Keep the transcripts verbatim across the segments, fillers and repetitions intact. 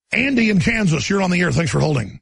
Andy in Kansas, you're on the air. Thanks for holding.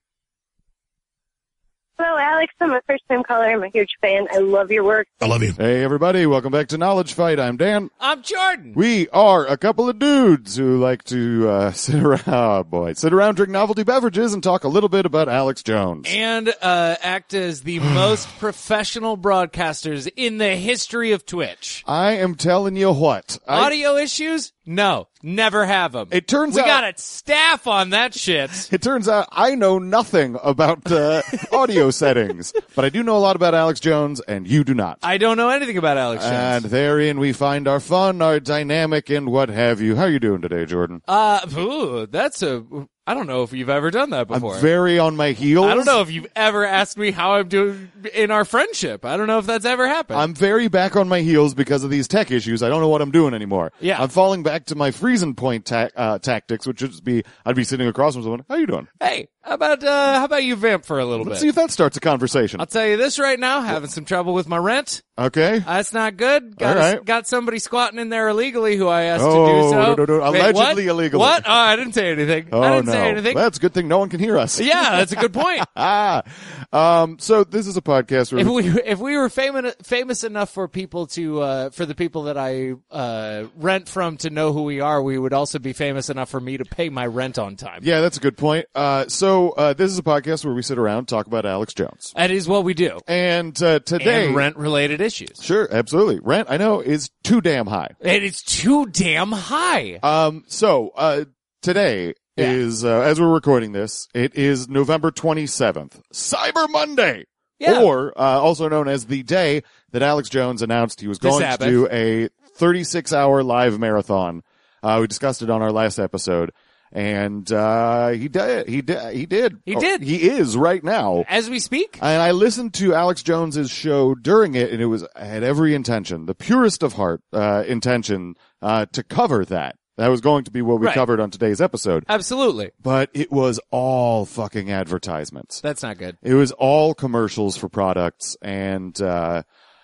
Hello, Alex. I'm a first-time caller. I'm a huge fan. I love your work. I love you. Hey, everybody. Welcome back to Knowledge Fight. I'm Dan. I'm Jordan. We are a couple of dudes who like to uh, sit around, oh boy, sit around, drink novelty beverages, and talk a little bit about Alex Jones. And uh, act as the most professional broadcasters in the history of Twitch. I am telling you what. I, Audio issues? No. Never have them. It turns we out... We got a staff on that shit. It turns out I know nothing about uh, audio settings, but I do know a lot about Alex Jones, and you do not. I don't know anything about Alex Jones. And therein we find our fun, our dynamic, and what have you. How are you doing today, Jordan? Uh, ooh, that's a... I don't know if you've ever done that before. I'm very on my heels. I don't know if you've ever asked me how I'm doing in our friendship. I don't know if that's ever happened. I'm very back on my heels because of these tech issues. I don't know what I'm doing anymore. Yeah. I'm falling back to my freezing point ta- uh, tactics, which would just be, I'd be sitting across from someone. How you doing? Hey, how about, uh, how about you vamp for a little Let's bit? see if that starts a conversation. I'll tell you this right now, having some trouble with my rent. Okay. That's not good. Got, All right. a, got somebody squatting in there illegally who I asked Oh, to do so. no, no, no. Wait, Allegedly what? illegally. What? Oh, I didn't say anything. Oh, I didn't no. say anything. That's a good thing no one can hear us. Yeah, that's a good point. ah. Um, so this is a podcast where If we if we were famous famous enough for people to uh for the people that I uh rent from to know who we are, we would also be famous enough for me to pay my rent on time. Yeah, that's a good point. Uh, so uh, this is a podcast where we sit around and talk about Alex Jones. That is what we do. And uh, today, And rent related issues. sure, absolutely, rent I know is too damn high. And it's too damn high. Um, so uh, today. Yeah. Is, uh, as we're recording this, it is November twenty-seventh, Cyber Monday. Yeah. Or, uh, also known as the day that Alex Jones announced he was The going Sabbath. to do a thirty-six hour live marathon. Uh, we discussed it on our last episode. And, uh, he did, he did, he did. He Or, did. He is right now. As we speak. And I listened to Alex Jones's show during it, and it was, I had every intention, the purest of heart, uh, intention, uh, to cover that. That was going to be what we Right. covered on today's episode. Absolutely. But it was all fucking advertisements. That's not good. It was all commercials for products, and uh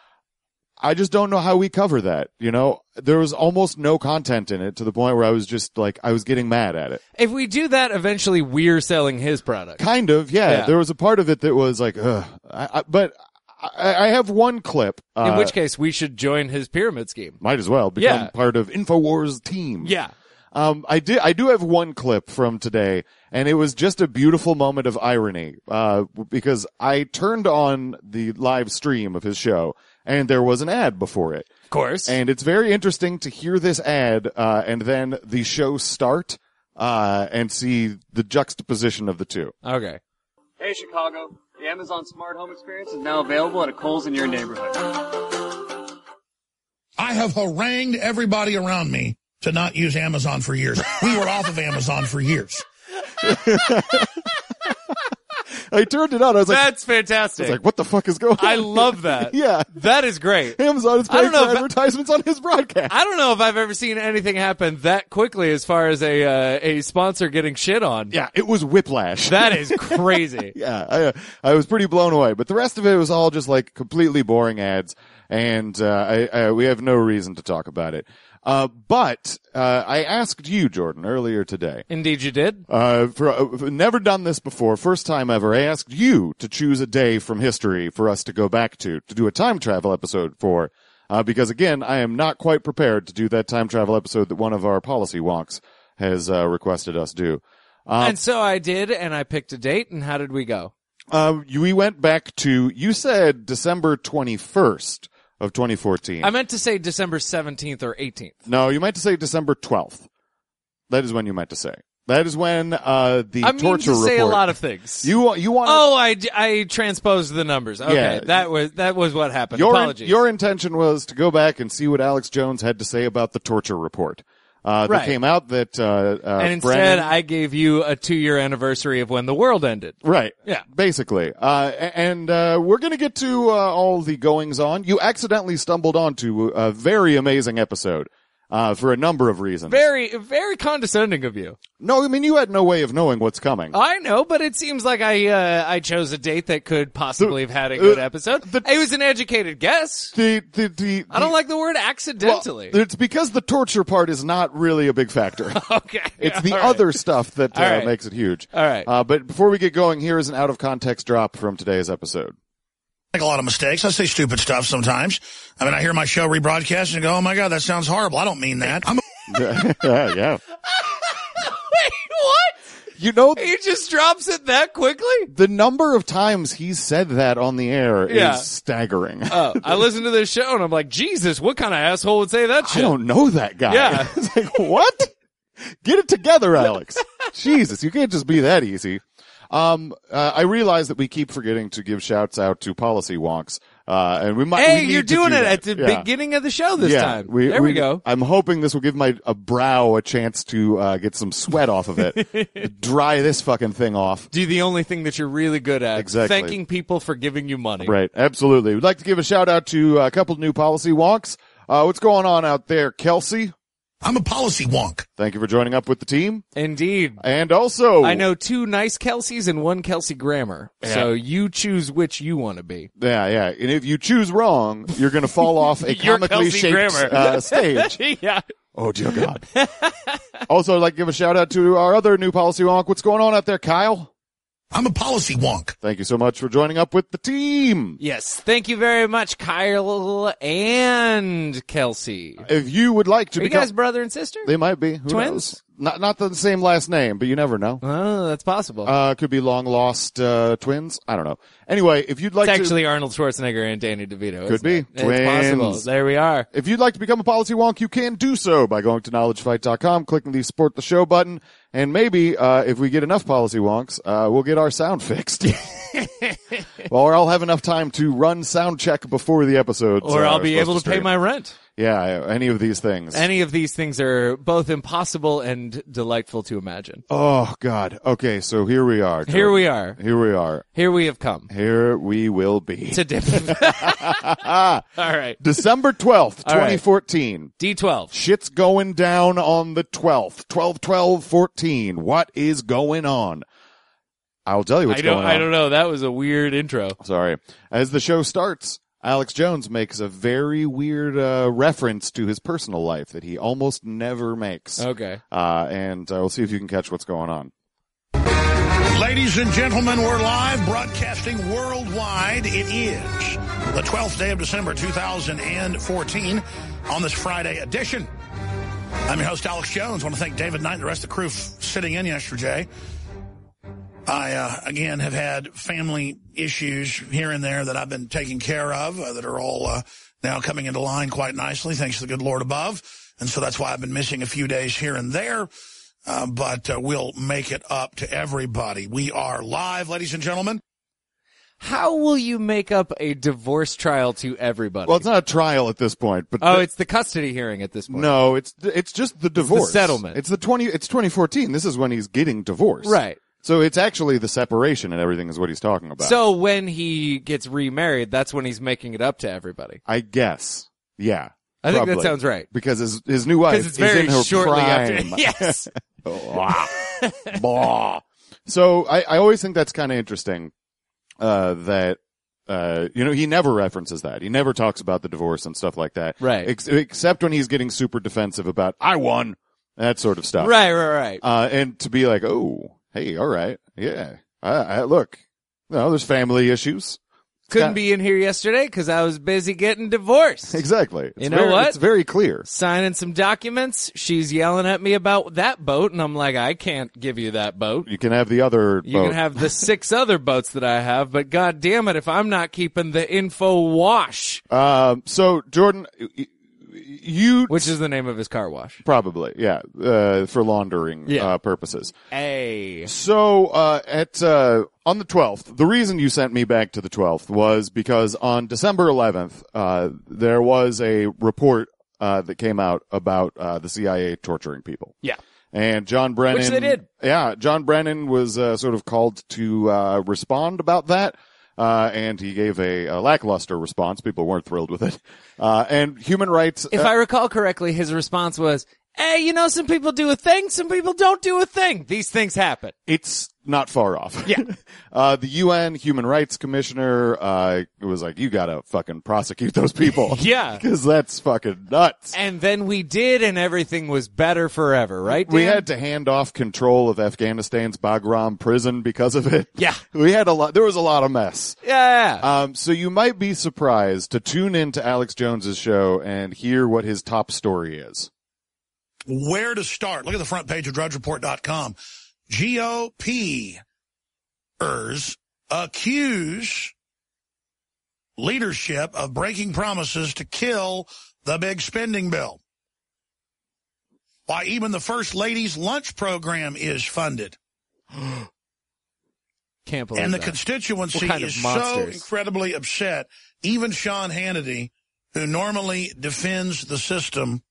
I just don't know how we cover that, you know? There was almost no content in it to the point where I was just like, I was getting mad at it. If we do that, eventually we're selling his product. Kind of, yeah. Yeah. There was a part of it that was like, ugh. I, I, but I, I have one clip. Uh, In which case, we should join his pyramid scheme. might as well become Yeah. part of InfoWars team. Yeah. Um, I did, I do have one clip from today, and it was just a beautiful moment of irony, uh, because I turned on the live stream of his show, and there was an ad before it. Of course. And it's very interesting to hear this ad, uh, and then the show start, uh, and see the juxtaposition of the two. Okay. Hey Chicago, the Amazon Smart Home Experience is now available at a Kohl's in your neighborhood. I have harangued everybody around me to not use Amazon for years. We were off of Amazon for years. I turned it on, I was like, That's I fantastic. was like, what the fuck is going on? I love that. Yeah. That is great. Amazon is I paying don't know for if I- advertisements on his broadcast. I don't know if I've ever seen anything happen that quickly as far as a uh, a sponsor getting shit on. Yeah, it was whiplash. That is crazy. Yeah, I, uh, I was pretty blown away. But the rest of it was all just like completely boring ads, and uh, I, I, we have no reason to talk about it. Uh, but uh, I asked you, Jordan, earlier today. Indeed you did. Uh, for uh, never done this before, first time ever. I asked you to choose a day from history for us to go back to to do a time travel episode for. Uh, because again, I am not quite prepared to do that time travel episode that one of our policy wonks has uh, requested us do. Um, And so I did, and I picked a date, and how did we go? Uh, you- we went back to, you said December twenty-first of twenty fourteen. I meant to say December seventeenth or eighteenth. No, you meant to say December twelfth. That is when you meant to say. That is when, uh, the I mean torture to report. say a lot of things. You, you want Oh, I, I transposed the numbers. Okay, Yeah. that was that was what happened. your, Apologies. your intention was to go back and see what Alex Jones had to say about the torture report. Uh, Right. that came out that, uh, uh, and instead, Brennan- I gave you a two-year anniversary of when the world ended. Right. Yeah. Basically. Uh, a- and, uh, we're gonna get to, uh, all the goings on. You accidentally stumbled onto a very amazing episode, uh, for a number of reasons. Very, very condescending of you. No, I mean, you had no way of knowing what's coming. I know, but it seems like I uh, I chose a date that could possibly have had a good uh, episode. the- it was an educated guess. The, the, the, I don't the- like the word accidentally. Well, it's because the torture part is not really a big factor. okay. It's the All right. other stuff that uh, All right. makes it huge. All right. Uh, but before we get going, here is an out-of-context drop from today's episode. Make a lot of mistakes. I say stupid stuff sometimes. I mean, I hear my show rebroadcast and go, oh my God, that sounds horrible. I don't mean that. I'm a yeah, yeah. Wait, what? You know, He just drops it that quickly? the number of times he's said that on the air Yeah. is staggering. Oh, I listened to this show and I'm like, Jesus, what kind of asshole would say that I shit? don't know that guy. Yeah. It's like, what? Get it together, Alex. Jesus, you can't just be that easy. Um, uh, I realize that we keep forgetting to give shouts out to policy wonks. Uh, and we might, Hey, we need you're to doing do it that. at the Yeah. beginning of the show this yeah, time. there we, go. I'm hoping this will give my a brow a chance to uh, get some sweat off of it, dry this fucking thing off. Do the only thing that you're really good at. Exactly. Thanking people for giving you money. Right, absolutely. We'd like to give a shout out to a couple of new policy wonks. Uh, what's going on out there, Kelsey? I'm a policy wonk. Thank you for joining up with the team. Indeed. And also, I know two nice Kelseys and one Kelsey Grammer. So you choose which you want to be. Yeah, yeah. And if you choose wrong, you're going to fall off a You're comically Kelsey shaped Grammer. uh, stage. yeah. Oh, dear God. Also, I'd like to give a shout out to our other new policy wonk. What's going on out there, Kyle? I'm a policy wonk. Thank you so much for joining up with the team. Yes. Thank you very much, Kyle and Kelsey. If you would like to Are you become, guys brother and sister? they might be Who Twins? knows? Not not the same last name, but you never know. Oh, that's possible. Uh, could be long lost uh, twins. I don't know. Anyway, if you'd like it's to, actually Arnold Schwarzenegger and Danny DeVito. Could isn't be. it? It's possible. Twins. There we are. if you'd like to become a policy wonk, you can do so by going to knowledge fight dot com, clicking the support the show button, and maybe uh, if we get enough policy wonks, uh, we'll get our sound fixed. Or I'll have enough time to run sound check before the episodes. Or uh, I'll are be supposed able to pay stream. my rent. Yeah, any of these things. Any of these things are both impossible and delightful to imagine. Oh God. Okay, so here we are. Here Jordan. we are. Here we are. Here we have come. Here we will be. To dip. All right. December twelfth, All right. twenty fourteen. D twelve. Shit's going down on the twelfth. twelve twelve fourteen. What is going on? I'll tell you what's I don't going on. I don't know. That was a weird intro. Sorry. As the show starts, Alex Jones makes a very weird uh, reference to his personal life that he almost never makes. Okay. Uh, and uh, we'll see if you can catch what's going on. Ladies and gentlemen, we're live broadcasting worldwide. It is the twelfth day of December, two thousand fourteen, on this Friday edition. I'm your host, Alex Jones. I want to thank David Knight and the rest of the crew f- sitting in yesterday. I, uh, again, have had family issues here and there that I've been taking care of uh, that are all uh, now coming into line quite nicely, thanks to the good Lord above. And so that's why I've been missing a few days here and there. Uh, but uh, we'll make it up to everybody. We are live, ladies and gentlemen. How will you make up a divorce trial to everybody? Well, it's not a trial at this point, but oh, the- it's the custody hearing at this point. no, it's it's just the divorce settlement. It's the twenty. It's twenty fourteen. This is when he's getting divorced, Right. So it's actually the separation and everything is what he's talking about. So when he gets remarried, that's when he's making it up to everybody. I guess, yeah. I think that probably. sounds right. Because his his new wife Because it's is very in her shortly prime. after. Yes. Blah. Blah. So I, I always think that's kind of interesting, uh, that, uh, you know, he never references that. He never talks about the divorce and stuff like that. Right. Ex- except when he's getting super defensive about, I won, that sort of stuff. Right, right, right. Uh, and to be like, oh, hey, all right. Yeah. I, I look, no, there's family issues. Couldn't got- be in here yesterday because I was busy getting divorced. Exactly. It's You know very, what? It's very clear. Signing some documents. She's yelling at me about that boat, and I'm like, I can't give you that boat. You can have the other You boat. can have the six other boats that I have, but god damn it, if I'm not keeping the info wash, Um, so Jordan, y- you which is the name of his car wash. probably, yeah, uh, for laundering Yeah. uh, purposes. Hey. So uh, at uh, on the twelfth, the reason you sent me back to the twelfth was because on December eleventh, uh, there was a report uh, that came out about uh, the C I A torturing people. Yeah. And John Brennan, Which they did. Yeah, John Brennan was uh, sort of called to uh, respond about that. Uh, and he gave a, a lackluster response. People weren't thrilled with it. Uh, and human rights. If uh, I recall correctly, his response was, hey, you know, some people do a thing, some people don't do a thing. These things happen. It's not far off. Yeah. uh, the U N Human Rights Commissioner, uh, was like, you gotta fucking prosecute those people. Yeah. Because that's fucking nuts. And then we did, and everything was better forever, right, Dan? We had to hand off control of Afghanistan's Bagram prison because of it. Yeah. We had a lot, there was a lot of mess. Yeah. Um, so you might be surprised to tune in to Alex Jones's show and hear what his top story is. Where to start? Look at the front page of drudge report dot com. G O P-ers accuse leadership of breaking promises to kill the big spending bill. Why even the First Lady's lunch program is funded. Can't believe And the that. constituency What kind of is so monsters? incredibly upset. Even Sean Hannity, who normally defends the system,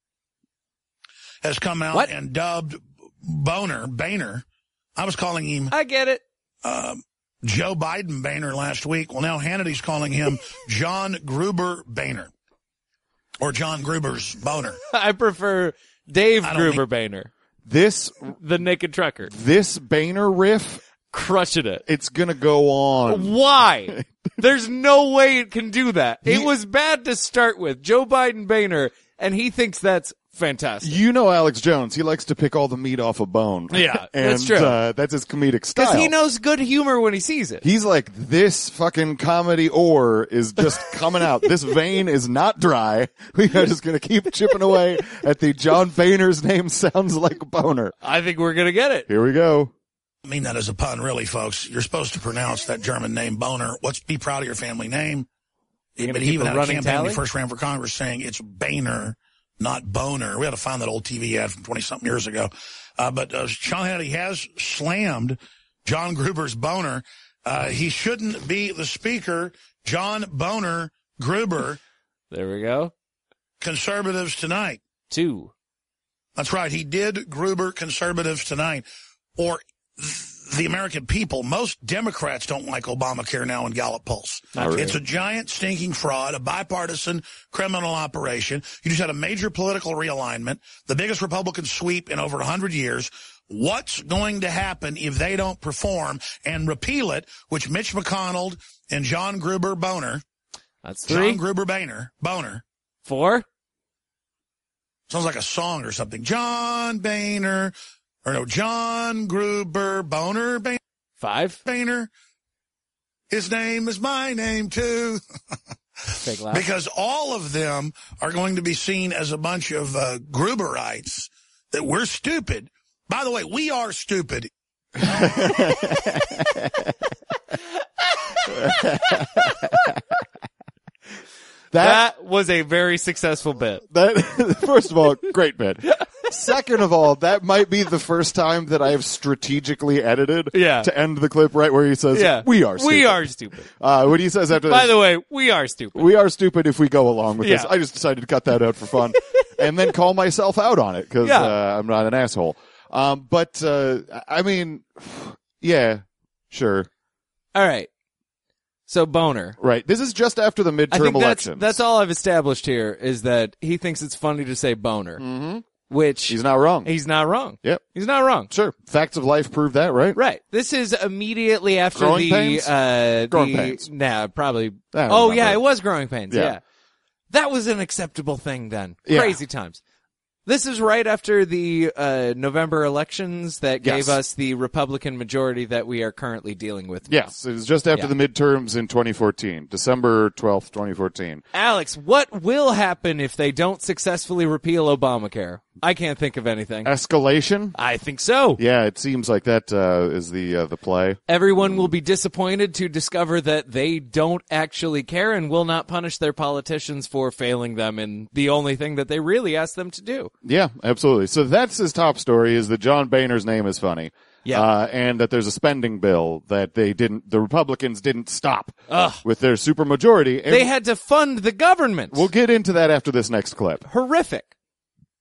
has come out What? and dubbed Boner, Boehner. I was calling him I get it. uh, Joe Biden Boehner last week. Well, now Hannity's calling him John Gruber Boehner. Or John Gruber's Boner. I prefer Dave I don't Gruber need- Boehner, This, the naked trucker. this Boehner riff, Crushing it. it's gonna go on. Why? There's no way it can do that. It He- was bad to start with. Joe Biden Boehner, and he thinks that's fantastic. You know Alex Jones. He likes to pick all the meat off a bone. Yeah, and, that's true. Uh, that's his comedic style. Because he knows good humor when he sees it. He's like, this fucking comedy ore is just coming out. This vein is not dry. We are just going to keep chipping away at the John Boehner's name sounds like boner. I think we're going to get it. Here we go. I mean that as a pun, really, folks. You're supposed to pronounce that German name Boner. What's be proud of your family name? You're But gonna he keep even a had a running campaign when tally? he first ran for Congress saying it's Boehner, not Boner. We had to find that old T V ad from twenty-something years ago. Uh, but uh, Sean Hannity has slammed John Gruber's Boner. Uh, he shouldn't be the speaker. John Boner Gruber, There we go. Conservatives Tonight. Two. That's right. He did Gruber Conservatives Tonight. Or the American people. Most Democrats don't like Obamacare now in Gallup polls. Not really. It's a giant stinking fraud, a bipartisan criminal operation. You just had a major political realignment, the biggest Republican sweep in over one hundred years. What's going to happen if they don't perform and repeal it, which Mitch McConnell and John Gruber Boner, That's three. John Gruber Boehner, Boner, Four. sounds like a song or something. John Boehner, or no, John Gruber Boner Boehner. Five. Boehner. His name is my name, too. Fake laugh. Because all of them are going to be seen as a bunch of uh, Gruberites, that we're stupid. By the way, we are stupid. That, That was a very successful bit. that, first of all, great bit. Second of all, that might be the first time that I have strategically edited Yeah. to end the clip right where he says, Yeah. we are stupid. We are stupid. Uh, what he says after By this, the way, we are stupid. we are stupid if we go along with this. Yeah. I just decided to cut that out for fun and then call myself out on it because Yeah. uh, I'm not an asshole. Um, but, uh, I mean, yeah, sure. All right. So Boner. Right. This is just after the I midterm think that's, elections. that's all I've established here is that he thinks it's funny to say boner, Mm-hmm. which He's not wrong. he's not wrong. Yep. He's not wrong. Sure. Facts of life prove that, right? Right. This is immediately after Growing the, pains? uh, Growing the, pains. nah, probably. I don't Oh remember. yeah, it was growing pains. Yeah. Yeah. That was an acceptable thing then. Yeah. Crazy times. This is right after the uh, November elections that gave Yes. us the Republican majority that we are currently dealing with. now. Yes. It was just after Yeah. the midterms in twenty fourteen, December twelfth, twenty fourteen. Alex, what will happen if they don't successfully repeal Obamacare? I can't think of anything. Escalation? I think so. Yeah, it seems like that uh, is the uh, the play. Everyone will be disappointed to discover that they don't actually care and will not punish their politicians for failing them in the only thing that they really asked them to do. Yeah, absolutely. So that's his top story: is that John Boehner's name is funny. Yeah. Uh, and that there's a spending bill that they didn't, the Republicans didn't stop Ugh. with their supermajority. And They had to fund the government. we'll get into that after this next clip. Horrific.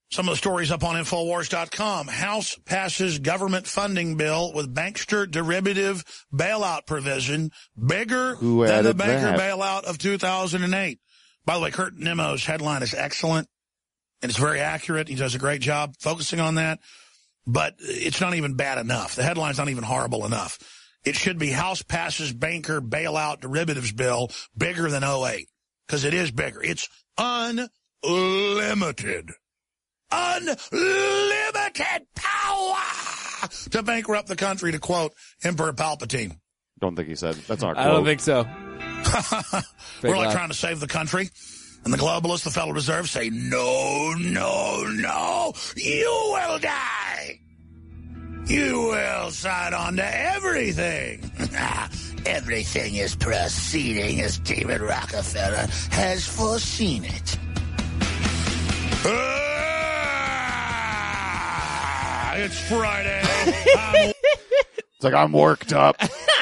Some of the stories up on Infowars dot com. House passes government funding bill with bankster derivative bailout provision bigger Who than the added banker that? bailout of two thousand eight. By the way, Kurt Nemo's headline is excellent, and it's very accurate. He does a great job focusing on that, but it's not even bad enough. The headline's not even horrible enough. It should be House passes banker bailout derivatives bill bigger than oh eight, because it is bigger. It's unlimited. Unlimited power to bankrupt the country, to quote Emperor Palpatine. Don't think he said that's not. I don't think so. We're like laugh. trying to save the country, and the globalists, the Federal Reserve, say, no, no, no, you will die. You will sign on to everything. Everything is proceeding as David Rockefeller has foreseen it. Ah, it's Friday. I'm It's like I'm worked up.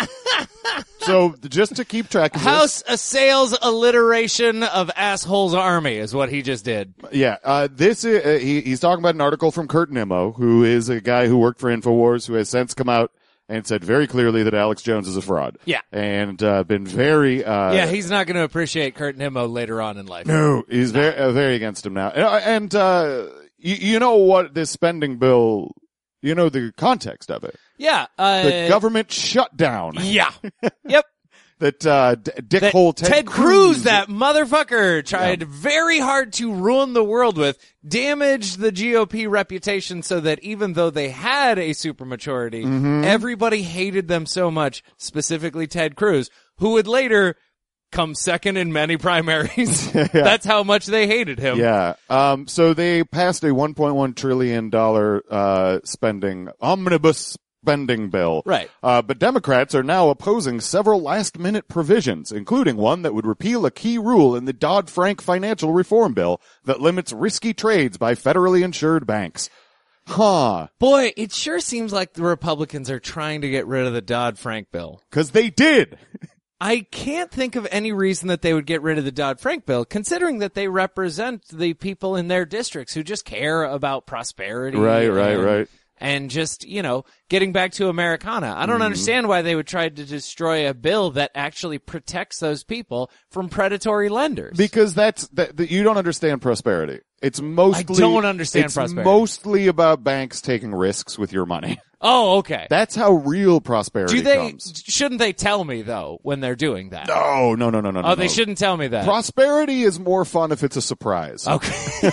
So just to keep track of House assails alliteration of assholes army is what he just did. this, yeah, uh, this is, uh, he, he's talking about an article from Kurt Nemo, who is a guy who worked for Infowars, who has since come out and said very clearly that Alex Jones is a fraud. Yeah. And uh, been very uh, Yeah, he's not going to appreciate Kurt Nimmo later on in life. no, he's very uh, very against him now. And, uh, and uh, you, you know what this spending bill? You know the context of it. Yeah. Uh, The government shutdown Yeah. Yep. that uh, D- Dick That Hole Ted, Ted Cruz, that motherfucker, tried very hard to ruin the world with, damaged the G O P reputation so that even though they had a supermajority, Mm-hmm. everybody hated them so much, specifically Ted Cruz, who would later come second in many primaries. That's how much they hated him. Yeah. Um, so they passed a one point one trillion dollars uh, spending omnibus spending bill. Right. Uh, but Democrats are now opposing several last-minute provisions, including one that would repeal a key rule in the Dodd-Frank financial reform bill that limits risky trades by federally insured banks. Huh. Boy, it sure seems like the Republicans are trying to get rid of the Dodd-Frank bill. Because they did. I can't think of any reason that they would get rid of the Dodd-Frank bill, considering that they represent the people in their districts who just care about prosperity. Right, right, and, right. And just, you know, getting back to Americana. I don't understand why they would try to destroy a bill that actually protects those people from predatory lenders. Because that's that, that you don't understand prosperity. It's mostly I don't understand it's prosperity. mostly about banks taking risks with your money. Oh, okay. That's how real prosperity Do they, comes. shouldn't they tell me though when they're doing that? No, no, no, no, no. Oh, no, they no. shouldn't tell me that. Prosperity is more fun if it's a surprise. Okay.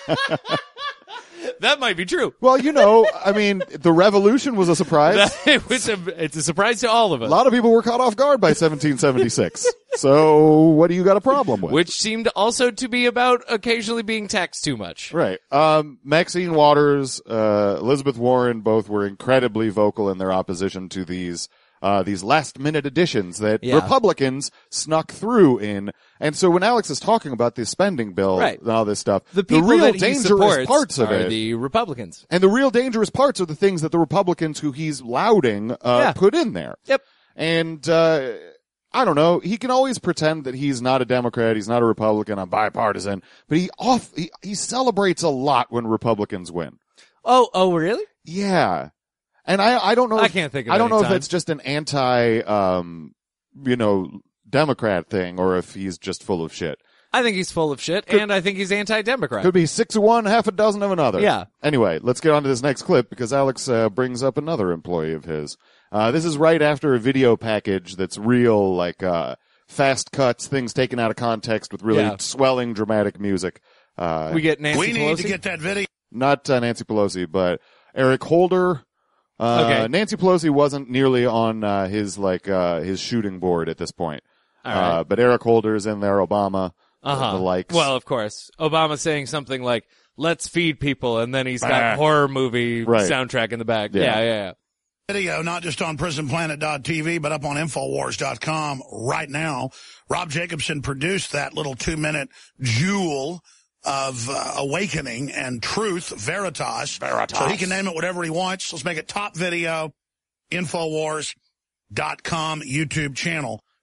That might be true. Well, you know, I mean, the revolution was a surprise. it was a, it's a surprise to all of us. A lot of people were caught off guard by seventeen seventy-six. So what do you got a problem with? Which seemed also to be about occasionally being taxed too much. Right. Um, Maxine Waters, uh, Elizabeth Warren both were incredibly vocal in their opposition to these, uh, these last minute additions that Yeah. Republicans snuck through in. And so when Alex is talking about the spending bill Right. and all this stuff, The people real that he dangerous supports parts of are it, the Republicans. and the real dangerous parts are the things that the Republicans who he's lauding, uh, Yeah. put in there. Yep. And, uh, I don't know. He can always pretend that he's not a Democrat, he's not a Republican, I'm bipartisan, but he off, he, he celebrates a lot when Republicans win. Oh, oh, really? Yeah. And I, I don't know. I if- can't think of I don't any know if time. it's just an anti, um, you know, Democrat thing or if he's just full of shit. I think he's full of shit, and I think he's anti-Democrat. Could be six of one, half a dozen of another. Yeah. Anyway, let's get on to this next clip because Alex uh, brings up another employee of his. Uh, this is right after a video package that's real, like, uh, fast cuts, things taken out of context with really Yeah. swelling dramatic music. Uh, We get Nancy We Pelosi. need to get that video. not uh, Nancy Pelosi, but Eric Holder. Uh, Okay. Nancy Pelosi wasn't nearly on, uh, his, like, uh, his shooting board at this point. All right. Uh, but Eric Holder's in there, Obama, Uh-huh. the likes. Well, of course. Obama saying something like, let's feed people, and then he's got Bah. horror movie Right. soundtrack in the back. Yeah. Yeah, yeah, yeah. Video, not just on prison planet dot t v, but up on Infowars dot com right now. Rob Jacobson produced that little two-minute jewel of uh, awakening and truth, Veritas. Veritas. So he can name it whatever he wants. Let's make it top video, Infowars dot com YouTube channel.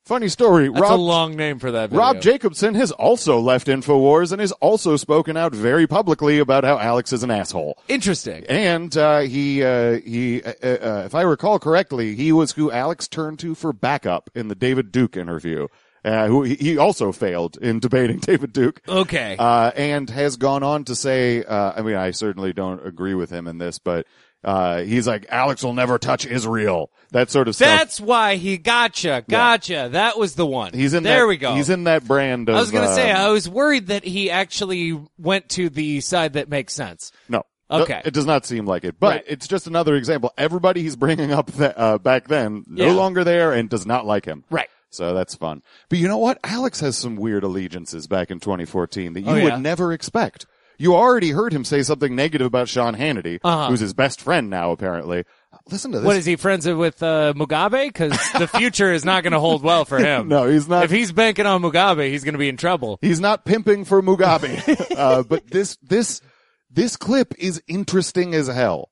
Funny story. That's Rob, a long name for that video. Rob Jacobson has also left InfoWars and has also spoken out very publicly about how Alex is an asshole. Interesting. And uh, he, uh, he, uh, uh, if I recall correctly, he was who Alex turned to for backup in the David Duke interview. Uh, who he, he also failed in debating David Duke. Okay. Uh, and has gone on to say, uh, I mean, I certainly don't agree with him in this, but uh, he's like, Alex will never touch Israel. That sort of stuff. That's why he gotcha. Gotcha. Yeah. That was the one. He's in there that, we go. He's in that brand of. I was going to um, say, I was worried that he actually went to the side that makes sense. No. Okay. It does not seem like it, but Right. it's just another example. Everybody he's bringing up th- uh, back then, no Yeah. longer there and does not like him. Right. So that's fun. But you know what? Alex has some weird allegiances back in twenty fourteen that you Oh, yeah? would never expect. You already heard him say something negative about Sean Hannity, Uh-huh. who's his best friend now, apparently. Listen to this. What, is he friends with uh, Mugabe? Because the future is not going to hold well for him. No, he's not. If he's banking on Mugabe, he's going to be in trouble. He's not pimping for Mugabe. uh, but this, this, this clip is interesting as hell.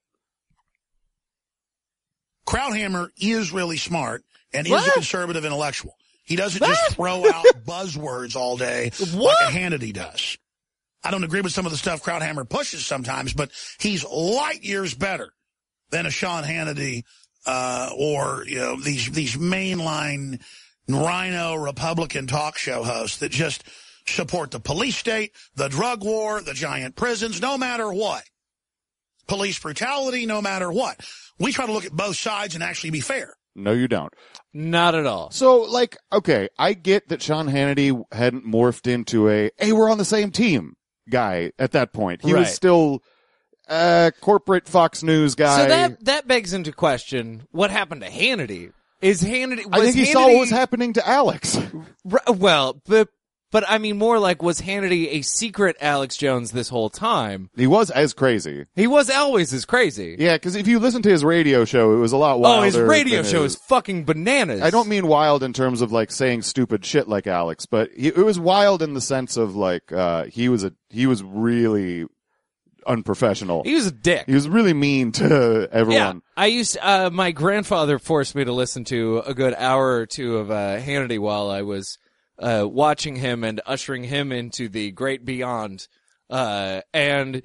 Krauthammer is really smart and What? is a conservative intellectual. He doesn't What? just throw out buzzwords all day What? like a Hannity does. I don't agree with some of the stuff Krauthammer pushes sometimes, but he's light years better than a Sean Hannity uh, or you know these these mainline rhino Republican talk show hosts that just support the police state, the drug war, the giant prisons, no matter what. Police brutality, no matter what. We try to look at both sides and actually be fair. No, you don't. Not at all. So, like, okay, I get that Sean Hannity hadn't morphed into a, hey, we're on the same team guy at that point. He Right. was still a corporate Fox News guy. So that that begs into question what happened to Hannity. Is Hannity? Was I think he Hannity, saw what was happening to Alex. R- well, but but I mean more like, was Hannity a secret Alex Jones this whole time? He was as crazy. He was always as crazy. Yeah, because if you listen to his radio show, it was a lot wilder. Oh, his radio than show his- is fucking bananas. I don't mean wild in terms of like saying stupid shit like Alex, but he, it was wild in the sense of like uh he was a he was really unprofessional. He was a dick. He was really mean to everyone. Yeah, I used. Uh, my grandfather forced me to listen to a good hour or two of uh, Hannity while I was uh, watching him and ushering him into the great beyond. Uh, and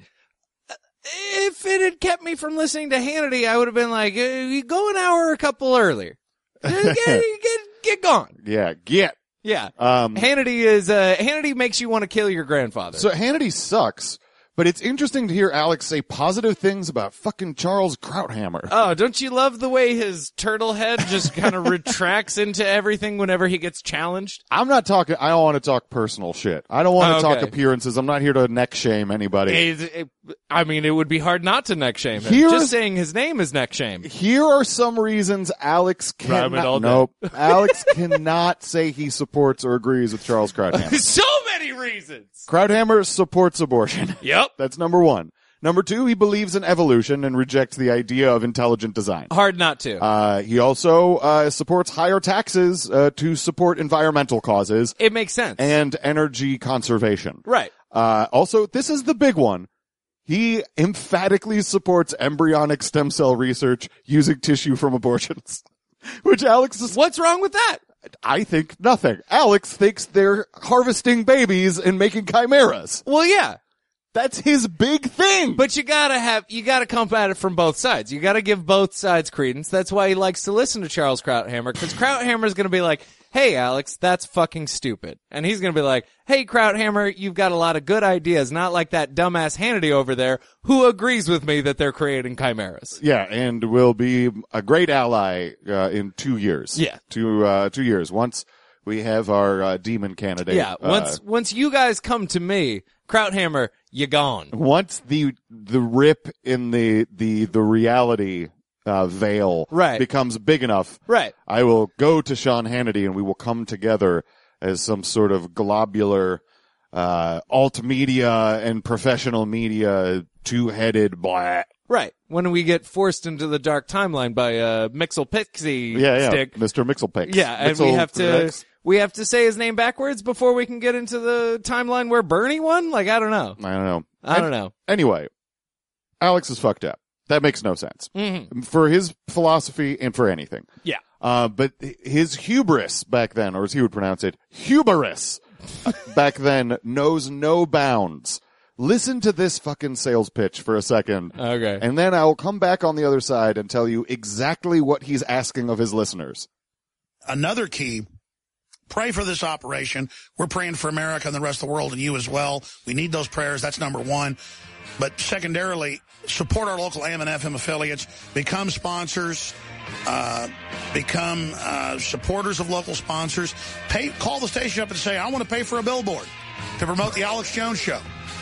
if it had kept me from listening to Hannity, I would have been like, uh, "You go an hour or a couple earlier. Get, get, get, get gone." Yeah, get. Yeah, Um, Hannity is uh, Hannity makes you want to kill your grandfather. So Hannity sucks, but it's interesting to hear Alex say positive things about fucking Charles Krauthammer. Oh, don't you love the way his turtle head just kind of retracts into everything whenever he gets challenged? I'm not talking, I don't want to talk personal shit. I don't want to Oh, talk okay. appearances. I'm not here to neck shame anybody. It- it- I mean, it would be hard not to neck shame him. Here's- Just saying his name is neck shame. Here are some reasons Alex Rhyme it all cannot, day. nope. Alex cannot say he supports or agrees with Charles Krauthammer. So many reasons. Krauthammer supports abortion. Yep. That's number one. Number two, he believes in evolution and rejects the idea of intelligent design. Hard not to. Uh, he also uh, supports higher taxes uh, to support environmental causes it makes sense. and energy conservation. right. Uh, also, this is the big one. He emphatically supports embryonic stem cell research using tissue from abortions, which Alex is, What's wrong with that? I think nothing. Alex thinks they're harvesting babies and making chimeras. Well, yeah. That's his big thing. But you gotta have, you gotta come at it from both sides. You gotta give both sides credence. That's why he likes to listen to Charles Krauthammer, because Krauthammer's gonna be like, hey, Alex, that's fucking stupid. And he's gonna be like, hey, Krauthammer, you've got a lot of good ideas, not like that dumbass Hannity over there who agrees with me that they're creating chimeras. Yeah, and will be a great ally uh, in two years. Yeah. Two, uh, two years. Once we have our uh, demon candidate. Yeah, uh, once, once you guys come to me, Krauthammer, you gone. once the the rip in the the the reality uh, veil Right. becomes big enough, Right. I will go to Sean Hannity and we will come together as some sort of globular uh, alt media and professional media two-headed blah. Right. When we get forced into the dark timeline by uh Mixel Pixie Yeah, yeah, stick. Mister Mixelpix. Yeah, and we Mixel- have to we have to say his name backwards before we can get into the timeline where Bernie won? Like, I don't know. I don't know. I don't know. Anyway, Alex is fucked up. That makes no sense Mm-hmm. for his philosophy and for anything. Yeah. Uh, but his hubris back then, or as he would pronounce it, hubris back then knows no bounds. Listen to this fucking sales pitch for a second. Okay. And then I will come back on the other side and tell you exactly what he's asking of his listeners. Another key, pray for this operation. We're praying for America and the rest of the world and you as well. We need those prayers. That's number one. But secondarily, support our local A M and F M affiliates. Become sponsors. Uh, become uh, supporters of local sponsors. Pay. Call the station up and say, I want to pay for a billboard to promote the Alex Jones Show.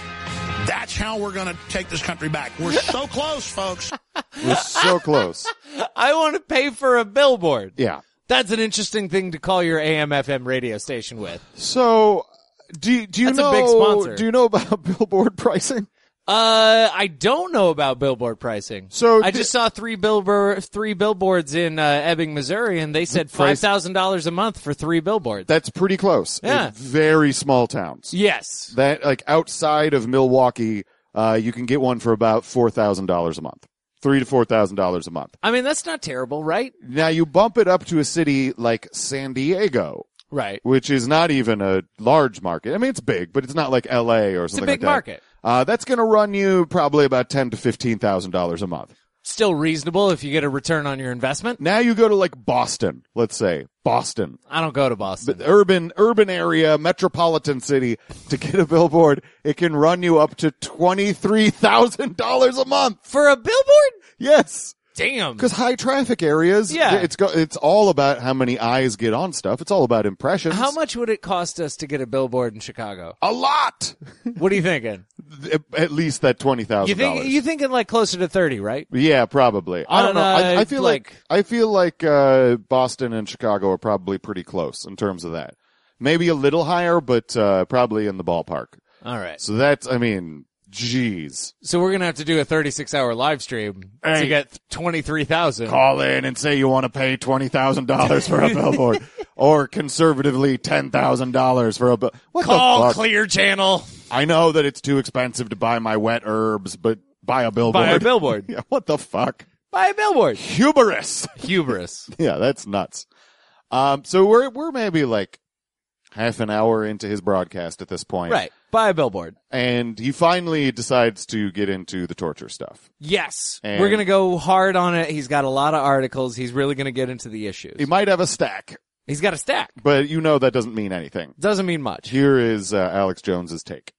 That's how we're going to take this country back. We're so close, folks. We're so close. I want to pay for a billboard. Yeah. That's an interesting thing to call your A M F M radio station with. So, do, do you That's know, a big sponsor. Do you know about billboard pricing? Uh, I don't know about billboard pricing. So I th- just saw three billboard, three billboards in uh, Ebbing, Missouri, and they said five thousand dollars a month for three billboards. That's pretty close. Yeah. In very small towns. Yes. That, like, outside of Milwaukee, uh, you can get one for about four thousand dollars a month. Three to four thousand dollars a month. I mean, that's not terrible, right? Now you bump it up to a city like San Diego, Right. which is not even a large market. I mean, it's big, but it's not like L A or It's a something big like that. market. Uh, that's going to run you probably about ten to fifteen thousand dollars a month. Still reasonable if you get a return on your investment. Now you go to like Boston, let's say Boston, I don't go to Boston. the urban urban area, metropolitan city, to get a billboard. It can run you up to twenty three thousand dollars a month. For a billboard? Yes. Damn. Because high traffic areas, Yeah. it's go, it's all about how many eyes get on stuff. It's all about impressions. How much would it cost us to get a billboard in Chicago? A lot. What are you thinking? At least that twenty You thousand think dollars. you thinking like closer to thirty, right? Yeah, probably. I don't On, know. I, uh, I feel like, like- I feel like uh, Boston and Chicago are probably pretty close in terms of that. Maybe a little higher, but uh, probably in the ballpark. All right. So that's, I mean, jeez. So we're gonna have to do a thirty-six hour live stream Hey. to get twenty-three thousand. Call in and say you want to pay twenty thousand dollars for a billboard, or conservatively ten thousand dollars for a bill. What Call the fuck? Clear Channel. I know that it's too expensive to buy my wet herbs, but buy a billboard. Buy a billboard. Yeah, what the fuck? Buy a billboard. Hubris. Hubris. Yeah, that's nuts. Um, so we're we're maybe like half an hour into his broadcast at this point, Right. Buy a billboard. and he finally decides to get into the torture stuff. Yes. And- We're gonna go hard on it. He's got a lot of articles. He's really gonna get into the issues. He might have a stack, He's got a stack. but you know that doesn't mean anything. Doesn't mean much. Here is uh, Alex Jones's take.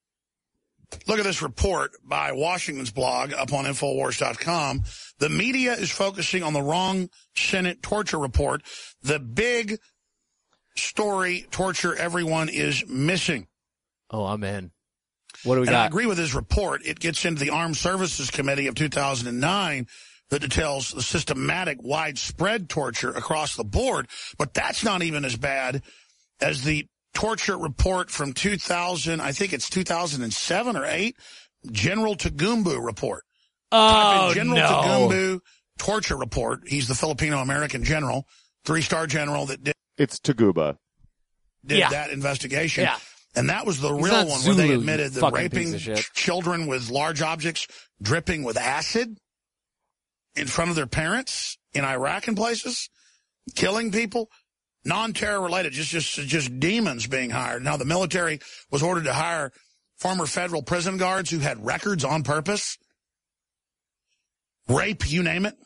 Look at this report by Washington's blog up on Infowars dot com. The media is focusing on the wrong Senate torture report. The big story torture everyone is missing. Oh, I'm in. What do we And I got? agree with his report. It gets into the Armed Services Committee of two thousand nine that details the systematic, widespread torture across the board. But that's not even as bad as the torture report from two thousand, I think it's two thousand seven or eight, General Tagumbu report. Type Oh, in General no. Tagumbu torture report. He's the Filipino-American general, three-star general that did, It's Taguba. did Yeah. that investigation. Yeah. And that was the He's real not one where they Zulu, admitted you that fucking raping piece of shit. ch- children with large objects dripping with acid in front of their parents in Iraq and places, killing people, non-terror related, just, just, just demons being hired. Now the military was ordered to hire former federal prison guards who had records on purpose. Rape, you name it.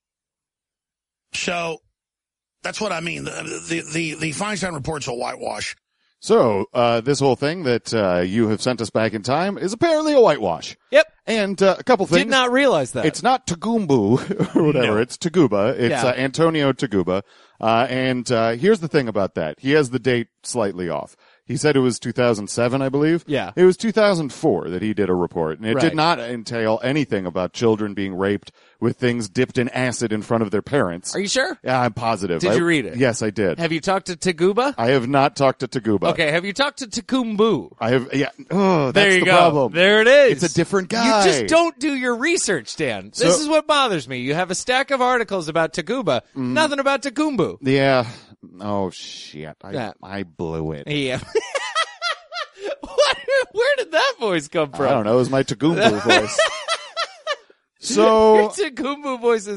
So that's what I mean. The, the, the, the Feinstein report's a whitewash. So, uh, this whole thing that, uh, you have sent us back in time is apparently a whitewash. Yep. And, uh, a couple things. Did not realize that. It's not Tagumbu or whatever. No. It's Taguba. It's Yeah. uh, Antonio Taguba. Uh, and, uh, here's the thing about that. He has the date slightly off. He said it was two thousand seven, I believe. Yeah. It was two thousand four that he did a report. And it Right. did not entail anything about children being raped with things dipped in acid in front of their parents. Are you sure? Yeah, I'm positive. Did I- you read it? Yes, I did. Have you talked to Taguba? I have not talked to Taguba. Okay. Have you talked to Takumbu? I have, yeah. Oh, that's There you the go. problem. There it is. It's a different guy. You just don't do your research, Dan. This So- is what bothers me. You have a stack of articles about Taguba, Mm. nothing about Takumbu. Yeah. Oh, shit. I, Yeah. I blew it. Yeah. what? Where did that voice come from? I don't know. It was my Tagumbu voice. Your So, Takumbu voice is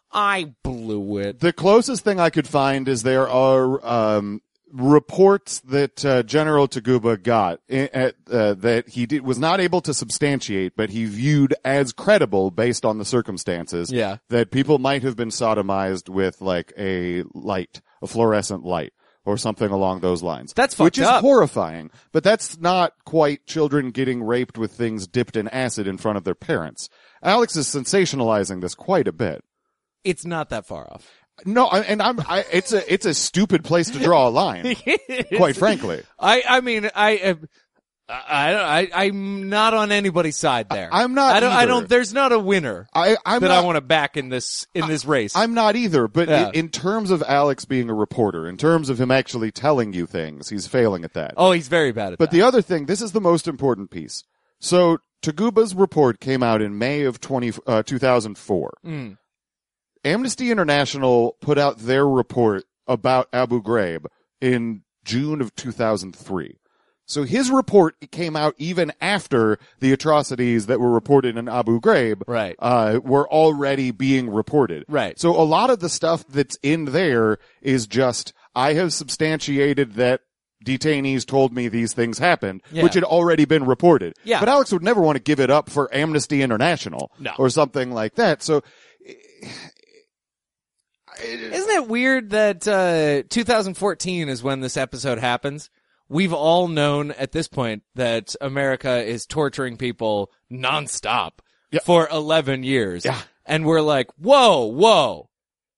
I blew it. The closest thing I could find is there are um, reports that uh, General Taguba got uh, uh, that he did, was not able to substantiate, but he viewed as credible based on the circumstances. Yeah. That people might have been sodomized with like a light, a fluorescent light, or something along those lines. That's fucked Which is up. horrifying, but that's not quite children getting raped with things dipped in acid in front of their parents. Alex is sensationalizing this quite a bit. It's not that far off. No, I, and I'm, I, it's a, it's a stupid place to draw a line, quite frankly. I, I mean, I, uh, I, I, I'm not on anybody's side there. I'm not I don't, I either. don't, there's not a winner I, I'm that not, I want to back in this, in this race. I'm not either, but Yeah. in, in terms of Alex being a reporter, in terms of him actually telling you things, he's failing at that. oh, he's very bad at But that. the other thing, this is the most important piece. So, Taguba's report came out in May of twenty, uh, two thousand four. Mm. Amnesty International put out their report about Abu Ghraib in June of two thousand three. So his report came out even after the atrocities that were reported in Abu Ghraib Right. uh, were already being reported. Right. So a lot of the stuff that's in there is just, I have substantiated that detainees told me these things happened, Yeah. which had already been reported. Yeah. But Alex would never want to give it up for Amnesty International No. or something like that. So Isn't it weird that uh, two thousand fourteen is when this episode happens? We've all known at this point that America is torturing people nonstop Yeah. for eleven years. Yeah. And we're like, whoa, whoa.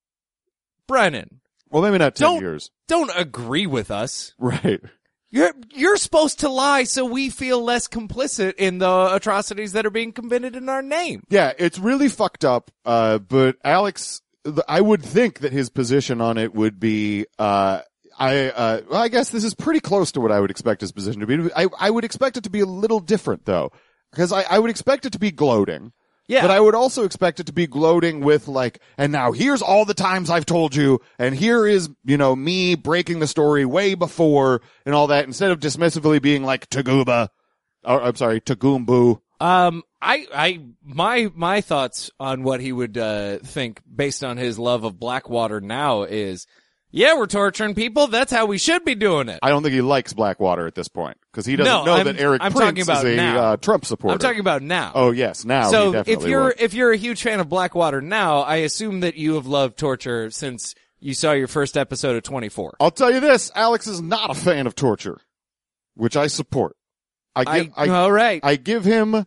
Brennan, Well, maybe not ten Don't- years. don't agree with us. Right. You're you're supposed to lie so we feel less complicit in the atrocities that are being committed in our name. Yeah, it's really fucked up, uh, but Alex, th- I would think that his position on it would be, uh, I, uh, well, I guess this is pretty close to what I would expect his position to be. I, I would expect it to be a little different, though. Because I, I would expect it to be gloating. Yeah. But I would also expect it to be gloating with like, and now here's all the times I've told you, and here is, you know, me breaking the story way before, and all that, instead of dismissively being like, Taguba, or I'm sorry, Tagumbu. Um, I, I, my, my thoughts on what he would, uh, think based on his love of Blackwater now is, yeah, we're torturing people. That's how we should be doing it. I don't think he likes Blackwater at this point, because he doesn't No, know I'm- that Eric I'm Prince talking about is a now. uh, Trump supporter. I'm talking about now. Oh yes, now he so definitely if you're, would. if you're a huge fan of Blackwater now, I assume that you have loved torture since you saw your first episode of twenty-four. I'll tell you this: Alex is not a fan of torture, which I support. I give, I, I, all right. I give him.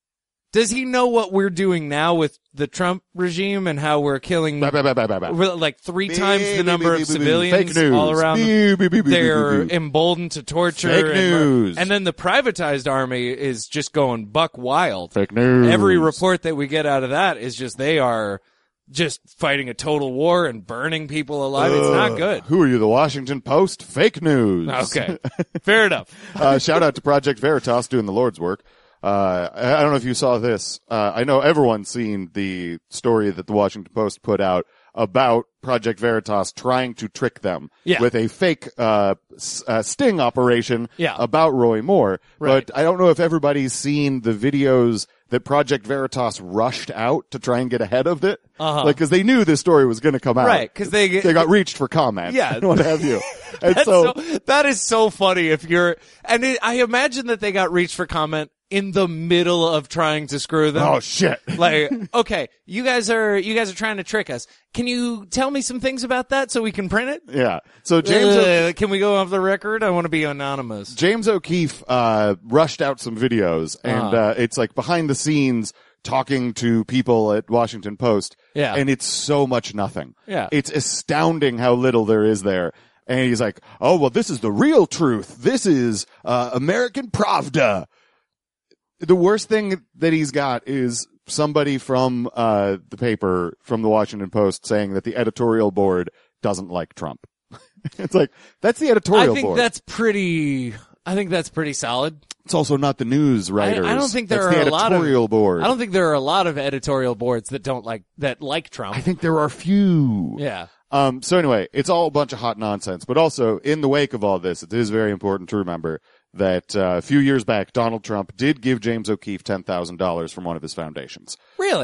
Does he know what we're doing now with the Trump regime and how we're killing Bah, bah, bah, bah, bah, bah. we're like three times the Beep, number beep, of beep, beep, civilians Fake news. all around? Beep, beep, beep, beep, They're beep, beep. emboldened to torture. Fake and, news. and then the privatized army is just going buck wild. Fake news. Every report that we get out of that is just they are just fighting a total war and burning people alive. It's not good. Who are you, the Washington Post? Fake news. Okay. Fair enough. uh, shout out to Project Veritas doing the Lord's work. Uh, I I don't know if you saw this. Uh, I know everyone's seen the story that the Washington Post put out about Project Veritas trying to trick them Yeah. with a fake, uh, s- uh, sting operation Yeah. about Roy Moore. Right. But I don't know if everybody's seen the videos that Project Veritas rushed out to try and get ahead of it. Uh-huh. Like, cause they knew this story was gonna come out. Right, 'cause they- they got reached for comment. Yeah. And what have you. And That's so, so, that is so funny if you're, and it, I imagine that they got reached for comment in the middle of trying to screw them. oh shit. Like, okay, you guys are, you guys are trying to trick us. Can you tell me some things about that so we can print it? Yeah. So James, Uh, can we go off the record? I want to be anonymous. James O'Keefe, uh, rushed out some videos and, Uh-huh. uh, it's like behind the scenes talking to people at Washington Post. Yeah. And it's so much nothing. Yeah. It's astounding how little there is there. And he's like, oh, well, this is the real truth. This is, uh, American Pravda. The worst thing that he's got is somebody from, uh, the paper, from the Washington Post saying that the editorial board doesn't like Trump. It's like, that's the editorial I think board. that's pretty, I think that's pretty solid. It's also not the news writers. I, I don't think there That's are the a lot of editorial board. I don't think there are a lot of editorial boards that don't like that like Trump. I think there are few. Yeah. Um, so anyway, it's all a bunch of hot nonsense, but also in the wake of all this, it is very important to remember that, uh, a few years back, Donald Trump did give James O'Keefe ten thousand dollars from one of his foundations. Really? Yeah.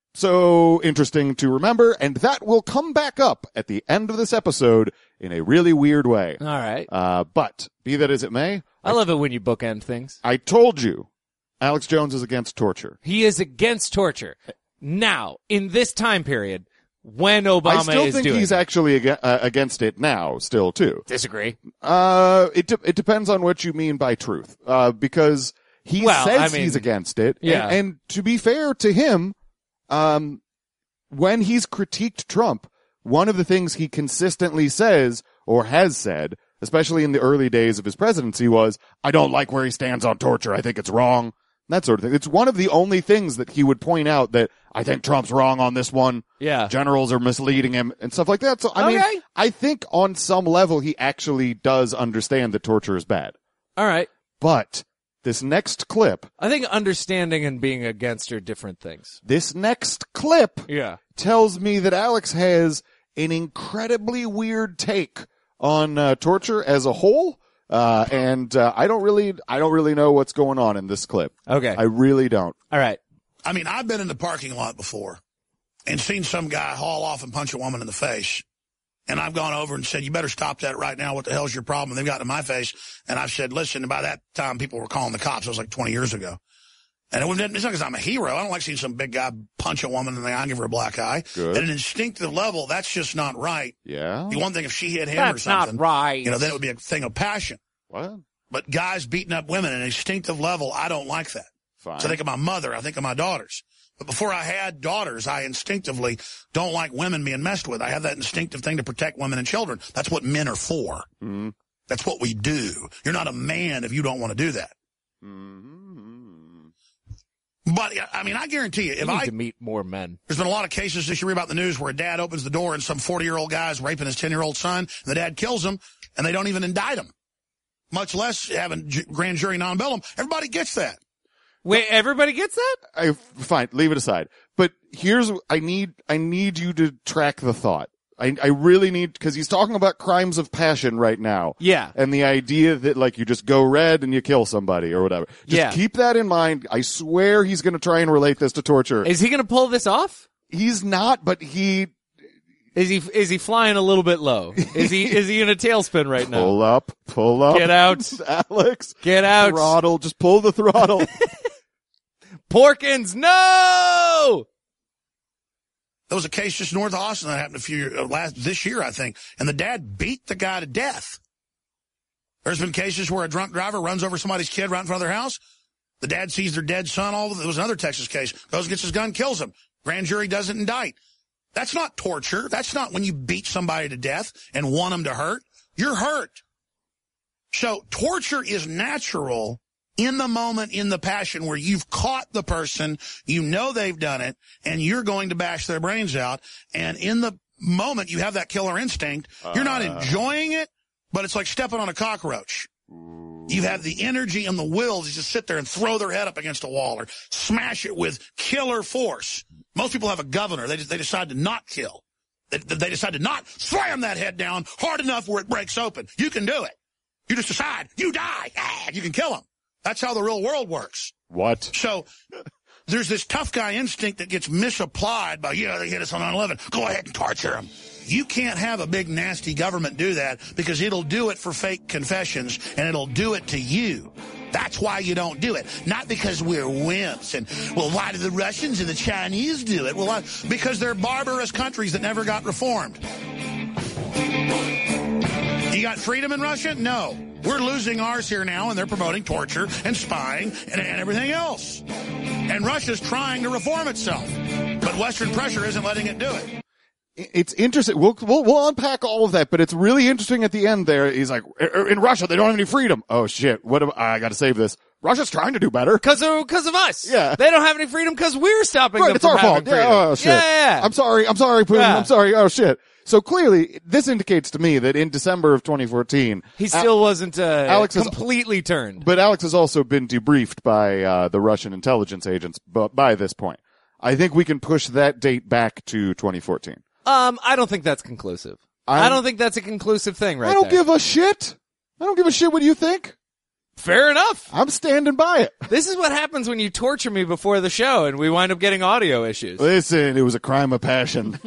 so interesting to remember, and that will come back up at the end of this episode in a really weird way. All right. Uh, but be that as it may, I love it when you bookend things. I told you, Alex Jones is against torture. He is against torture. Now, in this time period, when Obama I still is think doing he's it. actually ag- uh, against it now, still too. Disagree. Uh, it de- it depends on what you mean by truth. Uh, because he Well, says I mean, he's against it. yeah. And, and to be fair to him, um, when he's critiqued Trump, one of the things he consistently says or has said, especially in the early days of his presidency, was, I don't like where he stands on torture. I think it's wrong. That sort of thing. It's one of the only things that he would point out that I think Trump's wrong on this one. Yeah. Generals are misleading him and stuff like that. So, I Okay. mean, I think on some level he actually does understand that torture is bad. All right. But this next clip, I think understanding and being against are different things. this next clip Yeah. tells me that Alex has an incredibly weird take on uh, torture as a whole. Uh, and, uh, I don't really, I don't really know what's going on in this clip. Okay. I really don't. All right. I mean, I've been in the parking lot before and seen some guy haul off and punch a woman in the face. And I've gone over and said, you better stop that right now. What the hell's your problem? And they've gotten in my face. And I've said, listen, and by that time, people were calling the cops. It was like twenty years ago. And it wasn't, it's not because I'm a hero. I don't like seeing some big guy punch a woman in the eye and give her a black eye. Good. At an instinctive level, that's just not right. Yeah. The one thing, if she hit him That's or something, not right. you know, then it would be a thing of passion. What? But guys beating up women at an instinctive level, I don't like that. Fine. So I think of my mother. I think of my daughters. But before I had daughters, I instinctively don't like women being messed with. I have that instinctive thing to protect women and children. That's what men are for. Mm-hmm. That's what we do. You're not a man if you don't want to do that. Mm-hmm. But, I mean, I guarantee you, if You need I, to meet more men. there's been a lot of cases this year read about the news where a dad opens the door and some forty-year-old guy is raping his ten-year-old son, and the dad kills him, and they don't even indict him, much less having j- grand jury non-bellum. Everybody gets that. Wait, everybody gets that? I, fine, leave it aside. But here's, I need, I need you to track the thought. I, I really need, because he's talking about crimes of passion right now. Yeah. And the idea that, like, you just go red and you kill somebody or whatever. Just Yeah. keep that in mind. I swear he's going to try and relate this to torture. Is he going to pull this off? He's not, but he, Is he is he flying a little bit low? Is he is he in a tailspin right now? pull up, pull up. Get out. Alex. Get out. Throttle, just pull the throttle. Porkins, no! There was a case just north of Austin that happened a few years, uh, last this year, I think, and the dad beat the guy to death. There's been cases where a drunk driver runs over somebody's kid right in front of their house. The dad sees their dead son. All there was another Texas case. Goes, gets his gun, kills him. Grand jury doesn't indict. That's not torture. That's not when you beat somebody to death and want them to hurt. You're hurt. So torture is natural in the moment, in the passion where you've caught the person, you know they've done it, and you're going to bash their brains out. And in the moment you have that killer instinct, you're not enjoying it, but it's like stepping on a cockroach. You have the energy and the will to just sit there and throw their head up against a wall or smash it with killer force. Most people have a governor. They just, they decide to not kill. They, they decide to not slam that head down hard enough where it breaks open. You can do it. You just decide, you die, ah, you can kill them. That's how the real world works. What? So there's this tough guy instinct that gets misapplied by, yeah, they hit us on nine eleven. Go ahead and torture them. You can't have a big, nasty government do that because it'll do it for fake confessions and it'll do it to you. That's why you don't do it. Not because we're wimps and, well, why do the Russians and the Chinese do it? Well, why? Because they're barbarous countries that never got reformed. You got freedom in Russia? No. We're losing ours here now, and they're promoting torture and spying and, and everything else. And Russia's trying to reform itself. But Western pressure isn't letting it do it. It's interesting. We'll, we'll, we'll unpack all of that, but it's really interesting at the end there. He's like, in Russia, they don't have any freedom. Oh shit. What am I, I gotta save this. Russia's trying to do better. Cause of, cause of us. Yeah. They don't have any freedom cause we're stopping Right, them it's from our having fault. freedom. Yeah, oh shit. Yeah, yeah, yeah. I'm sorry. I'm sorry, Putin. Yeah. I'm sorry. Oh shit. So clearly, this indicates to me that in December of twenty fourteen, He still wasn't, uh, Alex is- completely turned. but Alex has also been debriefed by, uh, the Russian intelligence agents b- by this point. I think we can push that date back to twenty fourteen. Um, I don't think that's conclusive. I'm- I don't think that's a conclusive thing right I don't there. give a shit. I don't give a shit what you think. Fair enough. I'm standing by it. This is what happens when you torture me before the show and we wind up getting audio issues. Listen, it was a crime of passion.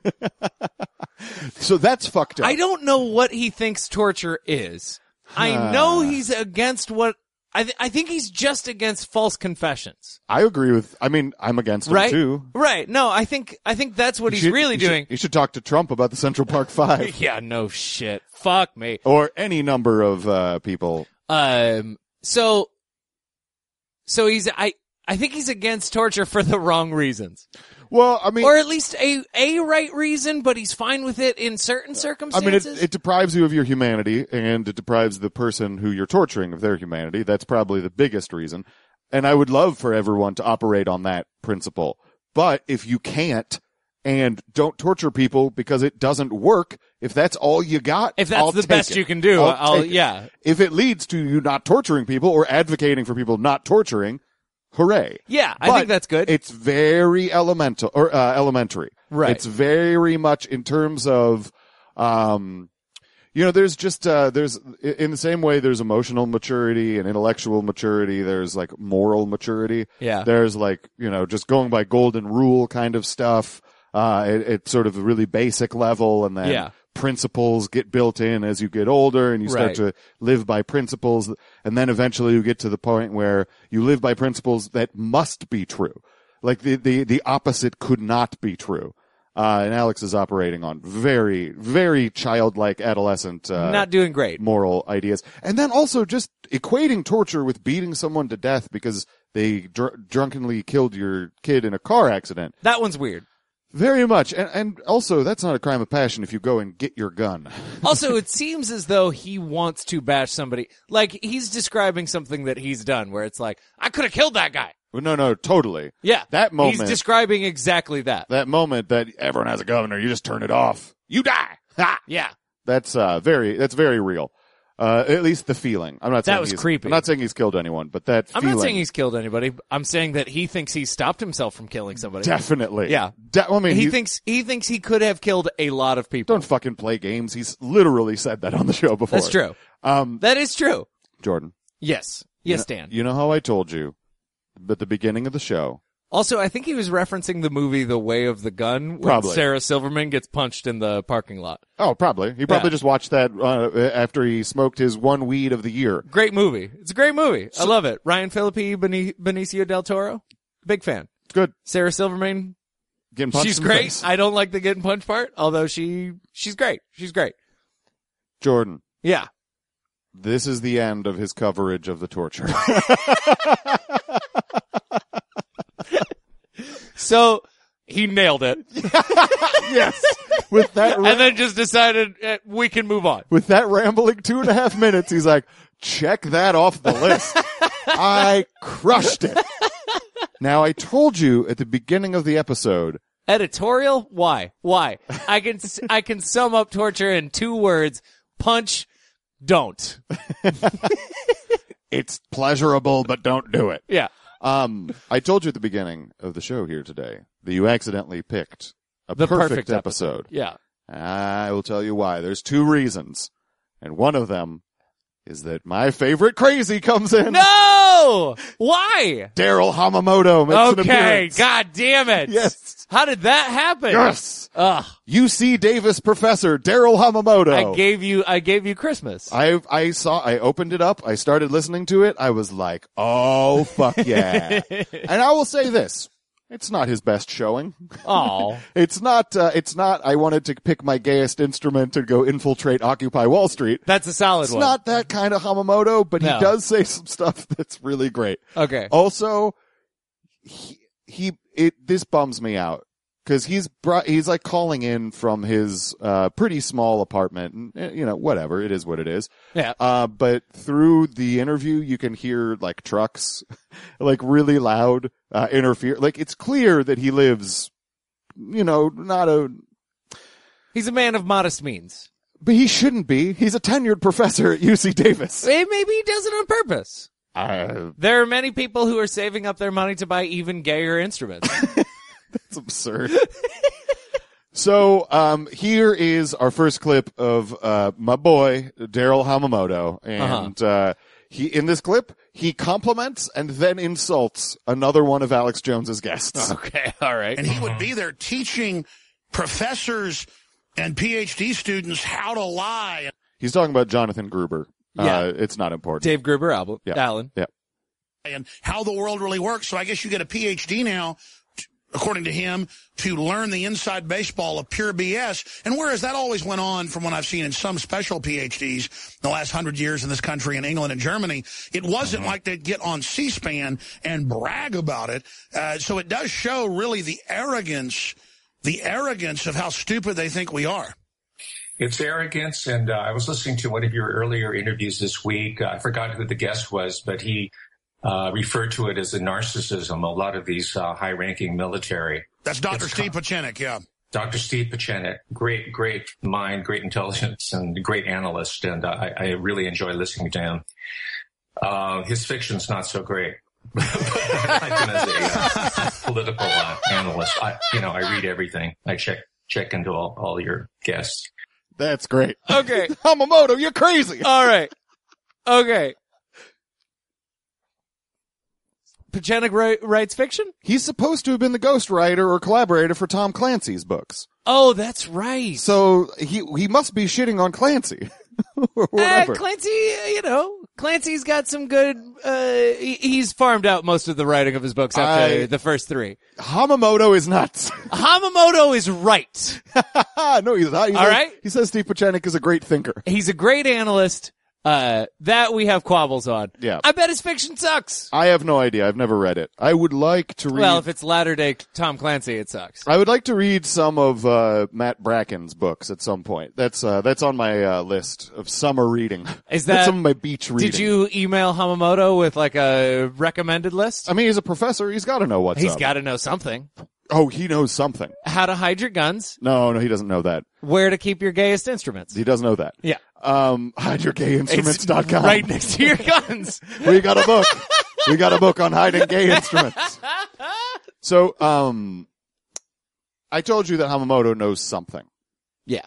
So that's fucked up. I don't know what he thinks torture is. I know he's against what I th- I think he's just against false confessions. I agree with. I mean, I'm against him Right? too. Right. No, I think I think that's what You he's should- really you should- doing. you should talk to Trump about the Central Park Five, Yeah, no shit. Fuck me. or any number of uh, people. Um so so he's I I think he's against torture for the wrong reasons. Well, I mean, Or at least a a right reason, but he's fine with it in certain I circumstances. mean, it, it deprives you of your humanity, and it deprives the person who you're torturing of their humanity. That's probably the biggest reason. And I would love for everyone to operate on that principle. But if you can't, and don't torture people because it doesn't work, if that's all you got, If that's I'll the take best it. you can do, I'll I'll- take it. yeah. If it leads to you not torturing people or advocating for people not torturing, hooray. Yeah, I But think that's good. It's very elemental or uh, elementary. Right. It's very much in terms of, um, you know, there's just uh, there's in the same way there's emotional maturity and intellectual maturity. There's like moral maturity. Yeah. There's like, you know, just going by golden rule kind of stuff. Uh, it, it's sort of a really basic level, and then Yeah. principles get built in as you get older, and you start Right. to live by principles, and then eventually you get to the point where you live by principles that must be true. Like the the the opposite could not be true. Uh, and Alex is operating on very, very childlike adolescent, uh, Not doing great. moral ideas. And then also just equating torture with beating someone to death because they dr- drunkenly killed your kid in a car accident. That one's weird. Very much. And, and also, that's not a crime of passion if you go and get your gun. Also, it seems as though he wants to bash somebody. Like, he's describing something that he's done where it's like, I could have killed that guy. Well, no, no, totally. Yeah. That moment. He's describing exactly that. That moment that everyone has a governor, you just turn it off. You die. Ha! Yeah. That's, uh, very, that's very real. Uh, at least the feeling. I'm not That saying was he's, creepy. I'm not saying he's killed anyone, but that I'm feeling. not saying he's killed anybody. I'm saying that he thinks he stopped himself from killing somebody. Definitely. Yeah. De- I mean, He he- thinks he thinks he could have killed a lot of people. don't fucking play games. He's literally said that on the show before. That's true. Um, That is true. Jordan. Yes. Yes, Dan. You know how I told you at the beginning of the show? Also, I think he was referencing the movie The Way of the Gun when Probably. Sarah Silverman gets punched in the parking lot. Oh, probably. He probably Yeah. just watched that uh, after he smoked his one weed of the year. Great movie. It's a great movie. I love it. Ryan Phillippe, Beni- Benicio del Toro. Big fan. It's good. Sarah Silverman. Getting punched She's in the great. face. I don't like the getting punched part, although she she's great. She's great. Jordan, Yeah. this is the end of his coverage of the torture. So he nailed it, Yes. With that, ra- and then just decided eh, we can move on. with that rambling two and a half minutes, he's like, check that off the list. I crushed it. Now, I told you at the beginning of the episode, Editorial? Why? Why? I can s- I can sum up torture in two words: punch, don't. it's pleasurable, but don't do it. Yeah. Um, I told you at the beginning of the show here today that you accidentally picked a The perfect, perfect episode. Yeah. I will tell you why. There's two reasons. And one of them is that my favorite crazy comes in. No! Why? Daryl Hamamoto makes an Okay, appearance. god damn it. Yes. How did that happen? Yes. Ugh. U C Davis professor Daryl Hamamoto. I gave you I gave you Christmas. I I saw I opened it up. I started listening to it. I was like, "Oh fuck yeah!" And I will say this: it's not his best showing. Oh. It's not. Uh, it's not. I wanted to pick my gayest instrument to go infiltrate Occupy Wall Street. That's a solid It's one. not that kind of Hamamoto, but No. he does say some stuff that's really great. Okay. Also, he, he it this bums me out because he's brought, he's like calling in from his uh pretty small apartment, and eh, you know whatever it is, what it is. Yeah. Uh, but through the interview, you can hear like trucks, like really loud, uh, interfere. Like it's clear that he lives, you know, not a. He's a man of modest means. But he shouldn't be. He's a tenured professor at U C Davis. Eh, Maybe he does it on purpose. Uh, There are many people who are saving up their money to buy even gayer instruments. It's absurd. So, um, here is our first clip of, uh, my boy, Daryl Hamamoto. And, uh he in this clip, he compliments and then insults another one of Alex Jones's guests. Okay, all right. And he would be there teaching professors and P H D students how to lie. He's talking about Jonathan Gruber. Yeah. Uh, it's not important. Dave Gruber, Albert, Yeah. Allen. Yeah. And how the world really works. So I guess you get a P H D now, t- according to him, to learn the inside baseball of pure B S. And whereas that always went on from what I've seen in some special P H Ds the last hundred years in this country, in England and Germany, it wasn't like they'd get on C-SPAN and brag about it. Uh, so it does show really the arrogance, the arrogance of how stupid they think we are. It's arrogance, and uh, I was listening to one of your earlier interviews this week. Uh, I forgot who the guest was, but he uh, referred to it as a narcissism, a lot of these uh, high-ranking military. That's Doctor It's Steve com- Pachenik, yeah. Doctor Steve Pachenik, great, great mind, great intelligence, and great analyst, and uh, I, I really enjoy listening to him. Uh, his fiction's not so great. But I like him as a uh, political uh, analyst. I, you know, I read everything. I check check into all, all your guests. That's great. Okay. Hamamoto, you're crazy. All right. Okay. Pachenik write, writes fiction? He's supposed to have been the ghostwriter or collaborator for Tom Clancy's books. Oh, that's right. So he he must be shitting on Clancy. or Uh, whatever. Clancy, uh, you know, Clancy's got some good, uh, he, he's farmed out most of the writing of his books after I- the first three. Hamamoto is nuts. Hamamoto is right. no, he's not. He All says, right. He says Steve Pachenik is a great thinker. He's a great analyst. Uh, that we have quabbles on. Yeah. I bet his fiction sucks. I have no idea. I've never read it. I would like to read. Well, if it's latter day Tom Clancy, it sucks. I would like to read some of uh, Matt Bracken's books at some point. That's uh, that's on my uh, list of summer reading. Is That's that- some of my beach reading? Did you email Hamamoto with like a recommended list? I mean, he's a professor. He's got to know what's He's up. got to know something. Oh, he knows something. How to hide your guns, No, no, he doesn't know that. where to keep your gayest instruments. He does know that. Yeah. Um, hide your gay instruments It's dot com. right next to your guns. We got a book. We got a book on hiding gay instruments. So, um, I told you that Hamamoto knows something. Yeah.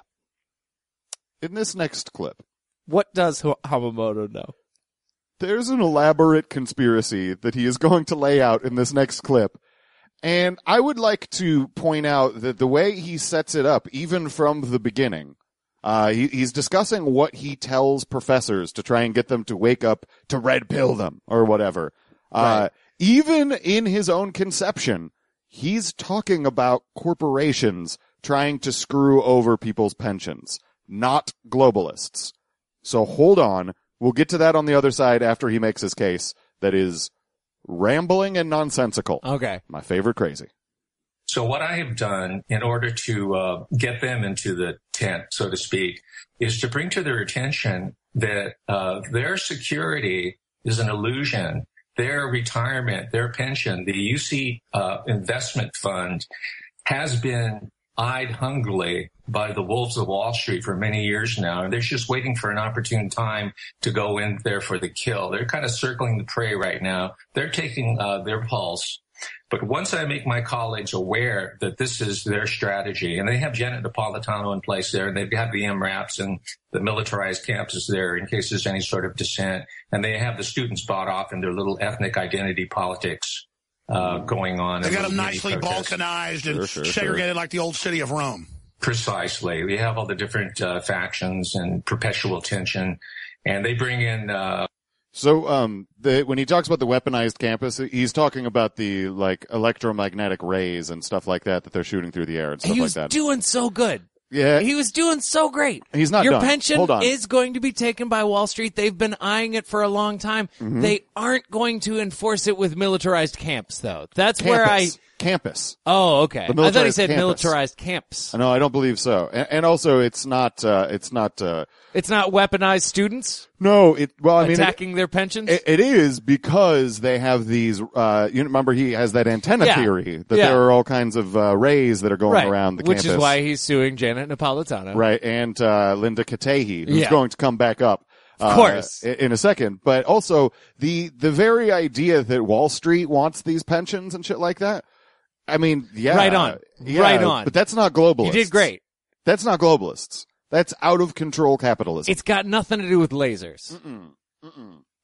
In this next clip, What does H- Hamamoto know? there's an elaborate conspiracy that he is going to lay out in this next clip. And I would like to point out that the way he sets it up, even from the beginning, uh, he, he's discussing what he tells professors to try and get them to wake up to red pill them or whatever. Uh, Right. even in his own conception, he's talking about corporations trying to screw over people's pensions, not globalists. So hold on. We'll get to that on the other side after he makes his case that is rambling and nonsensical. Okay. My favorite crazy. So what I have done in order to uh, get them into the tent, so to speak, is to bring to their attention that uh, their security is an illusion. Their retirement, their pension, the U C uh, investment fund has been eyed hungrily by the wolves of Wall Street for many years now, and they're just waiting for an opportune time to go in there for the kill. They're kind of circling the prey right now. They're taking uh, their pulse. But once I make my colleagues aware that this is their strategy, and they have Janet Napolitano in place there, and they have the M RAPs and the militarized campuses there in case there's any sort of dissent, and they have the students bought off in their little ethnic identity politics uh, going on. They in got those them mini nicely protests. balkanized and Sure, sure, segregated sure. like the old city of Rome. Precisely. We have all the different uh, factions and perpetual tension, and they bring in uh, So, um, the, when he talks about the weaponized campus, he's talking about the, like, electromagnetic rays and stuff like that that they're shooting through the air and stuff He like was that. doing so good. yeah. He was doing so great. He's not Your done. pension Hold on. is going to be taken by Wall Street. They've been eyeing it for a long time. Mm-hmm. They aren't going to enforce it with militarized camps, though. That's where I. Campus. Campus. Oh, okay. The I thought he militarized said campus. militarized camps. No, I don't believe so. And, and also, it's not, uh, it's not, uh, It's not weaponized students no, it, well, I mean, it, attacking their pensions. it, it is because they have these, uh, you remember he has that antenna Yeah. theory that Yeah. there are all kinds of, uh, rays that are going right. around the Which campus. is why he's suing Janet Napolitano. Right, and uh, Linda Katehi, who's Yeah. going to come back up, Of uh, course. i- in a second. But also the the very idea that Wall Street wants these pensions and shit like that. I mean, yeah, Right on. yeah, Right on. But that's not globalists. You did great. That's not globalists. That's out of control capitalism. It's got nothing to do with lasers. Mm-mm. Mm-mm.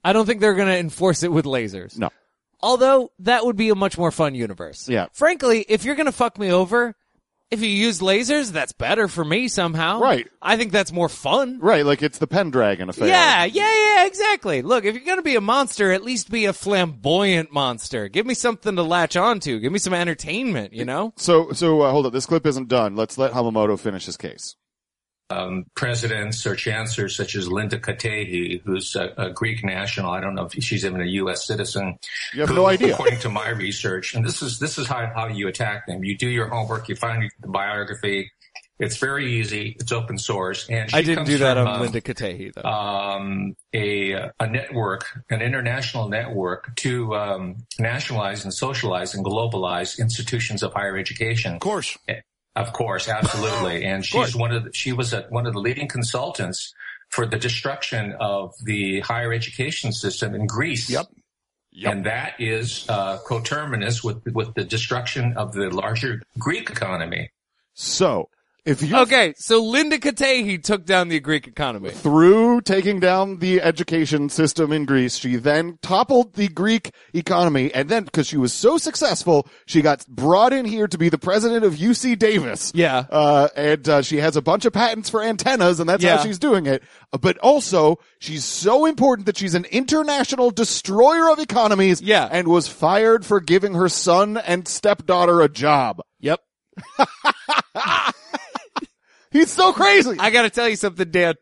I don't think they're going to enforce it with lasers. No. Although, that would be a much more fun universe. Yeah. Frankly, if you're going to fuck me over, if you use lasers, that's better for me somehow. Right. I think that's more fun. Right, like it's the Pendragon affair. Yeah, yeah, yeah, exactly. Look, if you're going to be a monster, at least be a flamboyant monster. Give me something to latch onto. Give me some entertainment, you know? So, so uh, hold up. This clip isn't done. Let's let Hamamoto finish his case. Um, presidents or chancellors such as Linda Katehi, who's a, a Greek national. I don't know if she's even a U S citizen. You have who, no idea. According to my research, and this is this is how, how you attack them. You do your homework. You find the biography. It's very easy. It's open source. And she I didn't comes do that from, on uh, Linda Katehi, though. Um, a a network, an international network to um, nationalize and socialize and globalize institutions of higher education. Of course. Of course, absolutely. And she's one of the, she was a, one of the leading consultants for the destruction of the higher education system in Greece. Yep. Yep. And that is uh, coterminous with with the destruction of the larger Greek economy. So, if you Okay, so Linda Katehi took down the Greek economy. through taking down the education system in Greece, she then toppled the Greek economy, and then, because she was so successful, she got brought in here to be the president of U C Davis. Yeah. Uh, and uh, she has a bunch of patents for antennas, and that's Yeah. how she's doing it. Uh, But also, she's so important that she's an international destroyer of economies, Yeah. and was fired for giving her son and stepdaughter a job. Yep. He's so crazy. I gotta tell you something, Dan.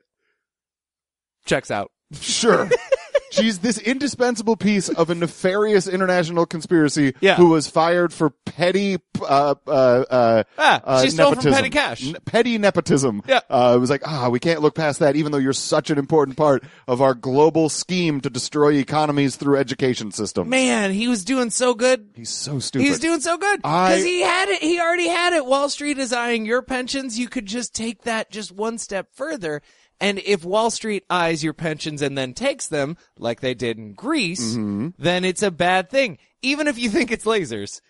Checks out. Sure. She's this indispensable piece of a nefarious international conspiracy Yeah. who was fired for petty, uh, uh, uh, Ah, uh, she stole from nepotism. petty cash. N- petty nepotism. Yeah. Uh, it was like, ah, we can't look past that even though you're such an important part of our global scheme to destroy economies through education systems. Man, he was doing so good. He's so stupid. He's doing so good. I- Because he had it. He already had it. Wall Street is eyeing your pensions. You could just take that just one step further. And if Wall Street eyes your pensions and then takes them, like they did in Greece, Mm-hmm. then it's a bad thing. Even if you think it's lasers.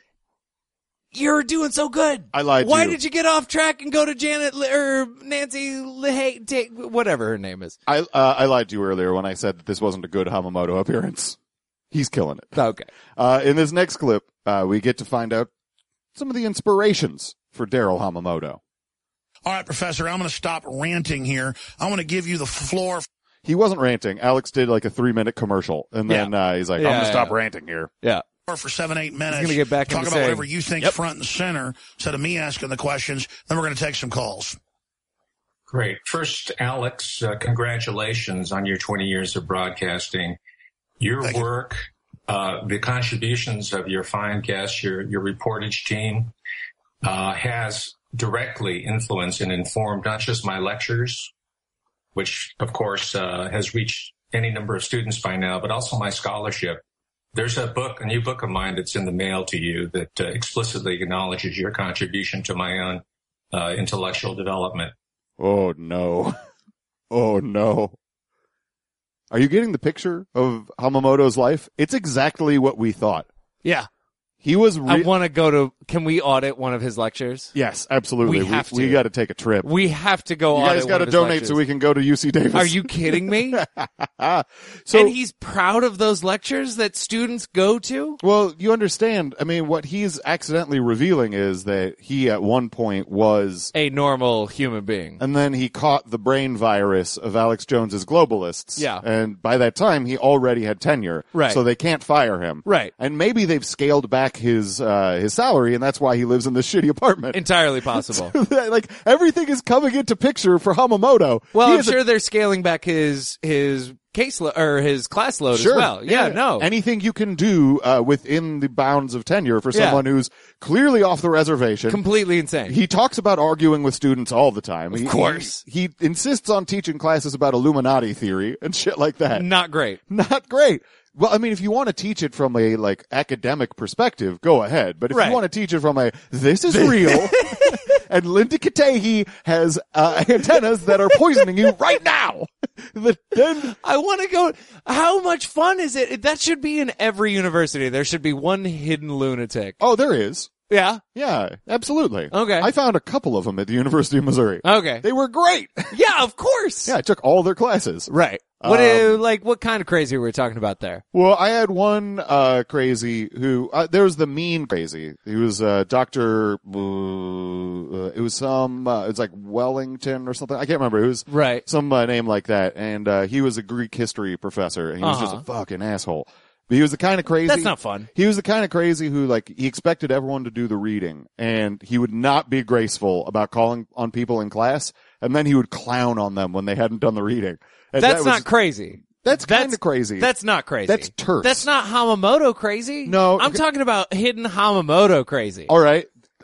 You're doing so good. I lied to Why you. did you get off track and go to Janet Li- or Nancy Lehay, take whatever her name is? I, uh, I lied to you earlier when I said that this wasn't a good Hamamoto appearance. He's killing it. Okay. Uh, in this next clip, uh, we get to find out some of the inspirations for Daryl Hamamoto. All right, Professor, I'm going to stop ranting here. I want to give you the floor. He wasn't ranting. Alex did like a three minute commercial, and then uh, he's like, "I'm Yeah, going to stop yeah. ranting here." Yeah. For seven, eight minutes. gonna get back Talk into about saying- whatever you think Yep. front and center instead of me asking the questions. Then we're going to take some calls. Great. First, Alex, uh, congratulations on your twenty years of broadcasting. Your Thank you. work, uh, the contributions of your fine guests, your, your reportage team, uh, has directly influenced and informed not just my lectures, which of course, uh, has reached any number of students by now, but also my scholarship. There's a book, a new book of mine that's in the mail to you that uh, explicitly acknowledges your contribution to my own uh, intellectual development. Oh no! Oh no! Are you getting the picture of Hamamoto's life? It's exactly what we thought. Yeah. He was. I Re- want to go to, can we audit one of his lectures? yes, absolutely. We have we, to. got to take a trip. We have to go You audit guys got one to of his donate lectures. so we can go to U C Davis. Are you kidding me? so, And he's proud of those lectures that students go to? well, you understand. I mean, what he's accidentally revealing is that he at one point was, A normal human being. and then he caught the brain virus of Alex Jones's globalists. Yeah. And by that time, he already had tenure. Right. So they can't fire him. Right. And maybe they've scaled back his uh, his salary, and that's why he lives in this shitty apartment. Entirely possible. Like everything is coming into picture for Hamamoto. Well, He I'm is a- sure they're scaling back his his case lo- or his class load Sure. as well. Yeah, no. Anything you can do uh, within the bounds of tenure for Yeah. someone who's clearly off the reservation. Completely insane. He talks about arguing with students all the time. Of course. He, he insists on teaching classes about Illuminati theory and shit like that. Not great. Not great. Well, I mean, if you want to teach it from a, like, academic perspective, go ahead. But if Right. you want to teach it from a, this is real, and Linda Katehi has uh, antennas that are poisoning you right now, then I want to go. How much fun is it? That should be in every university. There should be one hidden lunatic. oh, there is. Yeah. Yeah, absolutely. Okay. I found a couple of them at the University of Missouri. Okay. They were great. Yeah, of course. Yeah, I took all their classes. Right. What, Um, uh, like, what kind of crazy were we talking about there? Well, I had one uh crazy who uh, there was the mean crazy. He was uh Doctor uh, it was some uh, it's like Wellington or something. I can't remember. It was Right. some uh, name like that, and uh he was a Greek history professor, and he was Uh-huh. just a fucking asshole. But he was the kind of crazy. That's not fun. He was the kind of crazy who, like, he expected everyone to do the reading, and he would not be graceful about calling on people in class, and then he would clown on them when they hadn't done the reading. And That's that was- not crazy. That's kind That's- of crazy. That's not crazy. That's terse. That's not Hamamoto crazy. No. I'm talking about hidden Hamamoto crazy. All right.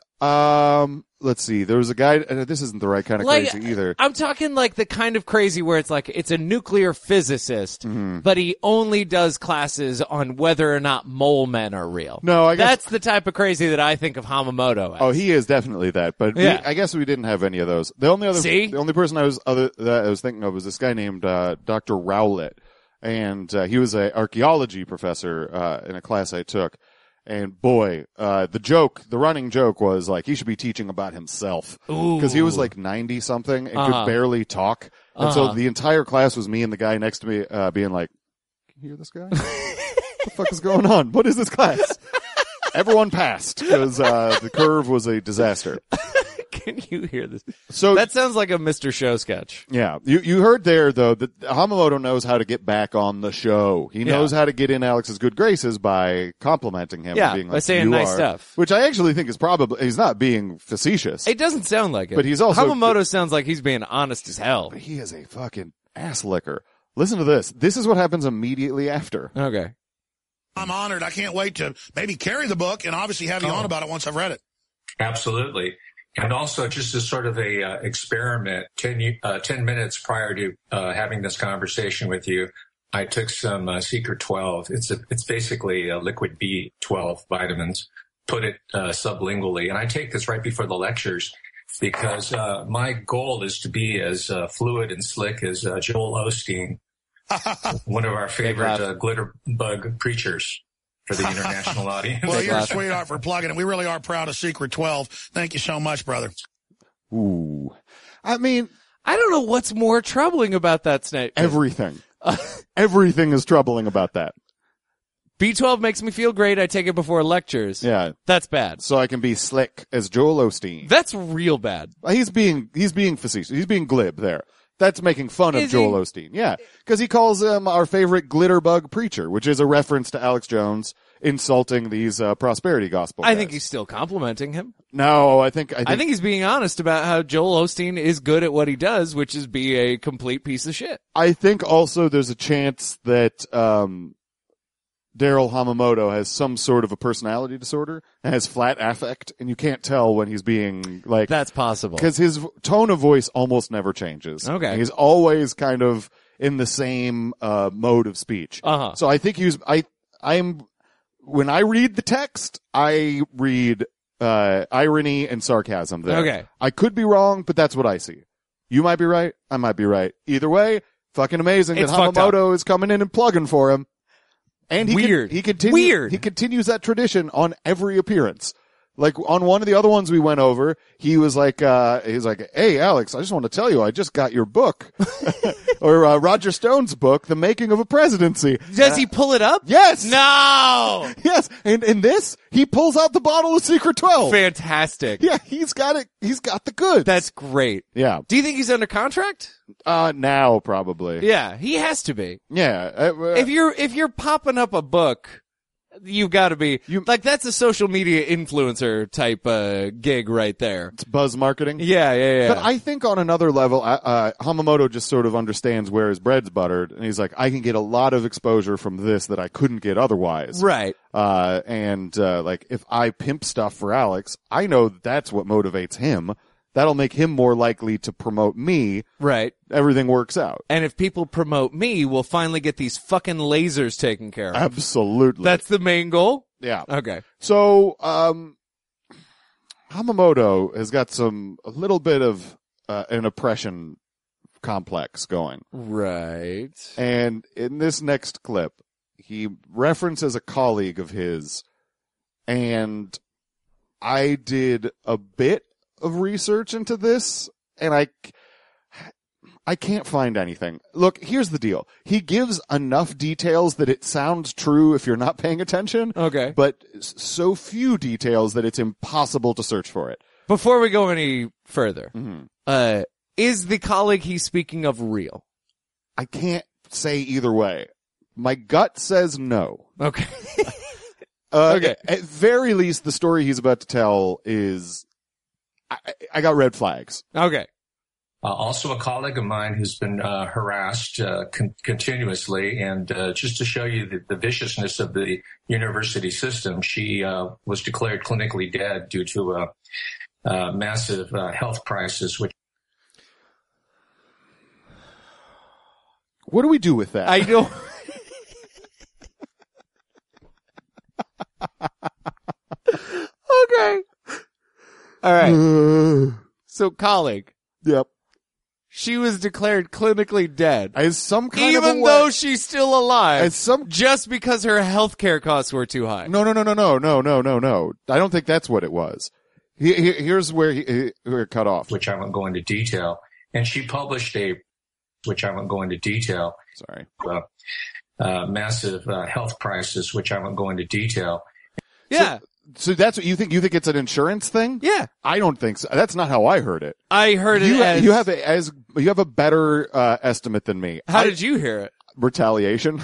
Um, let's see. There was a guy. Uh, this isn't the right kind of Like, crazy either. I'm talking like the kind of crazy where it's like it's a nuclear physicist, Mm-hmm. but he only does classes on whether or not mole men are real. No, I guess- that's the type of crazy that I think of Hamamoto as. Oh, he is definitely that. But Yeah. we, I guess we didn't have any of those. The only other, See? the only person I was other that I was thinking of was this guy named uh, Doctor Rowlett, and uh, he was an archaeology professor uh, in a class I took. And boy, uh, the joke, the running joke was like, he should be teaching about himself. Cause he was like ninety something and Uh-huh. could barely talk. And Uh-huh. so the entire class was me and the guy next to me, uh, being like, can you hear this guy? What the fuck is going on? What is this class? Everyone passed because, uh, the curve was a disaster. Can you hear this? So That sounds like a Mister Show sketch. yeah, you you heard there though that Hamamoto knows how to get back on the show. He knows how to get in Alex's good graces by complimenting him. Yeah, and being by like, saying "You nice are," stuff. which I actually think is probably he's not being facetious. It doesn't sound like it. But he's also- Hamamoto sounds like he's being honest as hell. But he is a fucking ass licker. Listen to this. This is what happens immediately after. Okay. I'm honored. I can't wait to maybe carry the book and obviously have you Oh. on about it once I've read it. Absolutely. And also, just as sort of a uh, experiment, ten, y- uh, ten minutes prior to uh, having this conversation with you, I took some uh, Secret twelve. It's a, it's basically a liquid B twelve vitamins, put it uh, sublingually. And I take this right before the lectures because uh, my goal is to be as uh, fluid and slick as uh, Joel Osteen, one of our favorite laugh. uh, glitter bug preachers for the international audience. Well, Big you're a laugh. sweetheart for plugging it. We really are proud of Secret twelve. Thank you so much, brother. Ooh. I mean, I don't know what's more troubling about that snake. everything. Everything is troubling about that. B twelve makes me feel great. I take it before lectures. Yeah. That's bad. So I can be slick as Joel Osteen. That's real bad. He's being, he's being facetious. He's being glib there. That's making fun of Is Joel he? Osteen. Yeah. Cause he calls him our favorite glitter bug preacher, which is a reference to Alex Jones insulting these, uh, prosperity gospel I guys. think he's still complimenting him. No, I think, I think, I think he's being honest about how Joel Osteen is good at what he does, which is be a complete piece of shit. I think also there's a chance that, um, Daryl Hamamoto has some sort of a personality disorder and has flat affect, and you can't tell when he's being like, That's possible. because his v- tone of voice almost never changes. Okay. He's always kind of in the same, uh, mode of speech. Uh-huh. So I think he's, I, I'm, when I read the text, I read, uh, irony and sarcasm there. Okay. I could be wrong, but that's what I see. You might be right. I might be right. Either way, fucking amazing It's that fucked up. Hamamoto is coming in and plugging for him. And he Weird. Con- he continues. Weird. He continues that tradition on every appearance. Like on one of the other ones we went over, he was like, uh, he was like, "Hey, Alex, I just want to tell you, I just got your book, or uh, Roger Stone's book, The Making of a Presidency." Does he pull it up? Yes. No! Yes. And in this, he pulls out the bottle of Secret twelve. Fantastic. Yeah, he's got it. He's got the goods. That's great. yeah. Do you think he's under contract? Uh, now probably. Yeah, he has to be. Yeah. Uh, uh, If you're if you're popping up a book, you've got to be You- like that's a social media influencer type uh gig right there. it's buzz marketing. Yeah, yeah, yeah. But I think on another level, uh, uh, Hamamoto just sort of understands where his bread's buttered, and he's like, I can get a lot of exposure from this that I couldn't get otherwise. right. Uh, and, uh, like, if I pimp stuff for Alex, I know that's what motivates him. That'll make him more likely to promote me. Right. Everything works out. And if people promote me, we'll finally get these fucking lasers taken care of. Absolutely. That's the main goal? yeah. Okay. So, um, Hamamoto has got some, a little bit of, uh, an oppression complex going. Right. And in this next clip, he references a colleague of his, and I did a bit of research into this, and I, I can't find anything. Look, here's the deal. He gives enough details that it sounds true if you're not paying attention. Okay. But so few details that it's impossible to search for it. Before we go any further, Mm-hmm. uh, is the colleague he's speaking of real? I can't say either way. My gut says no. Okay. Uh, Okay. At very least, the story he's about to tell is, I, I got red flags. Okay. Uh, also, a colleague of mine who's been uh, harassed uh, con- continuously, and uh, just to show you the, the viciousness of the university system, she uh, was declared clinically dead due to a, a massive uh, health crisis. Which What do we do with that? I don't. Okay. All right. So, colleague, Yep. she was declared clinically dead, As some kind of a even way- though she's still alive, as some just because her health care costs were too high. no no no no no no no no no. I don't think that's what it was. He, he, here's where he, he where it cut off. which I won't go into detail, and she published a, which I won't go into detail, Sorry. uh, uh, massive uh, health crisis, which I won't go into detail. Yeah. So that's what you think? You think it's an insurance thing? Yeah. I don't think so. That's not how I heard it. I heard it You, as... you have a, as you have a better uh, estimate than me. How I- did you hear it? retaliation?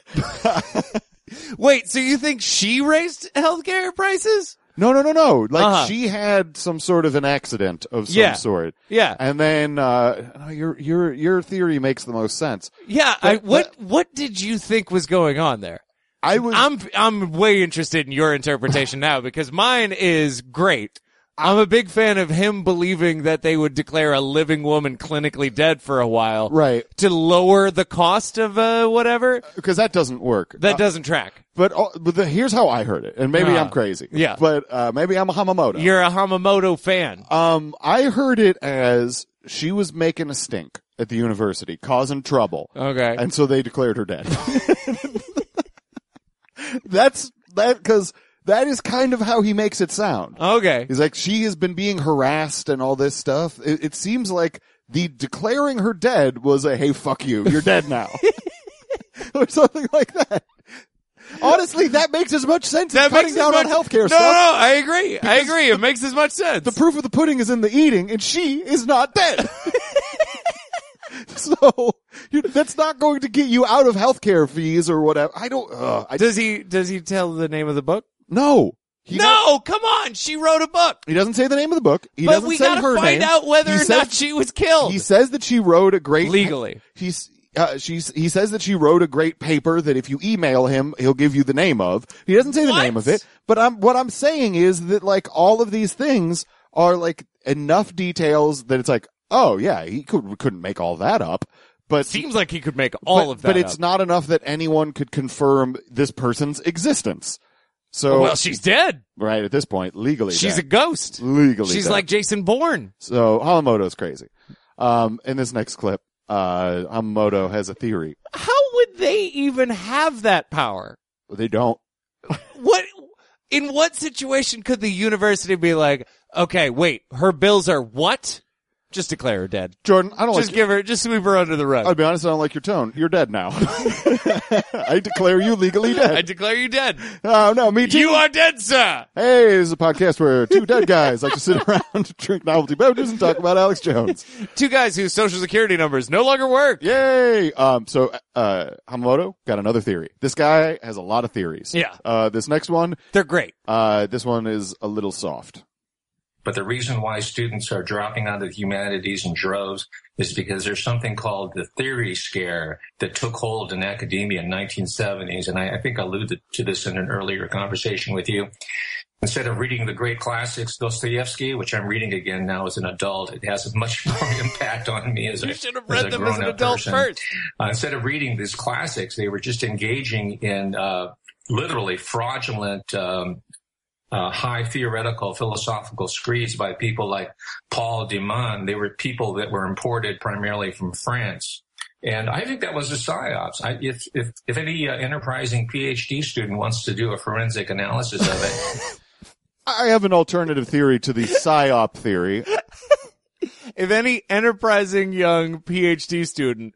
Wait, so you think she raised healthcare prices? No, no, no, no. Like Uh-huh. she had some sort of an accident of some Yeah. sort. Yeah. And then uh no, your your your theory makes the most sense. Yeah. I, But- what What did you think was going on there? I was I'm I'm way interested in your interpretation now because mine is great. I'm a big fan of him believing that they would declare a living woman clinically dead for a while, right to lower the cost of uh, whatever. because that doesn't work. That Uh, doesn't track. but uh, but the, here's how I heard it, and maybe Uh, I'm crazy. yeah. But uh maybe I'm a Hamamoto. You're a Hamamoto fan. Um, I heard it as she was making a stink at the university, causing trouble, Okay. and so they declared her dead. That's that because that is kind of how he makes it sound. Okay. He's like, she has been being harassed and all this stuff. It, it seems like the declaring her dead was a, hey, fuck you, you're dead now. Or something like that. Honestly, that makes as much sense as cutting as down much- on healthcare no, stuff. No, I agree. I agree. It makes as much sense. The proof of the pudding is in the eating, and she is not dead. So you, that's not going to get you out of healthcare fees or whatever. I don't. Uh, I does he does he tell the name of the book? no. He No, come on. She wrote a book. He doesn't say the name of the book. He But doesn't we say gotta her find name. out whether He or says- not she was killed. He says that she wrote a great Legally. He's uh, she's he says that she wrote a great paper that if you email him, he'll give you the name of. He doesn't say the What? name of it, but I'm what I'm saying is that like all of these things are like enough details that it's like, oh yeah, he could couldn't make all that up. But Seems like he could make all but, of that but it's up. not enough that anyone could confirm this person's existence. So Well, she's dead. right at this point, legally, She's a dead. ghost. legally. She's dead. like Jason Bourne. So Hamamoto's crazy. Um, in this next clip, uh, Hamamoto has a theory. How would they even have that power? They don't. What, in what situation could the university be like, okay, wait, her bills are what? Just declare her dead. Jordan, I don't Just like. give her, just sweep her under the rug. I'll be honest, I don't like your tone. You're dead now. I declare you legally dead. I declare you dead. Oh no, me too. You are dead, sir. Hey, this is a podcast where two dead guys like to sit around, drink novelty beverages, and talk about Alex Jones. Two guys whose social security numbers no longer work. Yay! Um, so, uh, Hamamoto got another theory. This guy has a lot of theories. Yeah. Uh, this next one, They're great. uh, this one is a little soft. But the reason why students are dropping out of the humanities in droves is because there's something called the theory scare that took hold in academia in the nineteen seventies. And I, I think I alluded to this in an earlier conversation with you. Instead of reading the great classics, Dostoevsky, which I'm reading again now as an adult, it has a much more impact on me as a You should have as a read them as an grown-up adult person. first. Uh, instead of reading these classics, they were just engaging in uh, literally fraudulent um Uh, high theoretical philosophical screeds by people like Paul Deman. They were people that were imported primarily from France. And I think that was a psyops. I, if, if, if any uh, enterprising PhD student wants to do a forensic analysis of it, I have an alternative theory to the PSYOP theory. If any enterprising young PhD student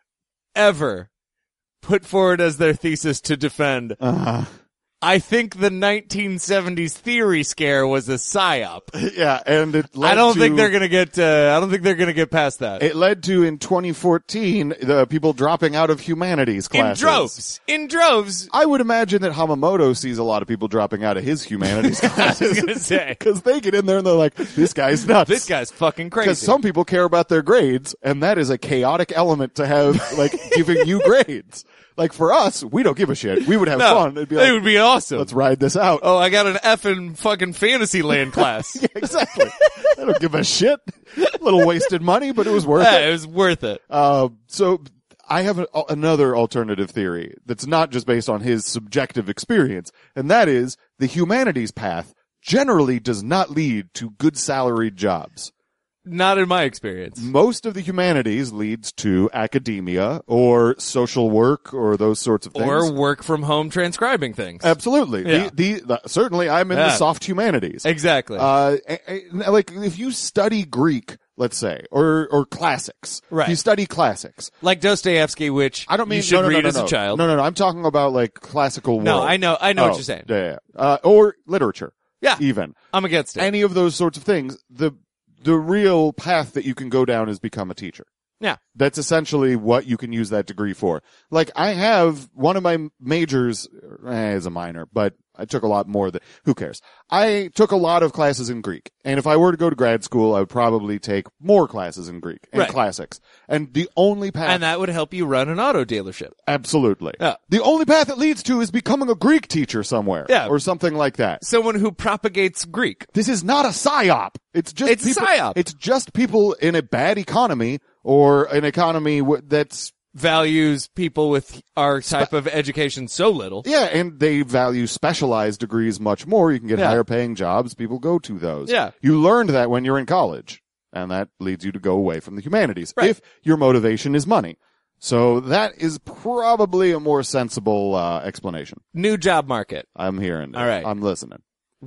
ever put forward as their thesis to defend, Uh-huh. I think the nineteen seventies theory scare was a psyop. Yeah, and it led I don't to, think they're gonna get. Uh, I don't think they're gonna get past that. It led to in twenty fourteen the people dropping out of humanities in classes. droves, in droves. I would imagine that Hamamoto sees a lot of people dropping out of his humanities I was classes gonna say because they get in there and they're like, "This guy's nuts." this guy's fucking crazy. Because some people care about their grades, and that is a chaotic element to have, like, giving you grades. Like, for us, we don't give a shit. We would have no, fun. It'd be like, it would be awesome. let's ride this out. Oh, I got an F in fucking Fantasyland class. Yeah, exactly. I don't give a shit. A little wasted money, but it was worth Yeah, it. it was worth it. Uh, so I have a, another alternative theory that's not just based on his subjective experience, and that is the humanities path generally does not lead to good salaried jobs. Not in my experience. Most of the humanities leads to academia or social work or those sorts of things. Or work from home transcribing things. Absolutely. Yeah. The, the, the, certainly I'm in Yeah. the soft humanities. Exactly. Uh, a- a- like if you study Greek, let's say, or, or classics. Right. If you study classics. like Dostoevsky, which I don't mean you should no, no, read no, no, as no. a child. No, no, no. I'm talking about like classical No, world. I know, I know Oh, what you're saying. Yeah, yeah. Uh, or literature. Yeah. Even. I'm against it. Any of those sorts of things. The, the real path that you can go down is become a teacher. yeah. That's essentially what you can use that degree for. Like, I have one of my majors eh, is a minor, but I took a lot more than, who cares? I took a lot of classes in Greek. And if I were to go to grad school, I would probably take more classes in Greek and Right. classics. And the only path. And that would help you run an auto dealership. Absolutely. Yeah. The only path it leads to is becoming a Greek teacher somewhere. Yeah. Or something like that. Someone who propagates Greek. This is not a psyop. It's just It's a people, psyop. It's just people in a bad economy or an economy w- that's Values people with our type of education so little. yeah, and they value specialized degrees much more. You can get Yeah. higher paying jobs. People go to those. Yeah. You learned that when you're in college, and that leads you to go away from the humanities Right. if your motivation is money. So that is probably a more sensible uh, explanation. New job market. I'm hearing it. All right. I'm listening.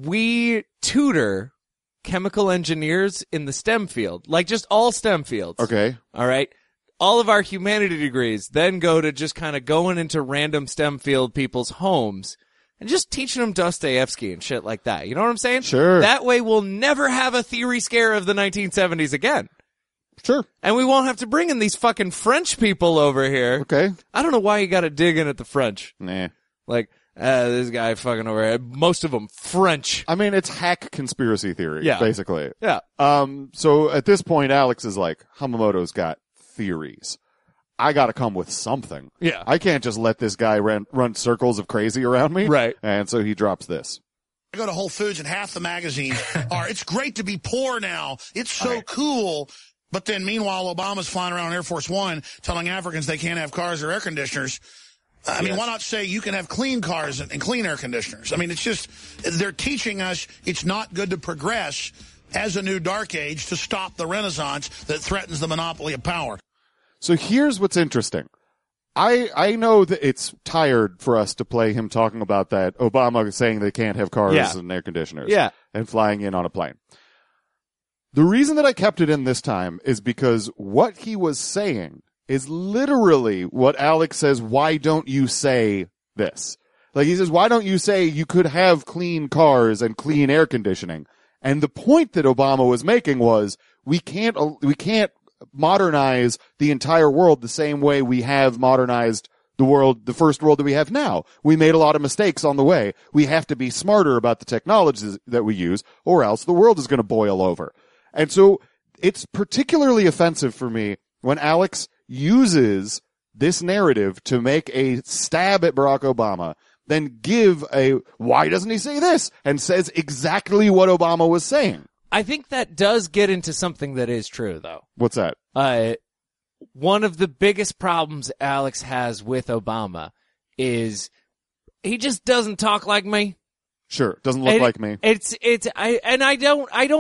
We tutor chemical engineers in the STEM field, like just all STEM fields. Okay. All right. All of our humanity degrees then go to just kind of going into random STEM field people's homes and just teaching them Dostoevsky and shit like that. You know what I'm saying? Sure. That way we'll never have a theory scare of the nineteen seventies again. Sure. And we won't have to bring in these fucking French people over here. Okay. I don't know why you got to dig in at the French. Nah. Like, uh, this guy fucking over here. Most of them French. I mean, it's hack conspiracy theory, Yeah. basically. Yeah. Um, so at this point, Alex is like, Hamamoto's got theories. I gotta come with something. Yeah. I can't just let this guy run, run circles of crazy around me. Right. And so he drops this. I go to Whole Foods and half the magazines are, it's great to be poor now. It's so cool. But then meanwhile, Obama's flying around Air Force One telling Africans they can't have cars or air conditioners. I mean, why not say you can have clean cars and, and clean air conditioners? I mean, it's just, they're teaching us it's not good to progress as a new dark age to stop the renaissance that threatens the monopoly of power. So here's what's interesting. I, I know that it's tired for us to play him talking about that Obama saying they can't have cars Yeah. and air conditioners. Yeah. And flying in on a plane. The reason that I kept it in this time is because what he was saying is literally what Alex says, why don't you say this? Like he says, why don't you say you could have clean cars and clean air conditioning? And the point that Obama was making was we can't, we can't modernize the entire world the same way we have modernized the world, the first world that we have now. We made a lot of mistakes on the way. We have to be smarter about the technologies that we use or else the world is going to boil over. And so it's particularly offensive for me when Alex uses this narrative to make a stab at Barack Obama, then give a, why doesn't he say this? And says exactly what Obama was saying. I think that does get into something that is true, though. What's that? Uh, one of the biggest problems Alex has with Obama is he just doesn't talk like me. Sure. Doesn't look And like me. It's, it's, I, and I don't, I don't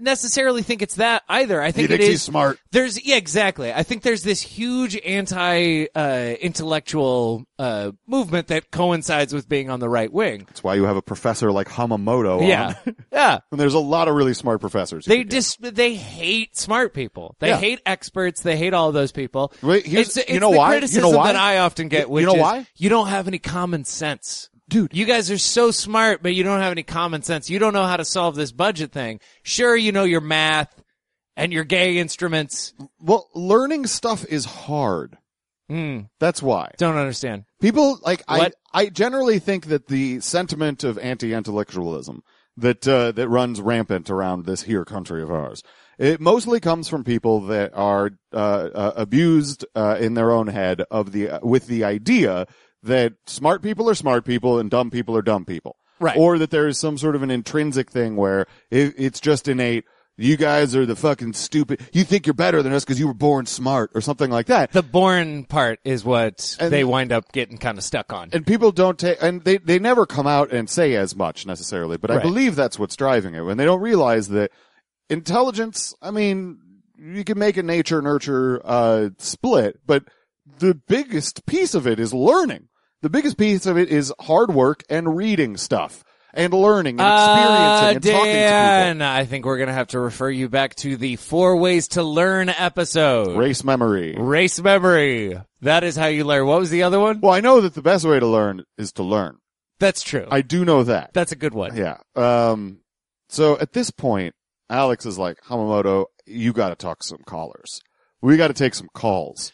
necessarily think it's that either. I He think it thinks is he's smart. There's yeah, exactly. I think there's this huge anti uh, intellectual uh, movement that coincides with being on the right wing. That's why you have a professor like Hamamoto. Yeah, on. yeah. And there's a lot of really smart professors. you They could get. just they hate smart people. They Yeah. hate experts. They hate all those people. Wait, here's- it's, it's you know the why? You know criticism why? that I often get. You Which know is, why? You don't have any common sense. Dude. You guys are so smart, but you don't have any common sense. You don't know how to solve this budget thing. Sure, you know your math and your gay instruments. Well, learning stuff is hard. Mm, That's why. don't understand. People, like, I, What? I generally think that the sentiment of anti-intellectualism that, uh, that runs rampant around this here country of ours, it mostly comes from people that are, uh, uh abused, uh, in their own head of the, uh, with the idea that smart people are smart people and dumb people are dumb people. Right. Or that there is some sort of an intrinsic thing where it, it's just innate. You guys are the fucking stupid. You think you're better than us because you were born smart or something like that. The born part is what And- they wind up getting kind of stuck on. And people don't take, and they, they never come out and say as much necessarily, but I Right. believe that's what's driving it. When they don't realize that intelligence, I mean, you can make a nature nurture, uh, split, but the biggest piece of it is learning. The biggest piece of it is hard work and reading stuff and learning and experiencing Uh, and talking to people. Dan, I think we're going to have to refer you back to the Four Ways to Learn episode. Race memory. Race memory. That is how you learn. What was the other one? Well, I know that the best way to learn is to learn. That's true. I do know that. That's a good one. Yeah. Um, so at this point, Alex is like, Hamamoto, you got to talk some callers. We got to take some calls.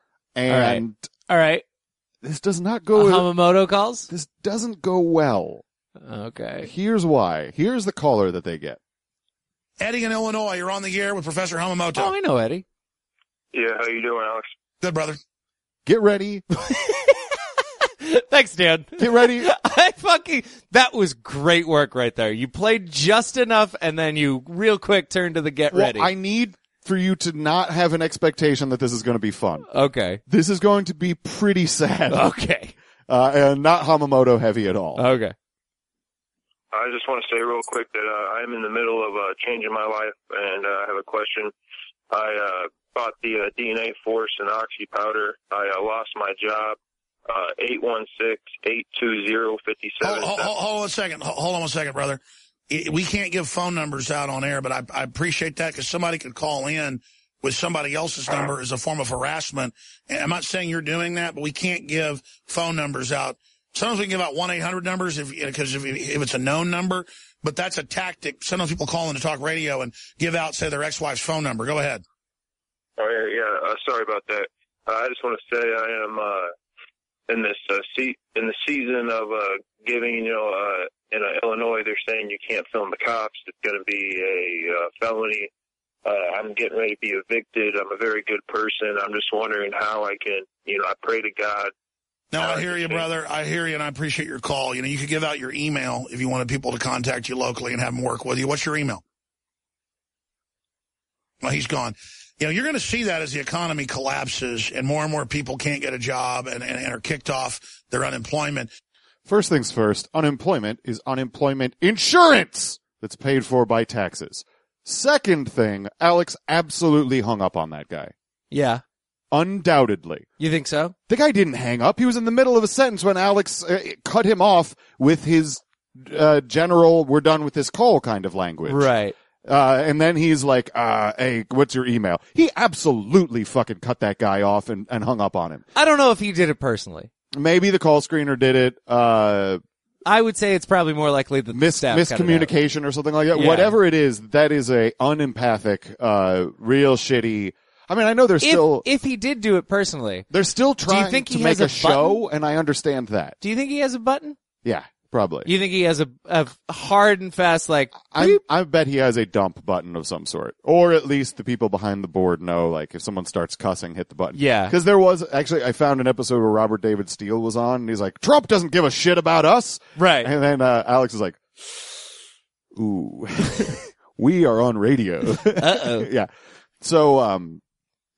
And All right. this does not Uh, go, Hamamoto calls? this doesn't go well. Okay. Here's why. Here's the caller that they get. Eddie in Illinois, you're on the air with Professor Hamamoto. Oh, I know, Eddie. Yeah, how you doing, Alex? Good, brother. Get ready. Thanks, Dan. Get ready. I fucking, that was great work right there. You played just enough and then you real quick turned to the get Well, ready. I need for you to not have an expectation that this is going to be fun. Okay. This is going to be pretty sad. Okay. Uh, and not Hamamoto heavy at all. Okay. I just want to say real quick that uh, I'm in the middle of uh, changing my life, and uh, I have a question. I uh, bought the uh, D N A Force and Oxy powder. I uh, lost my job. Uh, eight one six, eight two zero, five seven. Hold, hold, hold on a second. Hold hold on one second, brother. I- We can't give phone numbers out on air, but I, I appreciate that because somebody could call in with somebody else's number as a form of harassment. And I'm not saying you're doing that, but we can't give phone numbers out. Sometimes we can give out one eight hundred numbers if because if, if it's a known number, but that's a tactic. Sometimes people call in to talk radio and give out, say, their ex-wife's phone number. Go ahead. Oh, yeah, yeah uh, sorry about that. Uh, I just want to say I am uh, in this uh, se- in the season of uh, giving, you know, uh, in uh, Illinois, they're saying you can't film the cops. It's going to be a uh, felony. Uh, I'm getting ready to be evicted. I'm a very good person. I'm just wondering how I can, you know, I pray to God. No, I hear you, brother. I hear you, and I appreciate your call. You know, you could give out your email if you wanted people to contact you locally and have them work with you. What's your email? Well, he's gone. You know, you're going to see that as the economy collapses and more and more people can't get a job and, and, and are kicked off their unemployment. First things first, unemployment is unemployment insurance that's paid for by taxes. Second thing, Alex absolutely hung up on that guy. Yeah. Undoubtedly. You think so? The guy didn't hang up. He was in the middle of a sentence when Alex uh, cut him off with his uh, general, we're done with this call kind of language. Right. Uh, and then he's like, uh, hey, what's your email? He absolutely fucking cut that guy off and, and hung up on him. I don't know if he did it personally. Maybe the call screener did it. Uh, I would say it's probably more likely that the Mis- staff cut it out. miscommunication or something like that. Yeah. Whatever it is, that is a unempathic, uh, real shitty. I mean, I know they're If, still, if he did do it personally, they're still trying think to he make has a, a show, and I understand that. do you think he has a button? Yeah, probably. You think he has a, a hard and fast, like, I I bet he has a dump button of some sort, or at least the people behind the board know. Like, if someone starts cussing, hit the button. Yeah. Because there was actually, I found an episode where Robert David Steele was on, and he's like, "Trump doesn't give a shit about us." right. And then uh, Alex is like, "Ooh, we are on radio." Uh-oh. Yeah. So, um,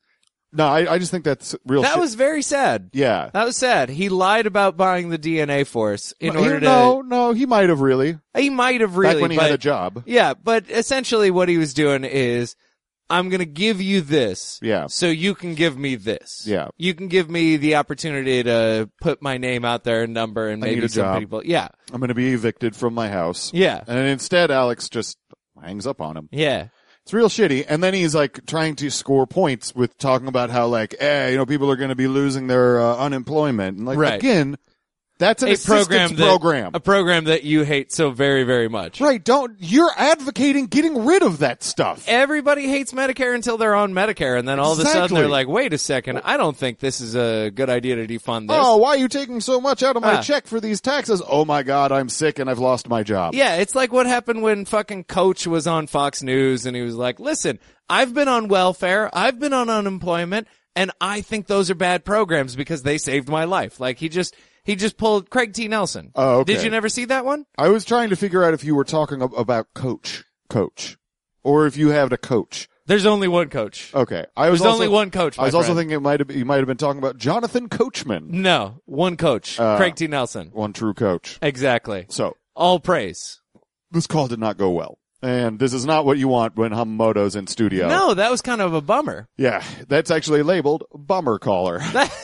No, I, I just think that's real That shit. was very sad. Yeah. That was sad. He lied about buying the D N A Force in no, order he, to. No, no, he might have really. He might have really. Back when he but, had a job. Yeah, but essentially what he was doing is, I'm going to give you this. Yeah. So you can give me this. Yeah. You can give me the opportunity to put my name out there and number and I need maybe a some job. people. Yeah. I'm going to be evicted from my house. Yeah. And instead, Alex just hangs up on him. Yeah. It's real shitty. And then he's like trying to score points with talking about how like, eh, you know, people are going to be losing their uh, unemployment. And like, Right. again, that's an A assistance program that, program. a program that you hate so very, very much. Right. Don't, you're advocating getting rid of that stuff. Everybody hates Medicare until they're on Medicare, and then all of a sudden Exactly. they're like, wait a second, I don't think this is a good idea to defund this. Oh, why are you taking so much out of my Ah. check for these taxes? Oh my God, I'm sick and I've lost my job. Yeah, it's like what happened when fucking Coach was on Fox News and he was like, listen, I've been on welfare, I've been on unemployment, and I think those are bad programs because they saved my life. Like he just, he just pulled Craig T. Nelson. Oh, okay. Did you never see that one? I was trying to figure out if you were talking ab- about coach, coach, or if you had a coach. There's only one coach. Okay. I was There's also, only one coach, I my was also friend. thinking it might have, you might have been talking about Jonathan Coachman. No, one coach. Uh, Craig T. Nelson. One true coach. Exactly. So, All praise. this call did not go well. And this is not what you want when Hamamoto's in studio. No, that was kind of a bummer. Yeah, that's actually labeled bummer caller.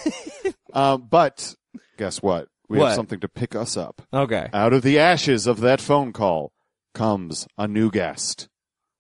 um, but guess what? We What? have something to pick us up. Okay. Out of the ashes of that phone call comes a new guest.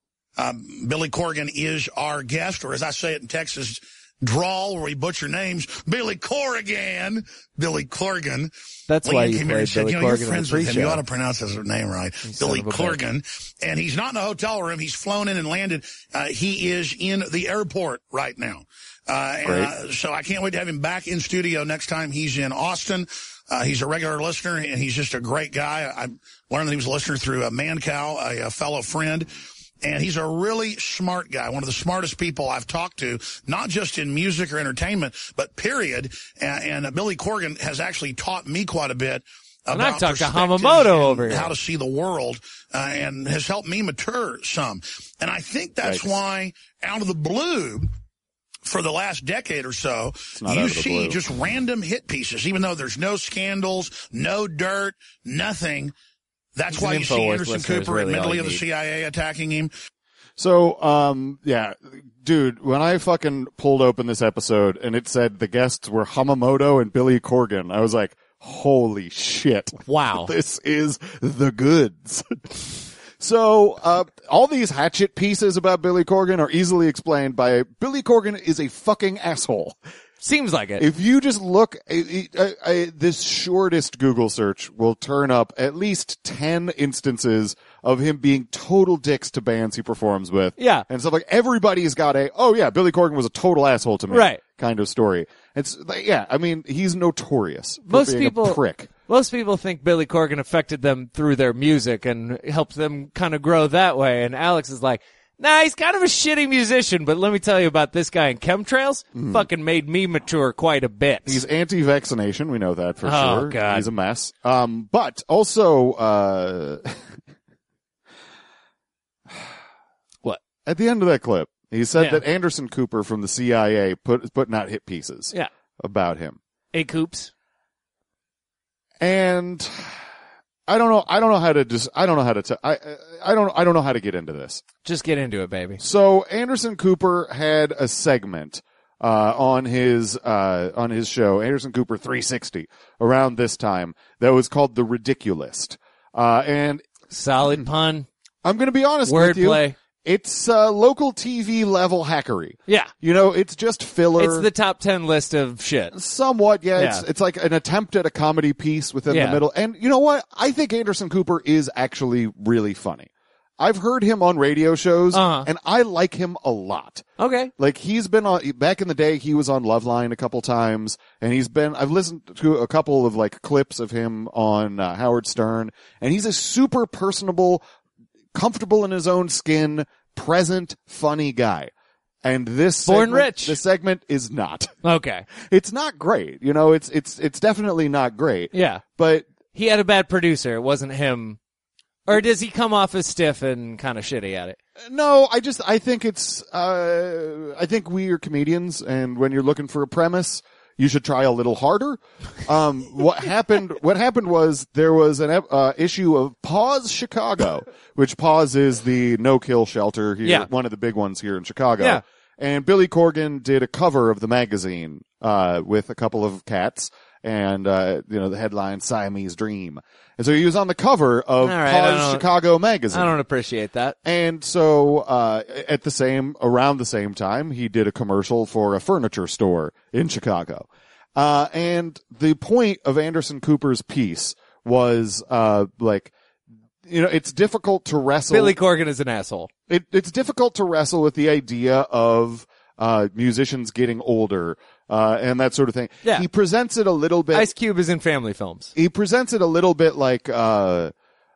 Um, Billy Corgan is our guest, or as I say it in Texas, drawl, where we butcher names, Billy Corrigan. Billy Corgan. That's why Leanne you came here played and said, Billy you know, you're Corgan in friends the with him. You pre-show. ought to pronounce his name right. son Billy of a Corgan. And he's not in a hotel room. He's flown in and landed. Uh, he is in the airport right now. Uh, and, uh, so I can't wait to have him back in studio next time he's in Austin. Uh, he's a regular listener, and he's just a great guy. I learned that he was a listener through a Mancow, a, a fellow friend. And he's a really smart guy, one of the smartest people I've talked to, not just in music or entertainment, but period. And, and uh, Billy Corgan has actually taught me quite a bit And about I've talked to perspectives Hamamoto and over here. how to see the world, uh, and has helped me mature some. And I think that's Thanks. why, out of the blue, for the last decade or so, not you out of the see blue. just random hit pieces, even though there's no scandals, no dirt, nothing. That's He's why an you see InfoWars Anderson listener is Cooper really all admittedly you of the need. C I A attacking him. So, um, yeah, dude, when I fucking pulled open this episode and it said the guests were Hamamoto and Billy Corgan, I was like, holy shit. Wow. This is the goods. So, uh, all these hatchet pieces about Billy Corgan are easily explained by Billy Corgan is a fucking asshole. Seems like it. If you just look, I, I, I, this shortest Google search will turn up at least ten instances of him being total dicks to bands he performs with. Yeah. And stuff like everybody's got a, oh yeah, Billy Corgan was a total asshole to me. Right. Kind of story. It's like, yeah, I mean, he's notorious for Most being people, a prick. most people think Billy Corgan affected them through their music and helped them kind of grow that way. And Alex is like, nah, he's kind of a shitty musician, but let me tell you about this guy in chemtrails. Fucking made me mature quite a bit. He's anti-vaccination. We know that for Oh, sure. God. He's a mess. Um, but also, uh, What? At the end of that clip, he said Yeah. that Anderson Cooper from the C I A put putting out hit pieces Yeah. about him. Hey, Coops. And I don't know. I don't know how to just. I don't know how to. T- I. I- I don't. I don't know how to get into this. Just get into it, baby. So Anderson Cooper had a segment uh, on his uh, on his show, Anderson Cooper three sixty, around this time that was called The Ridiculist. Uh, and Solid pun. I'm going to be honest with you. Wordplay. It's uh, local T V level hackery. Yeah. You know, it's just filler. It's the top ten list of shit. Somewhat, yeah. It's Yeah. it's like an attempt at a comedy piece within Yeah. the middle. And you know what? I think Anderson Cooper is actually really funny. I've heard him on radio shows, Uh-huh. and I like him a lot. Okay. Like he's been on back in the day. He was on Loveline a couple times, and he's been. I've listened to a couple of like clips of him on uh, Howard Stern, and he's a super personable, comfortable in his own skin, present, funny guy. And this Born segment, rich. This segment is not. Okay. It's not great. You know, it's it's it's definitely not great. Yeah. But He had a bad producer. It wasn't him. Or does he come off as stiff and kind of shitty at it? No, I just, I think it's, uh, I think we are comedians, and when you're looking for a premise, you should try a little harder. Um, what happened, what happened was there was an, uh, issue of Pause Chicago, which Pause is the no-kill shelter here, Yeah. one of the big ones here in Chicago. Yeah. And Billy Corgan did a cover of the magazine, uh, with a couple of cats. And, uh, you know, the headline, Siamese Dream. And so he was on the cover of All right, I Pause don't- Chicago magazine. I don't appreciate that. And so, uh, at the same, around the same time, he did a commercial for a furniture store in Chicago. Uh, and the point of Anderson Cooper's piece was, uh, like, you know, it's difficult to wrestle. Billy Corgan is an asshole. It, it's difficult to wrestle with the idea of, uh, musicians getting older, uh, and that sort of thing. Yeah. He presents it a little bit. Ice Cube is in family films. He presents it a little bit like, uh,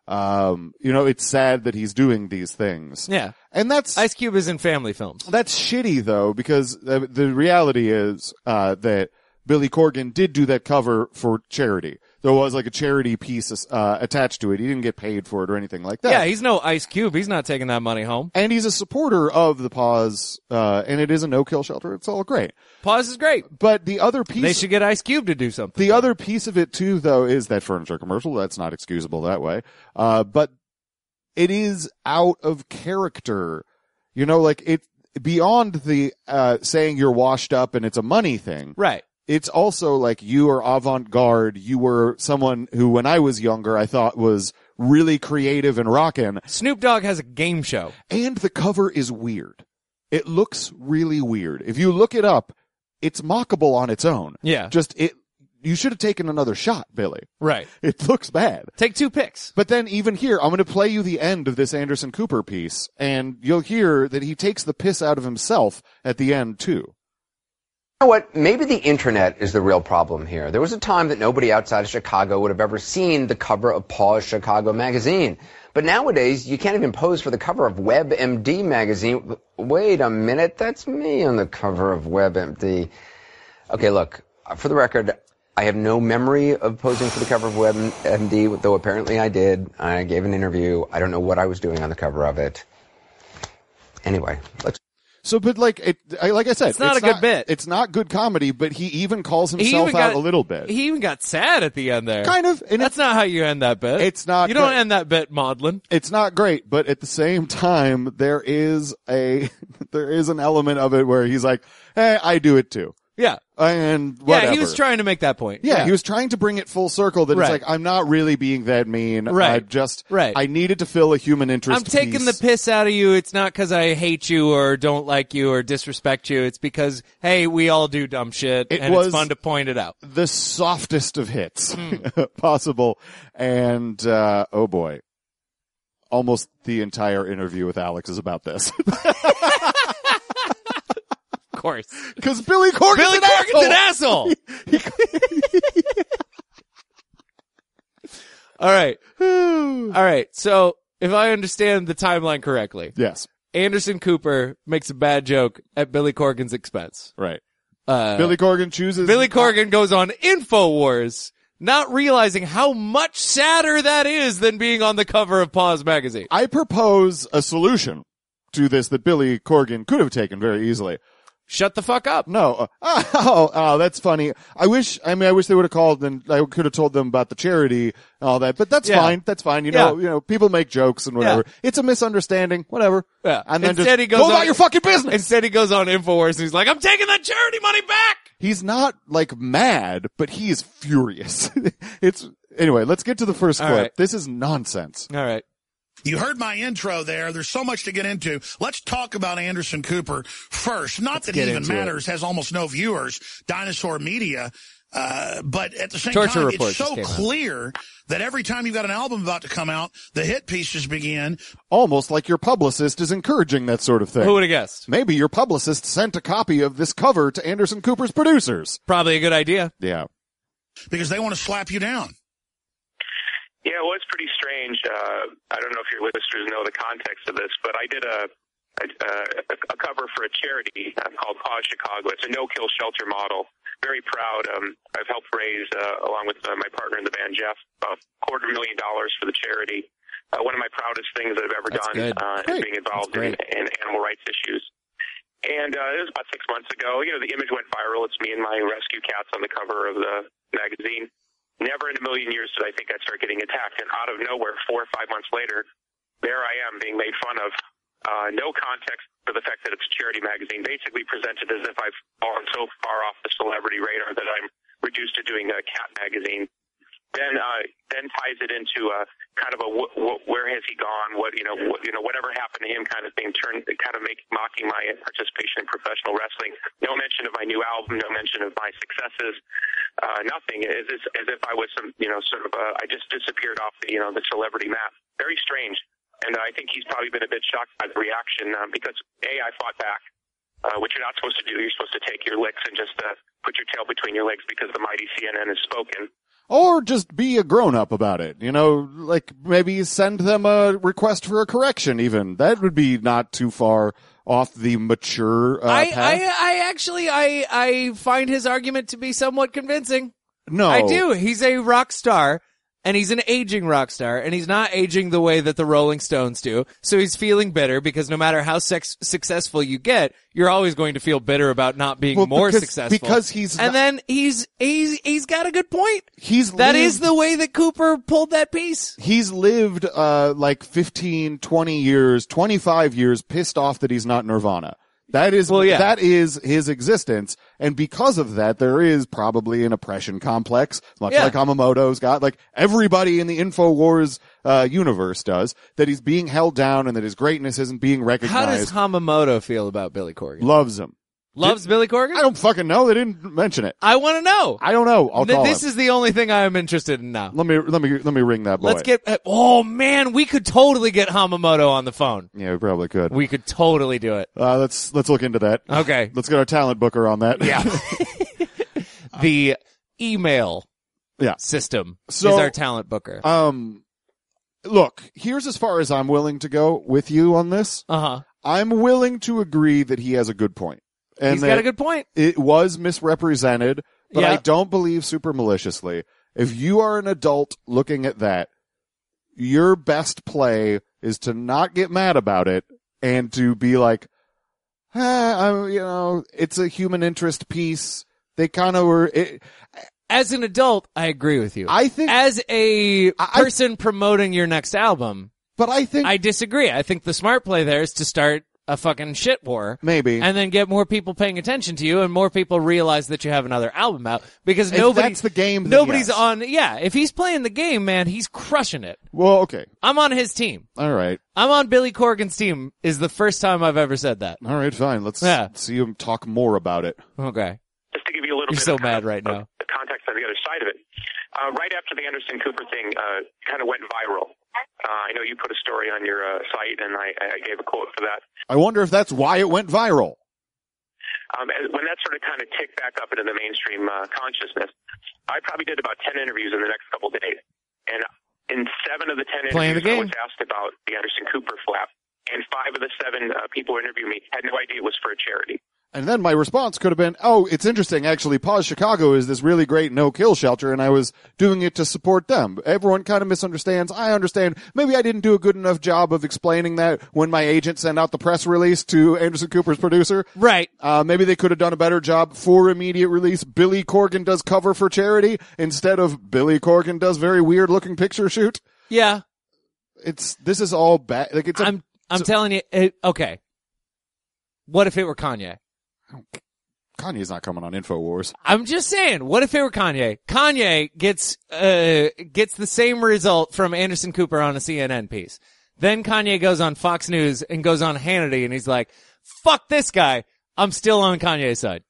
um, you know, it's sad that he's doing these things. Yeah. And that's, Ice Cube is in family films. that's shitty though, because the, the reality is, uh, that Billy Corgan did do that cover for charity. There was like a charity piece, uh, attached to it. He didn't get paid for it or anything like that. Yeah, he's no Ice Cube. He's not taking that money home. And he's a supporter of the Pause, uh, and it is a no-kill shelter. It's all great. Pause is great. But the other piece, They should get Ice Cube to do something. the other piece of it too, though, is that furniture commercial. That's not excusable that way. Uh, but it is out of character. You know, like it, beyond the, uh, saying you're washed up and it's a money thing. Right. It's also like you are avant-garde. You were someone who, when I was younger, I thought was really creative and rockin'. Snoop Dogg has a game show. And the cover is weird. It looks really weird. If you look it up, it's mockable on its own. Yeah. Just it, you should have taken another shot, Billy. Right. It looks bad. Take two picks. But then even here, I'm going to play you the end of this Anderson Cooper piece, and you'll hear that he takes the piss out of himself at the end too. You know what? Maybe the internet is the real problem here. There was a time that nobody outside of Chicago would have ever seen the cover of Pause Chicago magazine. But nowadays, you can't even pose for the cover of WebMD magazine. Wait a minute, that's me on the cover of WebMD. Okay, look, for the record, I have no memory of posing for the cover of WebMD, though apparently I did. I gave an interview. I don't know what I was doing on the cover of it. Anyway, let's... So, but like, it, I, like I said, It's not a good bit. It's not good comedy, but he even calls He himself even out got- a little bit. He even got sad at the end there. Kind of. And That's it's, not how you end that bit. It's not You don't great. end that bit maudlin. it's not great, but at the same time, there is a, there is an element of it where he's like, hey, I do it too. Yeah. And whatever. Yeah, he was trying to make that point. Yeah, he was trying to bring it full circle that Right. it's like, I'm not really being that mean. Right. I just, Right. I needed to fill a human interest I'm taking piece. the piss out of you. It's not because I hate you or don't like you or disrespect you. It's because, hey, we all do dumb shit, It and was- it's fun to point it out. the softest of hits Hmm. possible. And, uh, oh boy. Almost the entire interview with Alex is about this. Of course. Cause Billy Corgan's Billy an Corgan's asshole. an asshole. All right. All right. So if I understand the timeline correctly, Yes. Anderson Cooper makes a bad joke at Billy Corgan's expense. Right. Uh, Billy Corgan chooses. Billy Corgan goes on InfoWars, not realizing how much sadder that is than being on the cover of Pause magazine. I propose a solution to this that Billy Corgan could have taken very easily. Shut the fuck up. No. Uh, oh, oh, that's funny. I wish, I mean, I wish they would have called and I could have told them about the charity and all that, but that's Yeah. fine. That's fine. You know, Yeah. you know, people make jokes and whatever. Yeah. It's a misunderstanding. Whatever. Yeah. And then Instead just he goes go on- about your fucking business. Instead, he goes on InfoWars and he's like, I'm taking that charity money back. He's not like mad, but he is furious. It's, anyway, let's get to the first All clip. right. This is nonsense. All right. You heard my intro there. There's so much to get into. Let's talk about Anderson Cooper first. Not that he get even into it. matters, has almost no viewers, Dinosaur Media. Uh, but at the same Torture time, Report it's just so came out. clear that every time you've got an album about to come out, the hit pieces begin. Almost like your publicist is encouraging that sort of thing. Who would have guessed? Maybe your publicist sent a copy of this cover to Anderson Cooper's producers. Probably a good idea. Yeah. Because they want to slap you down. Yeah, well, it's pretty strange. Uh, I don't know if your listeners know the context of this, but I did a a, a, a cover for a charity uh, called Pause Chicago. It's a no-kill shelter model. Very proud. Um, I've helped raise, uh, along with uh, my partner in the band, Jeff, about a quarter million dollars for the charity. uh, one of my proudest things that I've ever That's done good. uh, is being involved in, in animal rights issues. And uh, it was about six months ago. You know, the image went viral. It's me and my rescue cats on the cover of the magazine. Never in a million years did I think I'd start getting attacked. And out of nowhere, four or five months later, there I am being made fun of. Uh, no context for the fact that it's a charity magazine. Basically presented as if I've fallen so far off the celebrity radar that I'm reduced to doing a cat magazine. Then, uh, then ties it into a kind of a wh- wh- where has he gone? What you know, what, you know, whatever happened to him, kind of thing. Turned kind of make mocking my participation in professional wrestling. No mention of my new album. No mention of my successes. Uh, nothing. As if, as if I was some, you know, sort of. A, I just disappeared off the, you know, the celebrity map. Very strange. And I think he's probably been a bit shocked by the reaction um, because a I fought back. Uh, which you're not supposed to do. You're supposed to take your licks and just uh, put your tail between your legs because the mighty C N N has spoken. Or just be a grown-up about it. You know, like maybe send them a request for a correction even. That would be not too far off the mature uh, I, path. I, I actually, I, I find his argument to be somewhat convincing. No. I do. He's a rock star. And he's an aging rock star, and he's not aging the way that the Rolling Stones do. So he's feeling bitter because no matter how sex- successful you get, you're always going to feel bitter about not being Well, more because- successful. because he's and not- then he's he's he's got a good point. He's That lived, is the way that Cooper pulled that piece. He's lived uh like fifteen, twenty years, twenty-five years pissed off that he's not Nirvana. That is, Well, yeah. that is his existence. And because of that, there is probably an oppression complex, much Yeah. like Hamamoto's got, like everybody in the InfoWars, uh, universe does, that he's being held down and that his greatness isn't being How recognized. does Hamamoto feel about Billy Corgan? Loves him. Loves Billy Corgan? I don't fucking know. They didn't mention it. I want to know. I don't know. I'll Th- call this him. is the only thing I am interested in now. Let me, let me, let me ring that boy. Let's get, uh, oh man, we could totally get Hamamoto on the phone. Yeah, we probably could. We could totally do it. Uh, let's, let's look into that. Okay. Let's get our talent booker on that. Yeah. The email Yeah. system So- is our talent booker. Um, look, here's as far as I'm willing to go with you on this. Uh-huh. I'm willing to agree that he has a good point. And He's got that a good point. It was misrepresented, but Yeah. I don't believe super maliciously. If you are an adult looking at that, your best play is to not get mad about it and to be like, ah, I'm, you know, it's a human interest piece. They kind of were, it, As an adult, I agree with you. I think, As a I- person promoting your next album, but I think I disagree. I think the smart play there is to start a fucking shit war. maybe. And then get more people paying attention to you and more people realize that you have another album out because If nobody, that's the game, then nobody's yes. on, yeah, if he's playing the game, man, he's crushing it. Well, okay. I'm on his team. All right. I'm on Billy Corgan's team is the first time I've ever said that. All right, fine. Let's Yeah. see him talk more about it. Okay. Just to give you a little You're bit so of, mad kind of, right now. of the context on the other side of it. Uh, right after the Anderson Cooper thing uh, kind of went viral, uh, I know you put a story on your uh, site, and I, I gave a quote for that. I wonder if that's why it went viral. Um, and when that sort of kind of ticked back up into the mainstream uh, consciousness, I probably did about ten interviews in the next couple of days. And in seven of the ten Playing interviews, the I game. was asked about the Anderson Cooper flap. And five of the seven uh, people who interviewed me had no idea it was for a charity. And then my response could have been, oh, it's interesting. Actually, Pause Chicago is this really great no-kill shelter, and I was doing it to support them. Everyone kind of misunderstands. I understand. Maybe I didn't do a good enough job of explaining that when my agent sent out the press release to Anderson Cooper's producer. Right. Uh, maybe they could have done a better job for immediate release. Billy Corgan does cover for charity instead of Billy Corgan does very weird-looking picture shoot. Yeah. It's, this is all bad. Like, it's a, I'm, I'm so- telling you, it, okay. What if it were Kanye? Kanye's not coming on InfoWars. I'm just saying, what if it were Kanye? Kanye gets, uh, gets the same result from Anderson Cooper on a C N N piece. Then Kanye goes on Fox News and goes on Hannity and he's like, fuck this guy. I'm still on Kanye's side.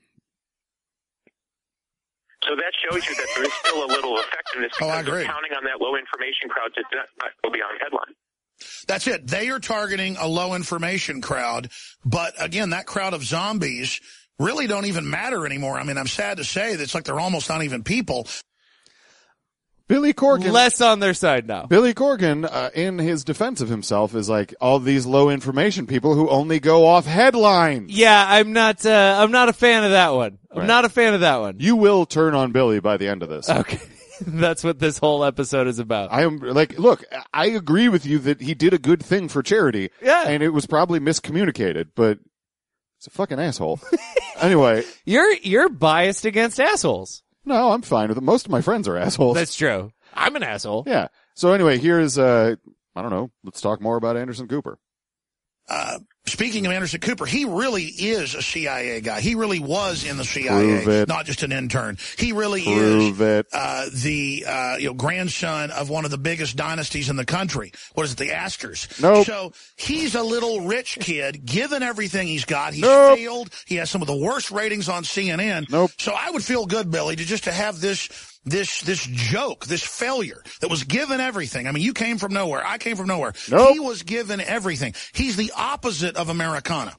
So that shows you that there is still a little effectiveness Oh, because I agree. they're counting on that low information crowd to not, not go beyond headline. That's it. They are targeting a low information crowd. But again, that crowd of zombies really don't even matter anymore. I mean, I'm sad to say that it's like they're almost not even people. Billy Corgan. Less on their side now. Billy Corgan, uh, in his defense of himself, is like all these low information people who only go off headlines. Yeah, I'm not, uh, I'm not a fan of that one. I'm Right. not a fan of that one. You will turn on Billy by the end of this. Okay. That's what this whole episode is about. I am like, look, I agree with you that he did a good thing for charity. Yeah. And it was probably miscommunicated, but it's a fucking asshole. Anyway. You're, you're biased against assholes. No, I'm fine with it. Most of my friends are assholes. That's true. I'm an asshole. Yeah. So anyway, here's, uh, I don't know. Let's talk more about Anderson Cooper. Uh, speaking of Anderson Cooper, he really is a C I A guy. He really was in the C I A, Prove it. not just an intern. He really Prove is it. Uh, the uh, you know grandson of one of the biggest dynasties in the country. What is it, the Astors? Nope. So he's a little rich kid, given everything he's got. He's Nope. failed. He has some of the worst ratings on C N N. Nope. So I would feel good, Billy, to just to have this this this joke, this failure that was given everything. I mean, you came from nowhere. I came from nowhere. Nope. He was given everything. He's the opposite of Americana.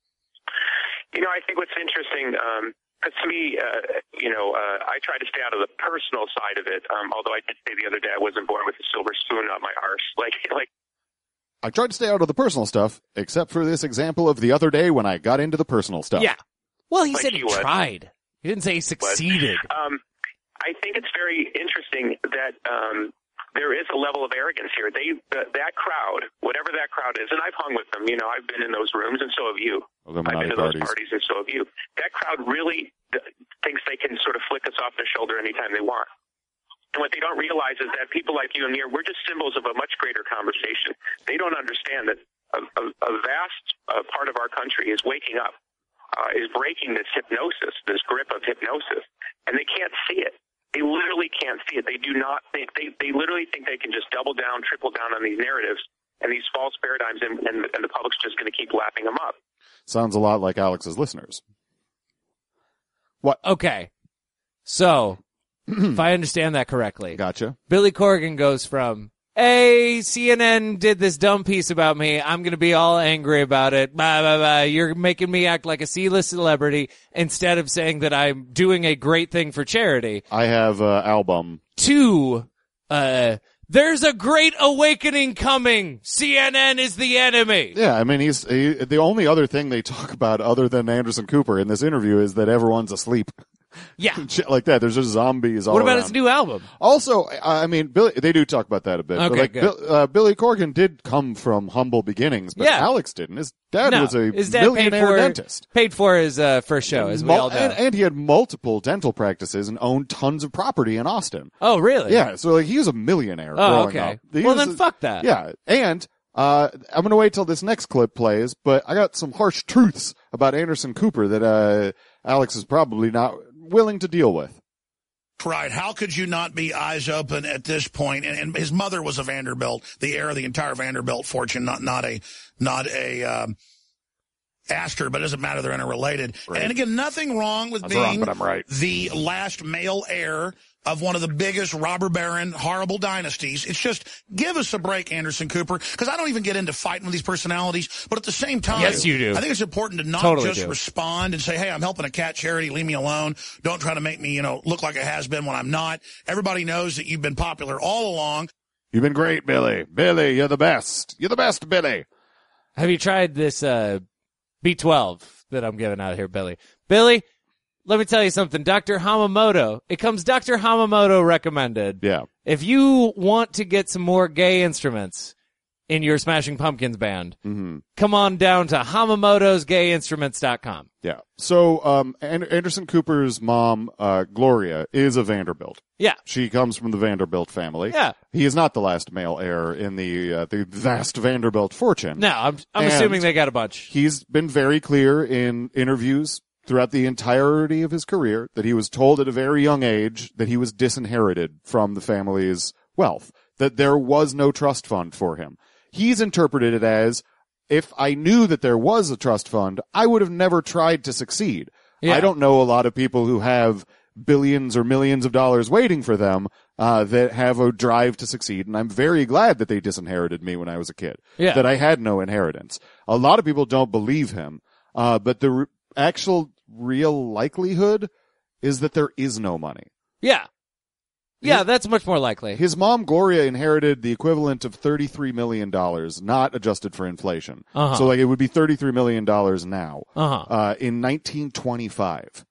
You know, I think what's interesting, um, to me, uh, you know, uh, I try to stay out of the personal side of it. Um, although I did say the other day I wasn't born with a silver spoon up my arse. Like, like. I tried to stay out of the personal stuff, except for this example of the other day when I got into the personal stuff. Yeah. Well, he Like said he he was. tried. He didn't say he succeeded. Um, I think it's very interesting that um, there is a level of arrogance here. They uh, that crowd, whatever that crowd is, and I've hung with them. You know, I've been in those rooms, and so have you. Illuminati I've been to parties. those parties, and so have you. That crowd really uh, thinks they can sort of flick us off the shoulder anytime they want. And what they don't realize is that people like you and me, we're just symbols of a much greater conversation. They don't understand that a, a, a vast uh, part of our country is waking up, uh, is breaking this hypnosis, this grip of hypnosis, and they can't see it. They literally can't see it. They do not think, they, they literally think they can just double down, triple down on these narratives and these false paradigms, and, and, and the public's just going to keep lapping them up. Sounds a lot like Alex's listeners. What? Okay. So, if I understand that correctly. Gotcha. Billy Corgan goes from, hey, C N N did this dumb piece about me. I'm going to be all angry about it. Blah, blah, blah. You're making me act like a C-list celebrity instead of saying that I'm doing a great thing for charity. I have an album. Two, uh, there's a great awakening coming. C N N is the enemy. Yeah, I mean, he's he, the only other thing they talk about other than Anderson Cooper in this interview is that everyone's asleep. Yeah. Shit like that. There's just zombies all What about around. his new album? Also, I I mean, Billy, they do talk about that a bit. Okay, but like, good. Bill, uh, Billy Corgan did come from humble beginnings, but Yeah. Alex didn't. His dad No, was a his dad paid millionaire for, dentist. paid for his uh, first show, as we Mul- all know. and, and he had multiple dental practices and owned tons of property in Austin. Oh, really? Yeah, so like he was a millionaire Oh, growing okay. up. He Well, was then a- fuck that. Yeah, and uh I'm gonna wait till this next clip plays, but I got some harsh truths about Anderson Cooper that uh Alex is probably not willing to deal with. Right. How could you not be eyes open at this point? And, and his mother was a Vanderbilt, the heir of the entire Vanderbilt fortune, not not a not a um, Astor, but it doesn't matter. They're interrelated. Right. And again, nothing wrong with That's being wrong, but I'm right. the last male heir of one of the biggest robber baron, horrible dynasties. It's just, give us a break, Anderson Cooper, because I don't even get into fighting with these personalities, but at the same time, Yes, you do. I think it's important to not Totally just do. respond and say, hey, I'm helping a cat charity, leave me alone. Don't try to make me, you know, look like a has-been when I'm not. Everybody knows that you've been popular all along. You've been great, Billy. Billy, you're the best. You're the best, Billy. Have you tried this uh, B twelve that I'm giving out here, Billy? Billy, let me tell you something. Doctor Hamamoto. It comes Doctor Hamamoto recommended. Yeah. If you want to get some more gay instruments in your Smashing Pumpkins band, Mm-hmm. come on down to Hamamoto's Gay Instruments dot com. Yeah. So, um, An- Anderson Cooper's mom, uh, Gloria, is a Vanderbilt. Yeah. She comes from the Vanderbilt family. Yeah. He is not the last male heir in the uh, the vast Vanderbilt fortune. No, I'm, I'm And assuming they got a bunch. He's been very clear in interviews throughout the entirety of his career that he was told at a very young age that he was disinherited from the family's wealth, that there was no trust fund for him. He's interpreted it as, if I knew that there was a trust fund, I would have never tried to succeed. Yeah. I don't know a lot of people who have billions or millions of dollars waiting for them uh that have a drive to succeed, and I'm very glad that they disinherited me when I was a kid. Yeah. That I had no inheritance. A lot of people don't believe him, uh but the re- actual real likelihood is that there is no money. Yeah. Yeah, that's much more likely. His mom, Gloria, inherited the equivalent of thirty-three million dollars, not adjusted for inflation. Uh-huh. So, like, it would be thirty-three million dollars now, Uh-huh. uh, in nineteen twenty-five.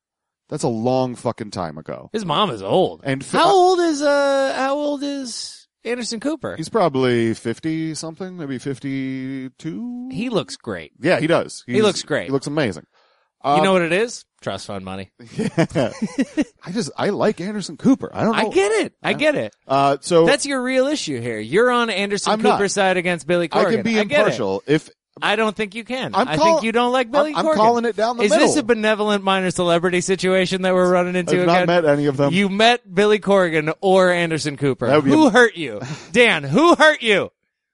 That's a long fucking time ago. His mom is old. And f- how old is uh how old is Anderson Cooper? He's probably fifty something, maybe fifty-two. He looks great. Yeah, he does. He's, he looks great. He looks amazing. You um, know what it is? Trust fund money. Yeah. I just I like Anderson Cooper. I don't know. I get it. I get it. Uh, so that's your real issue here. You're on Anderson I'm Cooper's not. side against Billy Corgan. I can be I get impartial it. if I don't think you can. I'm I call- think you don't like Billy I'm, Corgan. I'm calling it down the Is middle. this a benevolent minor celebrity situation that we're running into I've again? not met any of them. You met Billy Corgan or Anderson Cooper. That would be Who a- hurt you? Dan, who hurt you?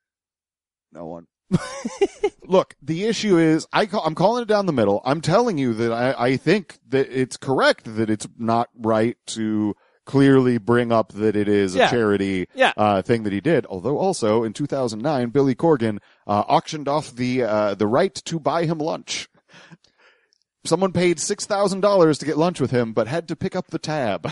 No one. Look, the issue is I call, I'm calling it down the middle. I'm telling you that I, I think that it's correct that it's not right to clearly bring up that it is a Yeah. charity Yeah. uh, thing that he did. Although also in two thousand nine, Billy Corgan uh, auctioned off the uh, the right to buy him lunch. Someone paid six thousand dollars to get lunch with him, but had to pick up the tab.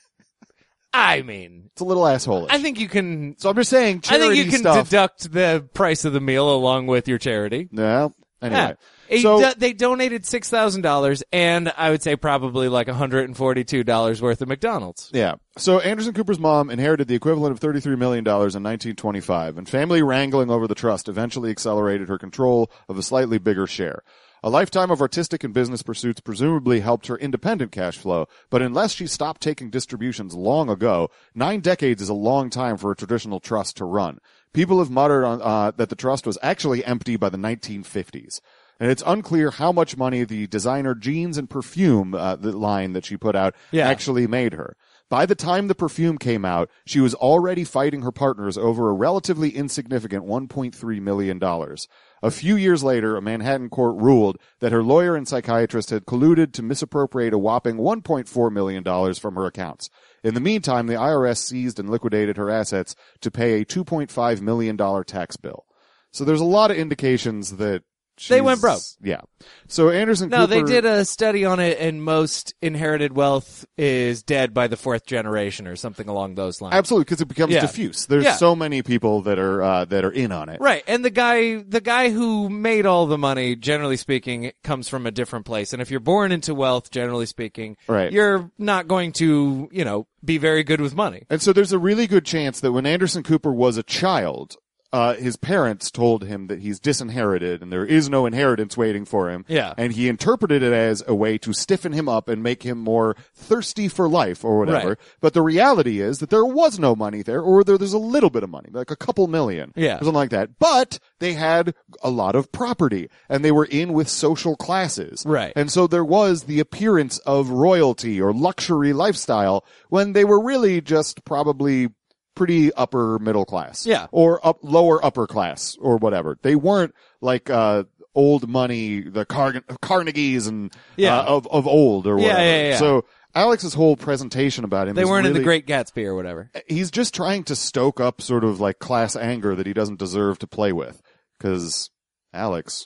I mean, It's a little asshole. I think you can. So I'm just saying, I charity think you can stuff. deduct the price of the meal along with your charity. Yeah. Anyway, Yeah. so He do- they donated six thousand dollars, and I would say probably like one hundred and forty-two dollars worth of McDonald's. yeah. So Anderson Cooper's mom inherited the equivalent of thirty-three million dollars in nineteen twenty-five, and family wrangling over the trust eventually accelerated her control of a slightly bigger share. A lifetime of artistic and business pursuits presumably helped her independent cash flow, but unless she stopped taking distributions long ago, nine decades is a long time for a traditional trust to run. People have muttered on, uh, that the trust was actually empty by the nineteen fifties. And it's unclear how much money the designer jeans and perfume uh, the line that she put out Yeah. actually made her. By the time the perfume came out, she was already fighting her partners over a relatively insignificant one point three million dollars. A few years later, a Manhattan court ruled that her lawyer and psychiatrist had colluded to misappropriate a whopping one point four million dollars from her accounts. In the meantime, the I R S seized and liquidated her assets to pay a two point five million dollars tax bill. So there's a lot of indications that They she's- went broke. Yeah. So Anderson No, Cooper... they did a study on it, and most inherited wealth is dead by the fourth generation or something along those lines. Absolutely, because it becomes Yeah. diffuse. There's Yeah. so many people that are uh, that are in on it. Right, and the guy, the guy who made all the money, generally speaking, comes from a different place. And if you're born into wealth, generally speaking, Right. you're not going to, you know, be very good with money. And so there's a really good chance that when Anderson Cooper was a child, uh, his parents told him that he's disinherited and there is no inheritance waiting for him. Yeah. And he interpreted it as a way to stiffen him up and make him more thirsty for life or whatever. Right. But the reality is that there was no money there, or there, there's a little bit of money, like a couple million. Yeah. Or something like that. But they had a lot of property and they were in with social classes. Right. And so there was the appearance of royalty or luxury lifestyle when they were really just probably pretty upper middle class. Yeah. Or up, lower upper class or whatever. They weren't like, uh, old money, the Car- Carnegies and, Yeah. uh, of, of old or Yeah, whatever. yeah, yeah. So Alex's whole presentation about him They is weren't in really- the Great Gatsby or whatever. he's just trying to stoke up sort of like class anger that he doesn't deserve to play with. Cause Alex,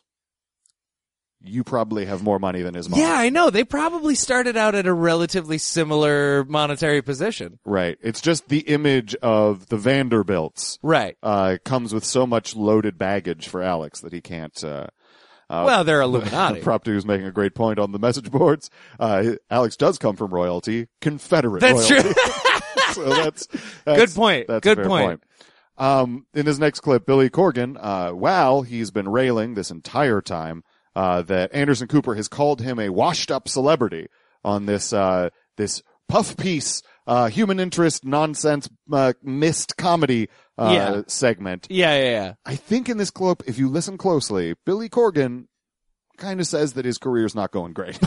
you probably have more money than his mom. Yeah, I know. They probably started out at a relatively similar monetary position. Right. It's just the image of the Vanderbilts. Right. Uh, comes with so much loaded baggage for Alex that he can't, uh, uh Well, they're Illuminati. Prop two is making a great point on the message boards. Uh, Alex does come from royalty, Confederate That's royalty. true. So that's, that's Good point. That's Good a fair point. Um, in his next clip, Billy Corgan, uh, wow, he's been railing this entire time, uh, that Anderson Cooper has called him a washed up celebrity on this, uh, this puff piece, uh, human interest nonsense, uh, missed comedy, uh, Yeah. segment. Yeah, yeah, yeah. I think in this clip, if you listen closely, Billy Corgan kind of says that his career's not going great.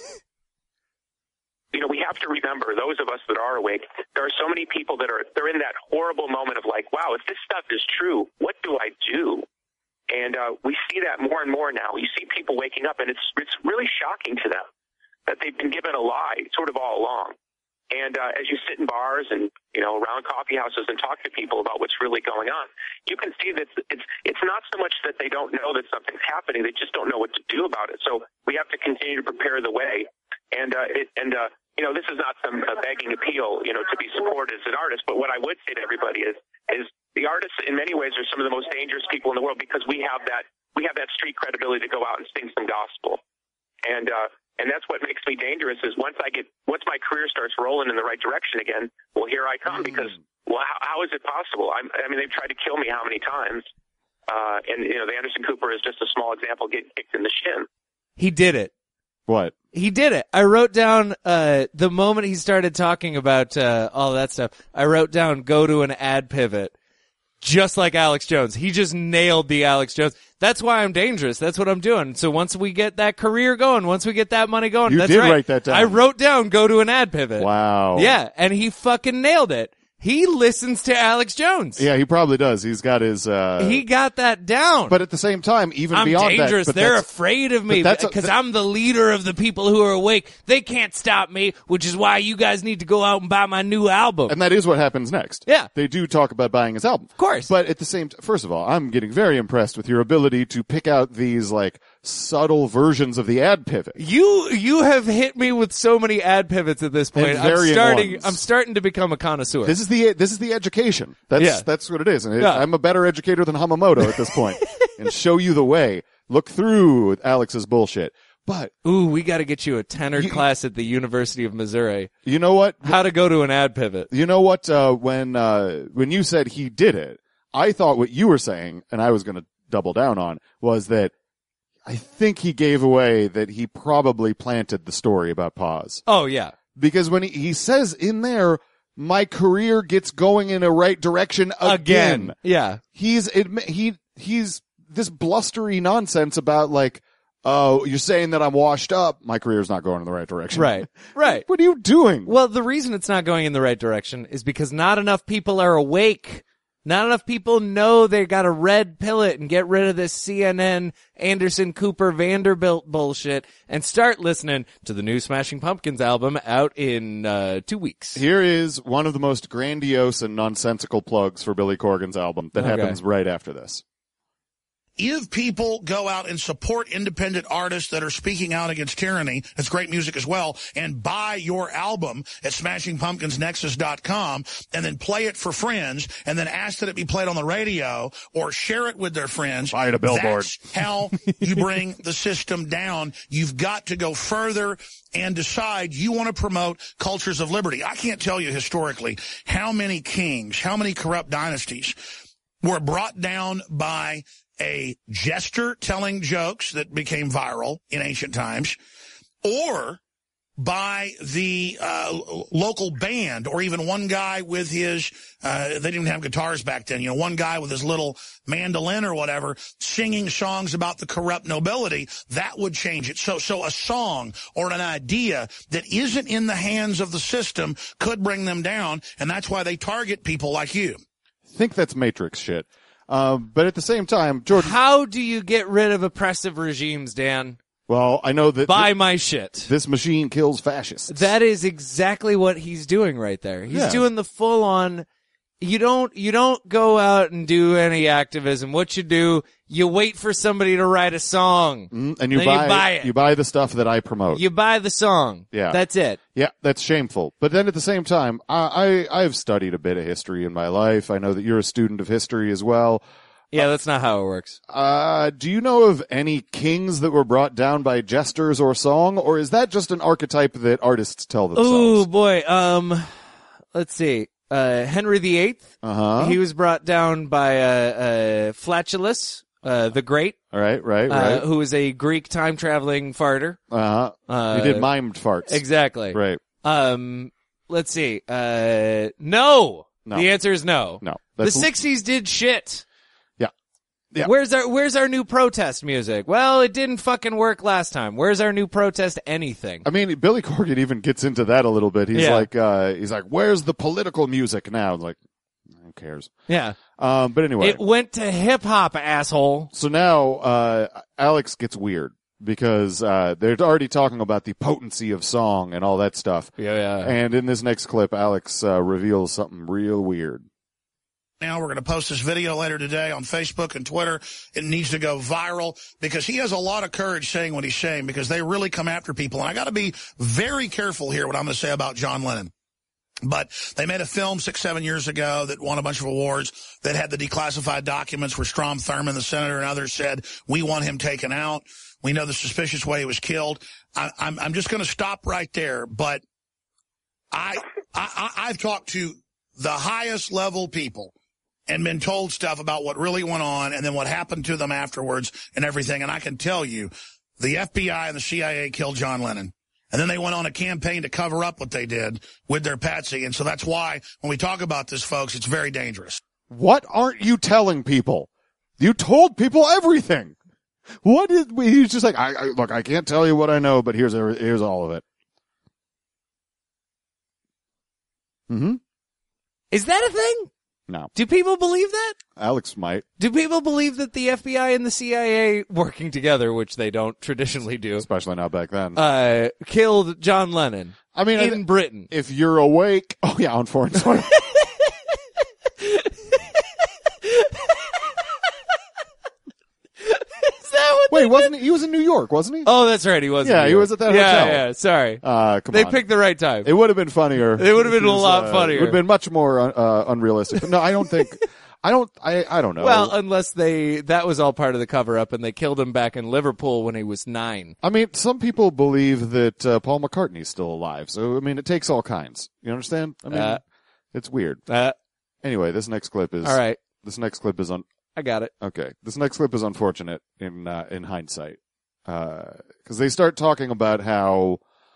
You know, we have to remember, those of us that are awake, there are so many people that are, they're in that horrible moment of like, wow, if this stuff is true, what do I do? And uh, we see that more and more now. You see people waking up, and it's it's really shocking to them that they've been given a lie sort of all along. And uh, as you sit in bars and, you know, around coffee houses and talk to people about what's really going on, you can see that it's it's not so much that they don't know that something's happening, they just don't know what to do about it. So we have to continue to prepare the way. And, uh, it, and uh, you know, this is not some uh, begging appeal, you know, to be supported as an artist. But what I would say to everybody is, is the artists in many ways are some of the most dangerous people in the world because we have that, we have that street credibility to go out and sing some gospel. And, uh, And that's what makes me dangerous is once I get, once my career starts rolling in the right direction again, well, here I come because, well, how, how is it possible? I'm, I mean, they've tried to kill me how many times? Uh, and, you know, the Anderson Cooper is just a small example getting kicked in the shin. He did it. What? He did it. I wrote down, uh, the moment he started talking about, uh, all that stuff, I wrote down, go to an ad pivot. Just like Alex Jones. He just nailed the Alex Jones. That's why I'm dangerous. That's what I'm doing. So once we get that career going, once we get that money going, you that's did right. write that down. I wrote down, go to an ad pivot. Wow. Yeah. And he fucking nailed it. He listens to Alex Jones. Yeah, he probably does. He's got his, uh... He got that down. But at the same time, even I'm beyond dangerous. that... They're afraid of me because that, I'm the leader of the people who are awake. They can't stop me, which is why you guys need to go out and buy my new album. And that is what happens next. Yeah. They do talk about buying his album. Of course. But at the same time, first of all, I'm getting very impressed with your ability to pick out these, like, subtle versions of the ad pivot. You you have hit me with so many ad pivots at this point. And I'm varying starting ones. I'm starting to become a connoisseur. This is the this is the education. That's Yeah. that's what it is. And it, Yeah. I'm a better educator than Hamamoto at this point, and show you the way. Look through Alex's bullshit. But ooh, we got to get you a tenor class at the University of Missouri. You know what? How to go to an ad pivot. You know what? Uh, when uh, when you said he did it, I thought what you were saying, and I was going to double down on, was that I think he gave away that he probably planted the story about Paz. Oh yeah, because when he, he says in there, my career gets going in a right direction again. Again. Yeah. He's admi- he he's this blustery nonsense about like, oh, you're saying that I'm washed up. My career's not going in the right direction. Right. Right. What are you doing? Well, the reason it's not going in the right direction is because not enough people are awake. Not enough people know they got to red pill it and get rid of this C N N, Anderson Cooper, Vanderbilt bullshit and start listening to the new Smashing Pumpkins album out in uh two weeks. Here is one of the most grandiose and nonsensical plugs for Billy Corgan's album that Okay. happens right after this. If people go out and support independent artists that are speaking out against tyranny, that's great music as well, and buy your album at smashing pumpkins nexus dot com and then play it for friends and then ask that it be played on the radio or share it with their friends. Buy it a billboard. That's how you bring the system down. You've got to go further and decide you want to promote cultures of liberty. I can't tell you historically how many kings, how many corrupt dynasties were brought down by a jester telling jokes that became viral in ancient times, or by the uh, local band, or even one guy with his, uh, they didn't have guitars back then, you know, one guy with his little mandolin or whatever, singing songs about the corrupt nobility. That would change it. So, so a song or an idea that isn't in the hands of the system could bring them down, and that's why they target people like you. I think that's Matrix shit. Um, but at the same time, Jordan... How do you get rid of oppressive regimes, Dan? Well, I know that... Buy th- my shit. This machine kills fascists. That is exactly what he's doing right there. He's Yeah. doing the full on, you don't, you don't go out and do any activism. What you do, you wait for somebody to write a song. Mm, and you then buy, you buy it. You buy the stuff that I promote. You buy the song. Yeah. That's it. Yeah, that's shameful. But then at the same time, I, I, I've studied a bit of history in my life. I know that you're a student of history as well. Yeah, that's not how it works. Uh, do you know of any kings that were brought down by jesters or song, or is that just an archetype that artists tell themselves? Oh boy. Um, let's see. Uh, Henry the Eighth. Uh-huh. He was brought down by, uh, uh, Flatulus, uh, the Great. All right, right, uh, right. Who was a Greek time traveling farter. Uh-huh. Uh, he did mimed farts. Exactly. Right. Um, let's see. Uh, no. No. The answer is no. No. The That's- sixties did shit. Yeah. Yeah. Where's our, where's our new protest music? Well, it didn't fucking work last time. Where's our new protest anything? I mean, Billy Corgan even gets into that a little bit. He's Yeah. like, uh, he's like, where's the political music now? Like, who cares? Yeah. Um, but anyway. It went to hip hop, asshole. So now, uh, Alex gets weird because, uh, they're already talking about the potency of song and all that stuff. Yeah, yeah. And in this next clip, Alex, uh, reveals something real weird. Now we're going to post this video later today on Facebook and Twitter. It needs to go viral because he has a lot of courage saying what he's saying because they really come after people. And I got to be very careful here what I'm going to say about John Lennon. But they made a film six, seven years ago that won a bunch of awards that had the declassified documents where Strom Thurmond, the senator, and others said, we want him taken out. We know the suspicious way he was killed. I, I'm, I'm just going to stop right there. But I, I, I've talked to the highest level people and been told stuff about what really went on and then what happened to them afterwards and everything. And I can tell you, the F B I and the C I A killed John Lennon. And then they went on a campaign to cover up what they did with their patsy. And so that's why when we talk about this, folks, it's very dangerous. What aren't you telling people? You told people everything. What is, he's just like, I, I look, I can't tell you what I know, but here's, here's all of it. Mm-hmm. Is that a thing? No. Do people believe that? Alex might. Do people believe that the F B I and the C I A working together, which they don't traditionally do, especially not back then, uh, killed John Lennon? I mean, in I, Britain. If you're awake, oh yeah, on foreign soil. Wait, wasn't he? He was in New York, wasn't he? Oh, that's right. He was. Yeah, in New he York. was at that yeah, hotel. Yeah, sorry. Uh, come they on. picked the right time. It would have been funnier. It would have been a lot uh, funnier. It would have been much more uh, unrealistic. But no, I don't think. I don't. I. I don't know. Well, unless they that was all part of the cover up, and they killed him back in Liverpool when he was nine. I mean, some people believe that uh, Paul McCartney's still alive. So I mean, it takes all kinds. You understand? I mean, Uh, it's weird. Uh, anyway, this next clip is all right. This next clip is on. I got it. Okay, this next clip is unfortunate in uh, in hindsight. Because uh, they start talking about how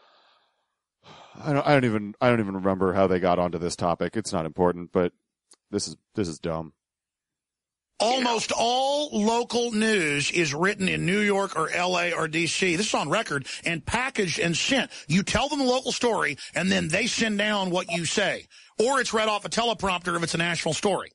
I don't, I don't even I don't even remember how they got onto this topic. It's not important, but this is this is dumb. Almost all local news is written in New York or L A or D C. This is on record and packaged and sent. You tell them the local story, and then they send down what you say, or it's read off a teleprompter if it's a national story.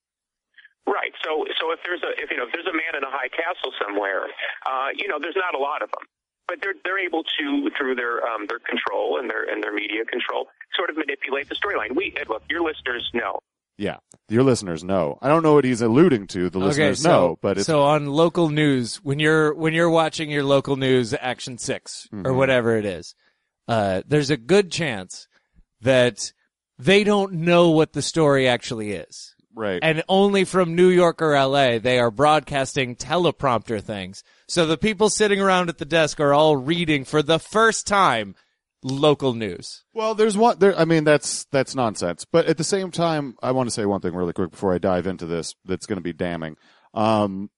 Right. So, so if there's a, if you know, if there's a man in a high castle somewhere, uh, you know, there's not a lot of them, but they're they're able to, through their um, their control and their and their media control, sort of manipulate the storyline. We look, your listeners know. Yeah, your listeners know. I don't know what he's alluding to. The listeners okay, so, know, but it's so on local news, when you're when you're watching your local news, Action Six mm-hmm. or whatever it is, uh, there's a good chance that they don't know what the story actually is. Right. And only from New York or L A, they are broadcasting teleprompter things. So the people sitting around at the desk are all reading for the first time local news. Well, there's one there. I mean, that's, that's nonsense. But at the same time, I want to say one thing really quick before I dive into this that's going to be damning. Um,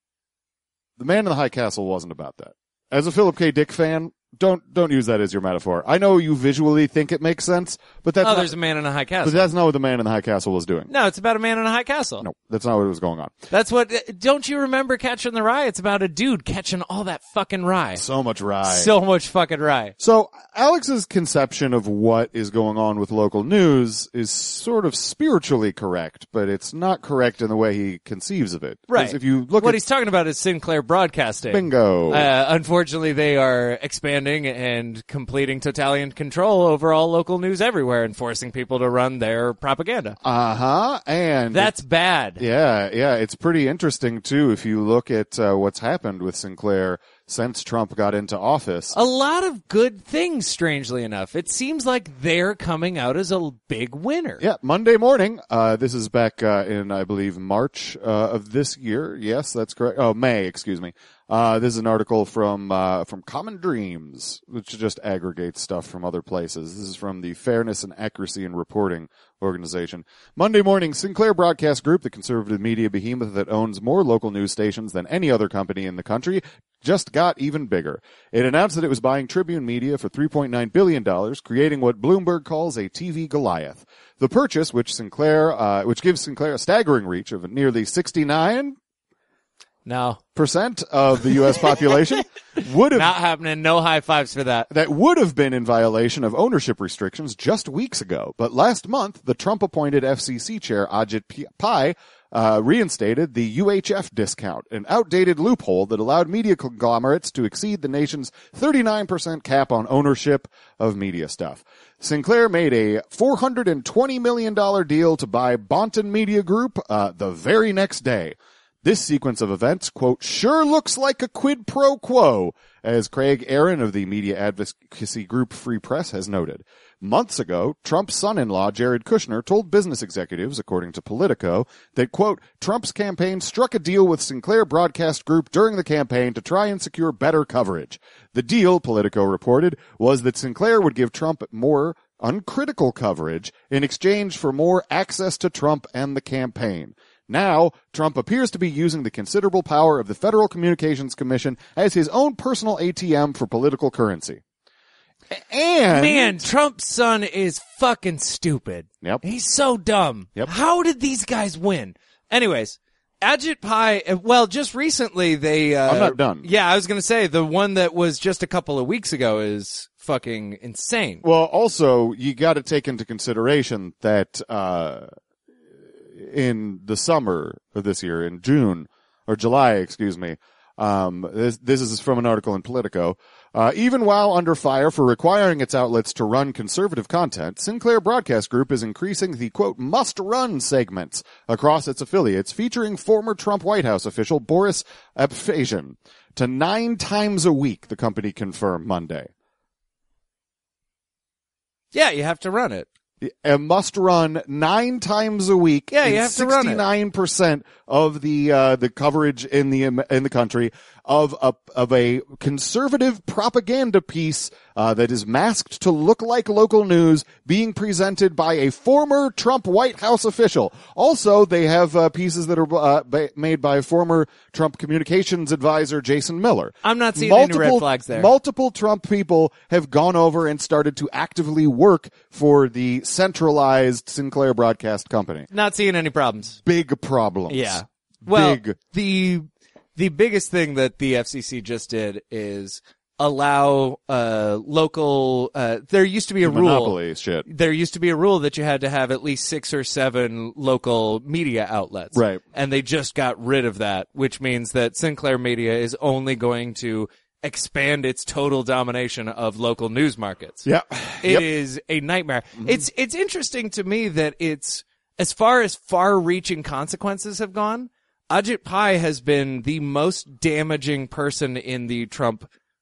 the Man in the High Castle wasn't about that. As a Philip K. Dick fan, Don't don't use that as your metaphor. I know you visually think it makes sense, but that's oh, not, there's a man in a high castle. But that's not what the Man in the High Castle was doing. No, it's about a man in a high castle. No, that's not what was going on. That's what. Don't you remember Catching the Rye? It's about a dude catching all that fucking rye. So much rye. So much fucking rye. So Alex's conception of what is going on with local news is sort of spiritually correct, but it's not correct in the way he conceives of it. Right. If you look what at he's talking about is Sinclair Broadcasting. Bingo. Uh, unfortunately, they are expanding and completing totalitarian control over all local news everywhere and forcing people to run their propaganda. Uh-huh. And that's bad. Yeah, yeah. It's pretty interesting, too, if you look at uh, what's happened with Sinclair since Trump got into office. A lot of good things, strangely enough. It seems like they're coming out as a big winner. Yeah, Monday morning. Uh, this is back uh, in, I believe, March uh, of this year. Yes, that's correct. Oh, May, excuse me. Uh, this is an article from, uh, from Common Dreams, which just aggregates stuff from other places. This is from the Fairness and Accuracy in Reporting organization. Monday morning, Sinclair Broadcast Group, the conservative media behemoth that owns more local news stations than any other company in the country, just got even bigger. It announced that it was buying Tribune Media for three point nine billion dollars, creating what Bloomberg calls a T V Goliath. The purchase, which Sinclair, uh, which gives Sinclair a staggering reach of nearly sixty-nine No. percent of the U S population would have not happening. No high fives for that. That would have been in violation of ownership restrictions just weeks ago. But last month, the Trump-appointed F C C chair Ajit Pai uh, reinstated the U H F discount, an outdated loophole that allowed media conglomerates to exceed the nation's thirty-nine percent cap on ownership of media stuff. Sinclair made a four hundred twenty million dollars deal to buy Bonton Media Group uh, the very next day. This sequence of events, quote, sure looks like a quid pro quo, as Craig Aaron of the media advocacy group Free Press has noted. Months ago, Trump's son-in-law, Jared Kushner, told business executives, according to Politico, that, quote, Trump's campaign struck a deal with Sinclair Broadcast Group during the campaign to try and secure better coverage. The deal, Politico reported, was that Sinclair would give Trump more uncritical coverage in exchange for more access to Trump and the campaign. Now, Trump appears to be using the considerable power of the Federal Communications Commission as his own personal A T M for political currency. And man, Trump's son is fucking stupid. Yep. He's so dumb. Yep. How did these guys win? Anyways, Ajit Pai, uh, well, just recently they, uh, I'm not done. Yeah, I was going to say the one that was just a couple of weeks ago is fucking insane. Well, also, you got to take into consideration that, uh, in the summer of this year, in June, or July, excuse me, um, this, this is from an article in Politico. Uh, even while under fire for requiring its outlets to run conservative content, Sinclair Broadcast Group is increasing the, quote, must-run segments across its affiliates, featuring former Trump White House official Boris Abkhazin to nine times a week, the company confirmed Monday. Yeah, you have to run it. A must run nine times a week. Yeah, you have to run it. sixty-nine percent of the, uh, the coverage in the, in the country of a, of a conservative propaganda piece, uh, that is masked to look like local news being presented by a former Trump White House official. Also, they have, uh, pieces that are, uh, ba- made by former Trump communications advisor Jason Miller. I'm not seeing multiple, any red flags there. Multiple Trump people have gone over and started to actively work for the centralized Sinclair Broadcast Company. Not seeing any problems. Big problems. Yeah. Well, Big. the the biggest thing that the F C C just did is allow uh local uh there used to be a rule Monopoly shit. There used to be a rule that you had to have at least six or seven local media outlets. Right. And they just got rid of that, which means that Sinclair Media is only going to expand its total domination of local news markets. Yeah. It Yep. is a nightmare. Mm-hmm. It's it's interesting to me that it's as far as far-reaching consequences have gone, Ajit Pai has been the most damaging person in the Trump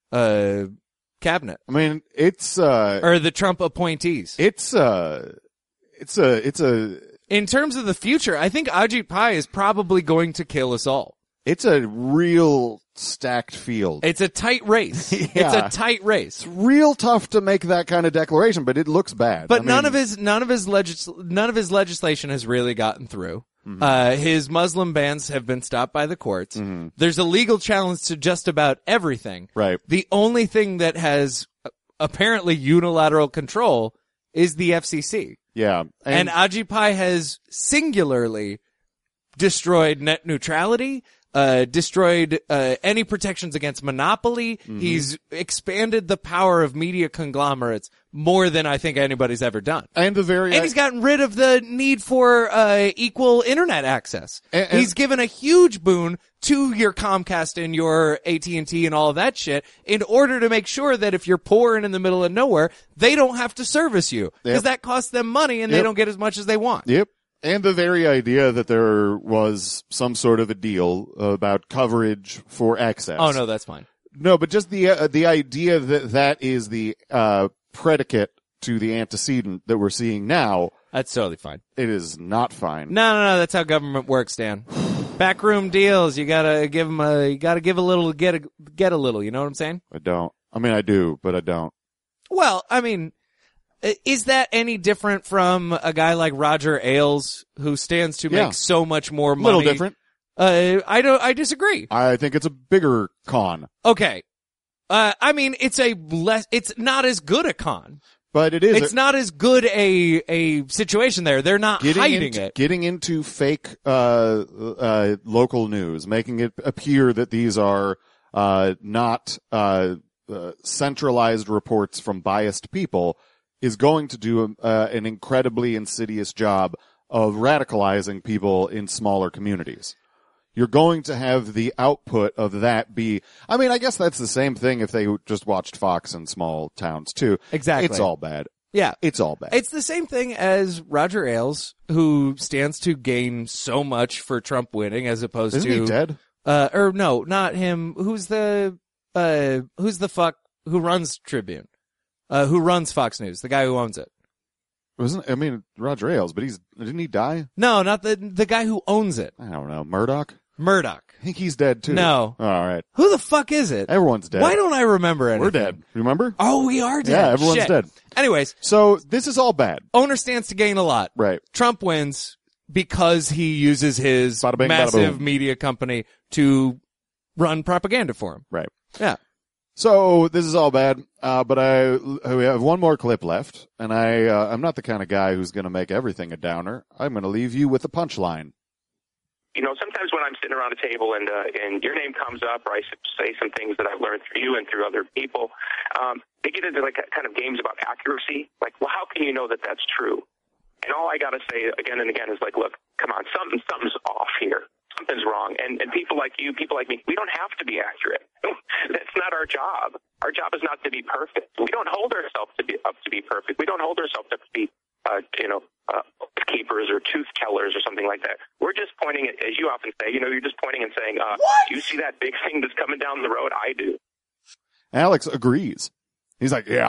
uh cabinet. I mean, it's uh Or the Trump appointees. it's uh it's a it's a In terms of the future, I think Ajit Pai is probably going to kill us all. it's a real stacked field. It's a tight race. It's Yeah. a tight race. It's real tough to make that kind of declaration, but it looks bad. But I none mean, of his none of his legis- none of his legislation has really gotten through. Mm-hmm. Uh, his Muslim bans have been stopped by the courts. Mm-hmm. There's a legal challenge to just about everything. Right. The only thing that has uh, apparently unilateral control is the F C C. Yeah. And, Ajit Pai has singularly destroyed net neutrality, uh, destroyed uh, any protections against monopoly. Mm-hmm. He's expanded the power of media conglomerates more than I think anybody's ever done. and the very And he's gotten rid of the need for uh, equal internet access. And- and- he's given a huge boon to your Comcast and your A T and T and all of that shit in order to make sure that if you're poor and in the middle of nowhere, they don't have to service you because Yep. that costs them money and they Yep. don't get as much as they want. Yep. And the very idea that there was some sort of a deal about coverage for access. Oh no, that's fine. No, but just the uh, the idea that that is the uh predicate to the antecedent that we're seeing now, That's totally fine. it is not fine. No, no, no. That's how government works, Dan. Backroom deals. You gotta give them a. You gotta give a little, get a get a little. You know what I'm saying? I don't. I mean, I do, but I don't. Well, I mean, i- is that any different from a guy like Roger Ailes who stands to make Yeah. so much more A money? little different. Uh, I don't. I disagree. I think it's a bigger con, Okay. Uh, I mean, it's a less. It's not as good a con. but it is It's not as good a a situation there. They're not getting hiding into, it. getting into fake uh uh local news, making it appear that these are uh not uh, uh centralized reports from biased people is going to do a, uh, an incredibly insidious job of radicalizing people in smaller communities. You're going to have the output of that be, I mean, I guess that's the same thing if they just watched Fox in small towns too. Exactly. It's all bad. Yeah. It's all bad. It's the same thing as Roger Ailes, who stands to gain so much for Trump winning as opposed Isn't to he dead? Uh, or no, not him. Who's the uh, who's the fuck who runs Tribune? uh, who runs Fox News, the guy who owns it. Wasn't I mean Roger Ailes, but he's didn't he die? No, not the the guy who owns it. I don't know. Murdoch? Murdoch. I think he's dead too. No. All right. Who the fuck is it? Everyone's dead. Why don't I remember anything? We're dead. Remember? Oh, we are dead. Yeah, everyone's Shit. dead. Anyways, So this is all bad. owner stands to gain a lot. Right. Trump wins because he uses his Bada bing, bada massive boom. media company to run propaganda for him. Right. Yeah. So this is all bad, uh, but I we have one more clip left, and I uh, I'm not the kind of guy who's going to make everything a downer. I'm going to leave you with a punchline. You know, sometimes when I'm sitting around a table and uh, and your name comes up, or I say some things that I've learned through you and through other people, um, they get into like kind of games about accuracy. Like, well, how can you know that that's true? And all I got to say again and again is like, look, come on, something something's off here. Something's wrong. And and people like you, people like me, we don't have to be accurate. That's not our job. Our job is not to be perfect. We don't hold ourselves to be up to be perfect. We don't hold ourselves up to be, uh, you know, uh, keepers or tooth tellers or something like that. We're just pointing at, as you often say, you know, you're just pointing and saying, uh, do you see that big thing that's coming down the road? I do. Alex agrees. He's like, yeah.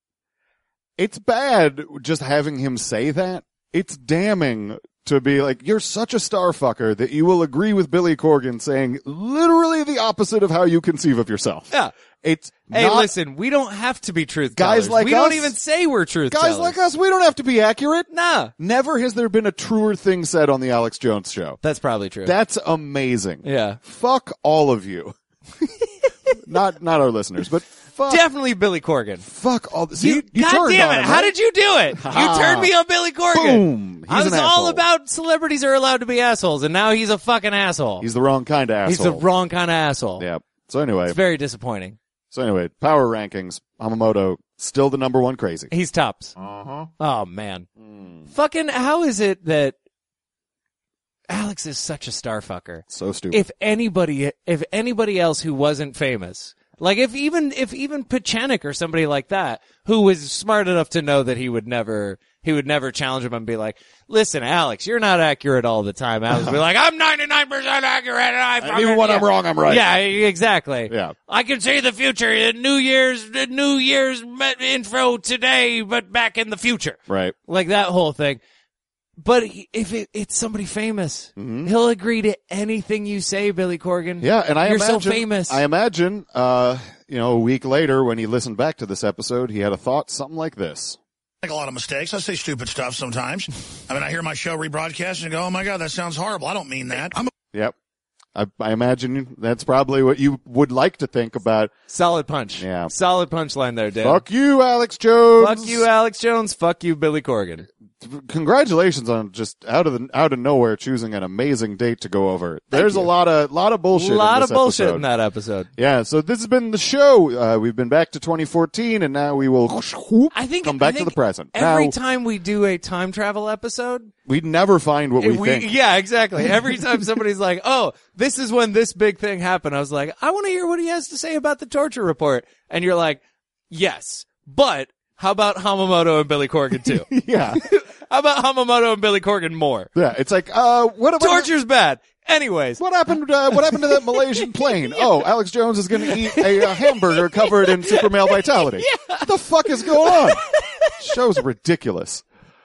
It's bad just having him say that. It's damning to be like, you're such a starfucker that you will agree with Billy Corgan saying literally the opposite of how you conceive of yourself. Yeah. It's Hey, not, listen, we don't have to be truth Guys tellers. like we us- don't even say we're truth guys tellers. like us, we don't have to be accurate. Nah. Never has there been a truer thing said on the Alex Jones show. That's probably true. That's amazing. yeah. Fuck all of you. not not our listeners, but fuck Definitely Billy Corgan. fuck all. See, you, you God turned damn on it. him, How right? did you do it? You turned me on Billy Corgan. Boom. He's I was an all asshole. about celebrities are allowed to be assholes, and now he's a fucking asshole. He's the wrong kind of asshole. He's the wrong kind of asshole. Yeah. So anyway, It's very disappointing. so anyway, power rankings. Hamamoto still the number one crazy. He's tops. Uh huh. Oh, man. Fucking, how is it that Alex is such a starfucker? So stupid. If anybody, if anybody else who wasn't famous, like if even, if even Pachanik or somebody like that, who was smart enough to know that he would never, he would never challenge him and be like, listen, Alex, you're not accurate all the time. Alex would be like, I'm ninety-nine percent accurate and I And fucking, even when yeah. I'm wrong, I'm right. Yeah, exactly. Yeah. I can see the future. New Year's, New Year's info today, but back in the future. Right. Like that whole thing. But he, if it, it's somebody famous, he'll agree to anything you say, Billy Corgan. Yeah, and I You're imagine, so famous. I imagine, uh, you know, a week later when he listened back to this episode, he had a thought something like this. Make a lot of mistakes. I say stupid stuff sometimes. I mean, I hear my show rebroadcast and go, oh my God, that sounds horrible. I don't mean that. I'm a Yep. I, I imagine that's probably what you would like to think about. Solid punch. Yeah. Solid punchline there, Dan. Fuck you, Alex Jones. Fuck you, Alex Jones. Fuck you, Billy Corgan. Congratulations on just out of the out of nowhere choosing an amazing date to go over. There's a lot of lot of bullshit. A lot in of this bullshit episode. in that episode. Yeah, so this has been the show. Uh, we've been back to twenty fourteen, and now we will whoop, I think come back I think to the present. Every now, time we do a time travel episode, we never find what we, we- think. yeah, exactly. Every time somebody's like, "Oh, this is when this big thing happened," I was like, "I want to hear what he has to say about the torture report," and you're like, "Yes, but how about Hamamoto and Billy Corgan too? Yeah, How about Hamamoto and Billy Corgan more? yeah. It's like, uh, what about Torture's bad." Anyways, What happened? Uh, what happened to that Malaysian plane? Oh, Alex Jones is going to eat a, uh hamburger covered in super male vitality. What the fuck is going on? Show's ridiculous.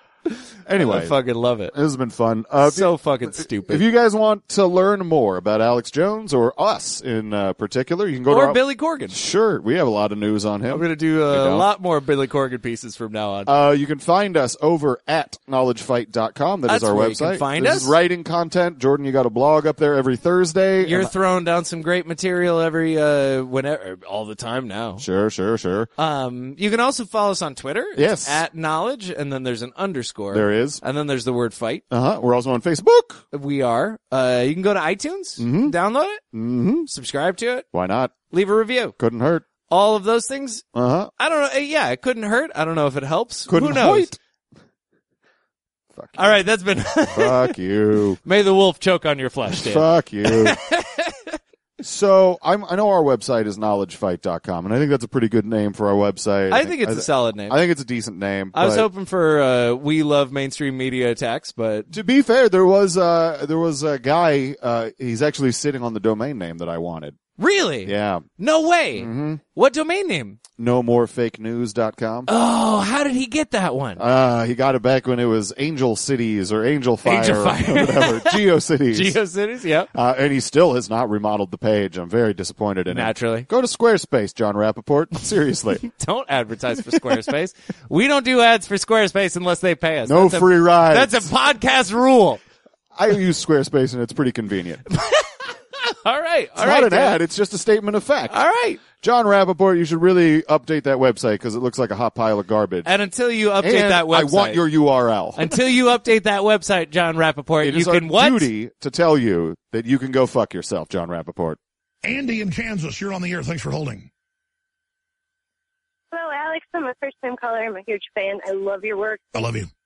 Anyway, I fucking love it. this has been fun. Uh, if So you- fucking stupid. If you guys want to learn more about Alex Jones or us in uh, particular, you can go to Or our, Billy Corgan. Sure, we have a lot of news on him. I'm gonna do We a don't. lot more Billy Corgan pieces from now on. Uh, you can find us over at knowledge fight dot com. That is That's our where you website. can find this us. is writing content. Jordan, you got a blog up there every Thursday. You're And- throwing down some great material every uh whenever all the time now. sure, sure, sure. Um, you can also follow us on Twitter. It's Yes. at knowledge, and then there's an underscore. There is. and then there's the word fight. Uh huh. We're also on Facebook. We are. Uh, you can go to iTunes, Mhm. download it, Mm-hmm. subscribe to it, Why not? leave a review. Couldn't hurt. All of those things. Uh huh. I don't know. uh, Yeah, it couldn't hurt. I don't know if it helps. Couldn't Who knows? hoit. Fuck you. All right, that's been. Fuck you. May the wolf choke on your flesh, Dan. Fuck you. So I'm, I know our website is knowledge fight dot com, and I think that's a pretty good name for our website. I think it's a a solid name. I think it's a decent name. I was but hoping for uh, we love mainstream media attacks, but to be fair, there was uh there was a guy. Uh, he's actually sitting on the domain name that I wanted. Really? Yeah. No way. Mm-hmm. What domain name? no more fake news dot com. Oh, how did he get that one? Uh, he got it back when it was Angel Cities or Angel Fire, Angel Fire. or whatever. GeoCities. GeoCities, yep. Uh, and he still has not remodeled the page. I'm very disappointed in Naturally. it. Go to Squarespace, John Rappaport. Seriously. Don't advertise for Squarespace. We don't do ads for Squarespace unless they pay us. No That's free a, rides. That's a podcast rule. I use Squarespace and it's pretty convenient. All right. It's all not right, an John. ad. It's just a statement of fact. All right. John Rappaport, you should really update that website because it looks like a hot pile of garbage. And until you update And that website. I want your U R L. Until you update that website, John Rappaport, It you is can our what? duty to tell you that you can go fuck yourself, John Rappaport. Andy in Kansas, you're on the air. Thanks for holding. Hello, Alex. I'm a first-time caller. I'm a huge fan. I love your work. I love you.